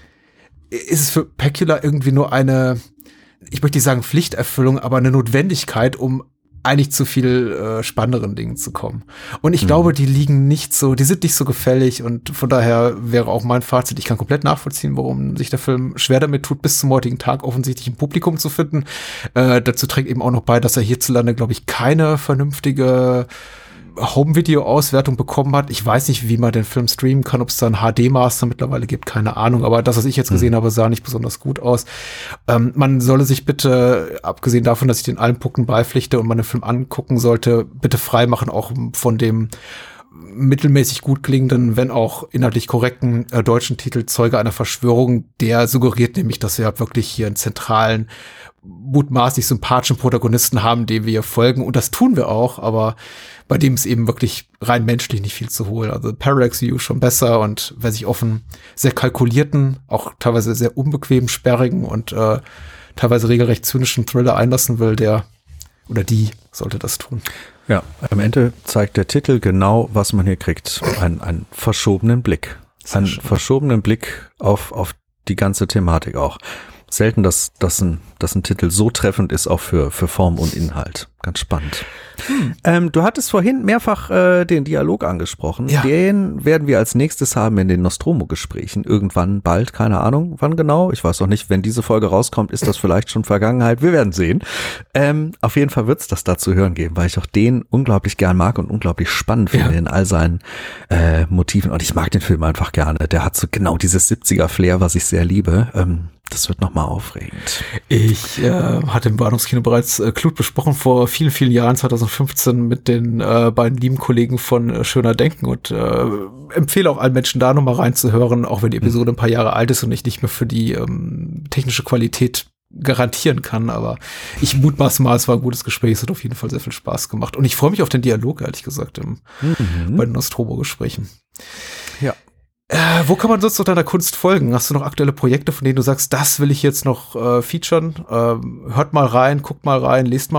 ist es für Pecula irgendwie nur eine, ich möchte nicht sagen Pflichterfüllung, aber eine Notwendigkeit, um eigentlich zu viel äh, spannenderen Dingen zu kommen. Und ich mhm. glaube, die liegen nicht so, die sind nicht so gefällig und von daher wäre auch mein Fazit, ich kann komplett nachvollziehen, warum sich der Film schwer damit tut, bis zum heutigen Tag offensichtlich ein Publikum zu finden. Äh, dazu trägt eben auch noch bei, dass er hierzulande, glaube ich, keine vernünftige Home-Video-Auswertung bekommen hat. Ich weiß nicht, wie man den Film streamen kann, ob es da einen H D-Master mittlerweile gibt, keine Ahnung, aber das, was ich jetzt gesehen mhm. habe, sah nicht besonders gut aus. Ähm, man solle sich bitte, abgesehen davon, dass ich den allen Punkten beipflichte und man den Film angucken sollte, bitte frei machen, auch von dem mittelmäßig gut klingenden, wenn auch inhaltlich korrekten äh, deutschen Titel Zeuge einer Verschwörung, der suggeriert nämlich, dass wir wirklich hier einen zentralen, mutmaßlich sympathischen Protagonisten haben, dem wir folgen, und das tun wir auch, aber bei dem ist eben wirklich rein menschlich nicht viel zu holen. Also Parallax View schon besser, und wer sich offen sehr kalkulierten, auch teilweise sehr unbequem, sperrigen und äh, teilweise regelrecht zynischen Thriller einlassen will, der oder die sollte das tun. Ja, am Ende zeigt der Titel genau, was man hier kriegt. Ein, einen verschobenen Blick. Sehr einen schön. verschobenen Blick auf, auf die ganze Thematik auch. Selten, dass, dass, ein, dass ein Titel so treffend ist, auch für, für Form und Inhalt. Ganz spannend. Hm. Ähm, du hattest vorhin mehrfach äh, den Dialog angesprochen. Ja. Den werden wir als nächstes haben in den Nostromo-Gesprächen. Irgendwann, bald, keine Ahnung, wann genau. Ich weiß noch nicht, wenn diese Folge rauskommt, ist das vielleicht schon Vergangenheit. Wir werden sehen. Ähm, auf jeden Fall wird es das da zu hören geben, weil ich auch den unglaublich gern mag und unglaublich spannend finde ja. in all seinen äh, Motiven. Und ich mag den Film einfach gerne. Der hat so genau dieses siebziger-Flair, was ich sehr liebe. Ähm, Das wird nochmal aufregend. Ich äh, hatte im Bahnhofskino bereits äh, Klut besprochen vor vielen, vielen Jahren, zwanzig fünfzehn, mit den äh, beiden lieben Kollegen von äh, Schöner Denken, und äh, empfehle auch allen Menschen, da nochmal reinzuhören, auch wenn die Episode ein paar Jahre alt ist und ich nicht mehr für die ähm, technische Qualität garantieren kann, aber ich mutmaße mal, es war ein gutes Gespräch, es hat auf jeden Fall sehr viel Spaß gemacht, und ich freue mich auf den Dialog, ehrlich gesagt, im, mhm. bei den Nostromo-Gesprächen. Ja. Äh, wo kann man sonst noch deiner Kunst folgen? Hast du noch aktuelle Projekte, von denen du sagst, das will ich jetzt noch äh, featuren? Ähm, hört mal rein, guckt mal rein, lest mal rein.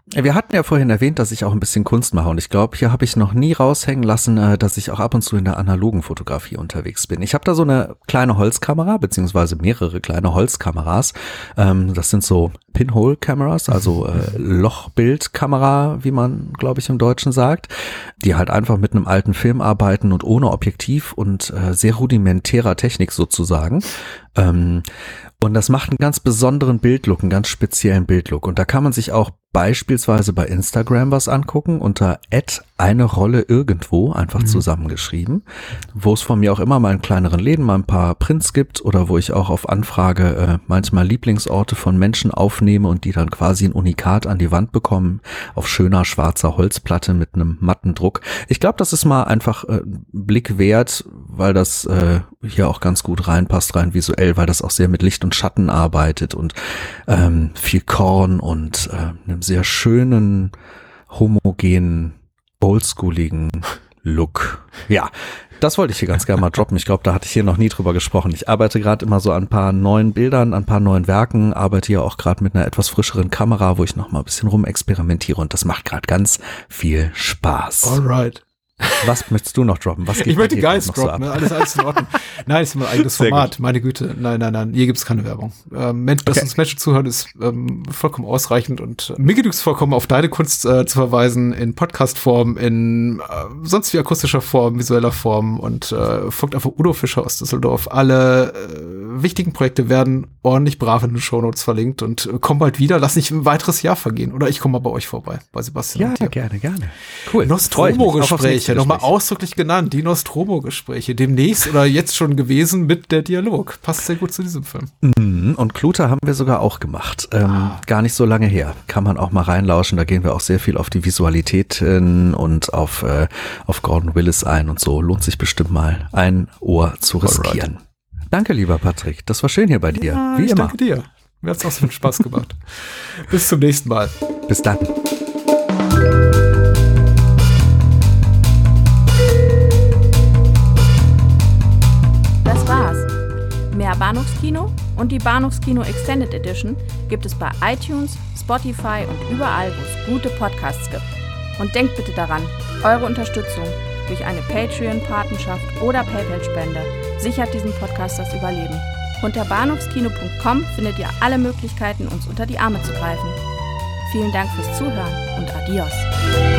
Wir hatten ja vorhin erwähnt, dass ich auch ein bisschen Kunst mache und ich glaube, hier habe ich noch nie raushängen lassen, dass ich auch ab und zu in der analogen Fotografie unterwegs bin. Ich habe da so eine kleine Holzkamera, beziehungsweise mehrere kleine Holzkameras. Das sind so Pinhole-Cameras, also äh, Lochbildkamera, wie man, glaube ich, im Deutschen sagt, die halt einfach mit einem alten Film arbeiten und ohne Objektiv und äh, sehr rudimentärer Technik sozusagen. Ähm, und das macht einen ganz besonderen Bildlook, einen ganz speziellen Bildlook. Und da kann man sich auch beispielsweise bei Instagram was angucken, unter at eine Rolle irgendwo, einfach mhm. zusammengeschrieben, wo es von mir auch immer mal in kleineren Läden mal ein paar Prints gibt oder wo ich auch auf Anfrage äh, manchmal Lieblingsorte von Menschen aufnehme und die dann quasi ein Unikat an die Wand bekommen, auf schöner schwarzer Holzplatte mit einem matten Druck. Ich glaube, das ist mal einfach äh, ein Blick wert, weil das äh, hier auch ganz gut reinpasst, rein visuell, weil das auch sehr mit Licht und Schatten arbeitet und ähm, viel Korn und äh, einem sehr schönen, homogenen, oldschooligen Look. Ja, das wollte ich hier ganz gerne mal droppen. Ich glaube, da hatte ich hier noch nie drüber gesprochen. Ich arbeite gerade immer so an ein paar neuen Bildern, an ein paar neuen Werken, arbeite hier auch gerade mit einer etwas frischeren Kamera, wo ich noch mal ein bisschen rumexperimentiere und das macht gerade ganz viel Spaß. Alright. Was möchtest du noch droppen? Was geht ich möchte dir Geist noch droppen, so ab? ne? Alles, alles in Ordnung. Nein, das ist mein eigenes Sehr Format, gut. meine Güte. Nein, nein, nein, hier gibt's keine Werbung. Ähm, Mensch, dass Okay. uns Menschen zuhören, ist ähm, vollkommen ausreichend und äh, mir genügt es vollkommen, auf deine Kunst äh, zu verweisen, in Podcast-Form, in äh, sonst wie akustischer Form, visueller Form und äh, folgt einfach Udo Fischer aus Düsseldorf. Alle äh, wichtigen Projekte werden ordentlich brav in den Shownotes verlinkt und äh, komm bald wieder, lass nicht ein weiteres Jahr vergehen. Oder ich komme mal bei euch vorbei, bei Sebastian Ja, und dir. gerne, gerne. Cool. Freu ich mich. Auch aufs Nostromo-Gespräche, nächste nochmal Gespräch. ausdrücklich genannt, die Nostromo-Gespräche, demnächst oder jetzt schon gewesen mit der Dialog. Passt sehr gut zu diesem Film. Mhm, und Cluter haben wir sogar auch gemacht. Ähm, Ah. Gar nicht so lange her. Kann man auch mal reinlauschen. Da gehen wir auch sehr viel auf die Visualitäten und auf, äh, auf Gordon Willis ein und so. Lohnt sich bestimmt mal ein Ohr zu riskieren. Danke, lieber Patrick. Das war schön hier bei dir. Ja, Wie ich immer. danke dir. Mir hat's auch so viel Spaß gemacht. Bis zum nächsten Mal. Bis dann. Das war's. Mehr Bahnhofskino und die Bahnhofskino Extended Edition gibt es bei iTunes, Spotify und überall, wo es gute Podcasts gibt. Und denkt bitte daran, eure Unterstützung durch eine Patreon-Patenschaft oder PayPal-Spende sichert diesem Podcast das Überleben. Unter bahnhofskino punkt com findet ihr alle Möglichkeiten, uns unter die Arme zu greifen. Vielen Dank fürs Zuhören und adios.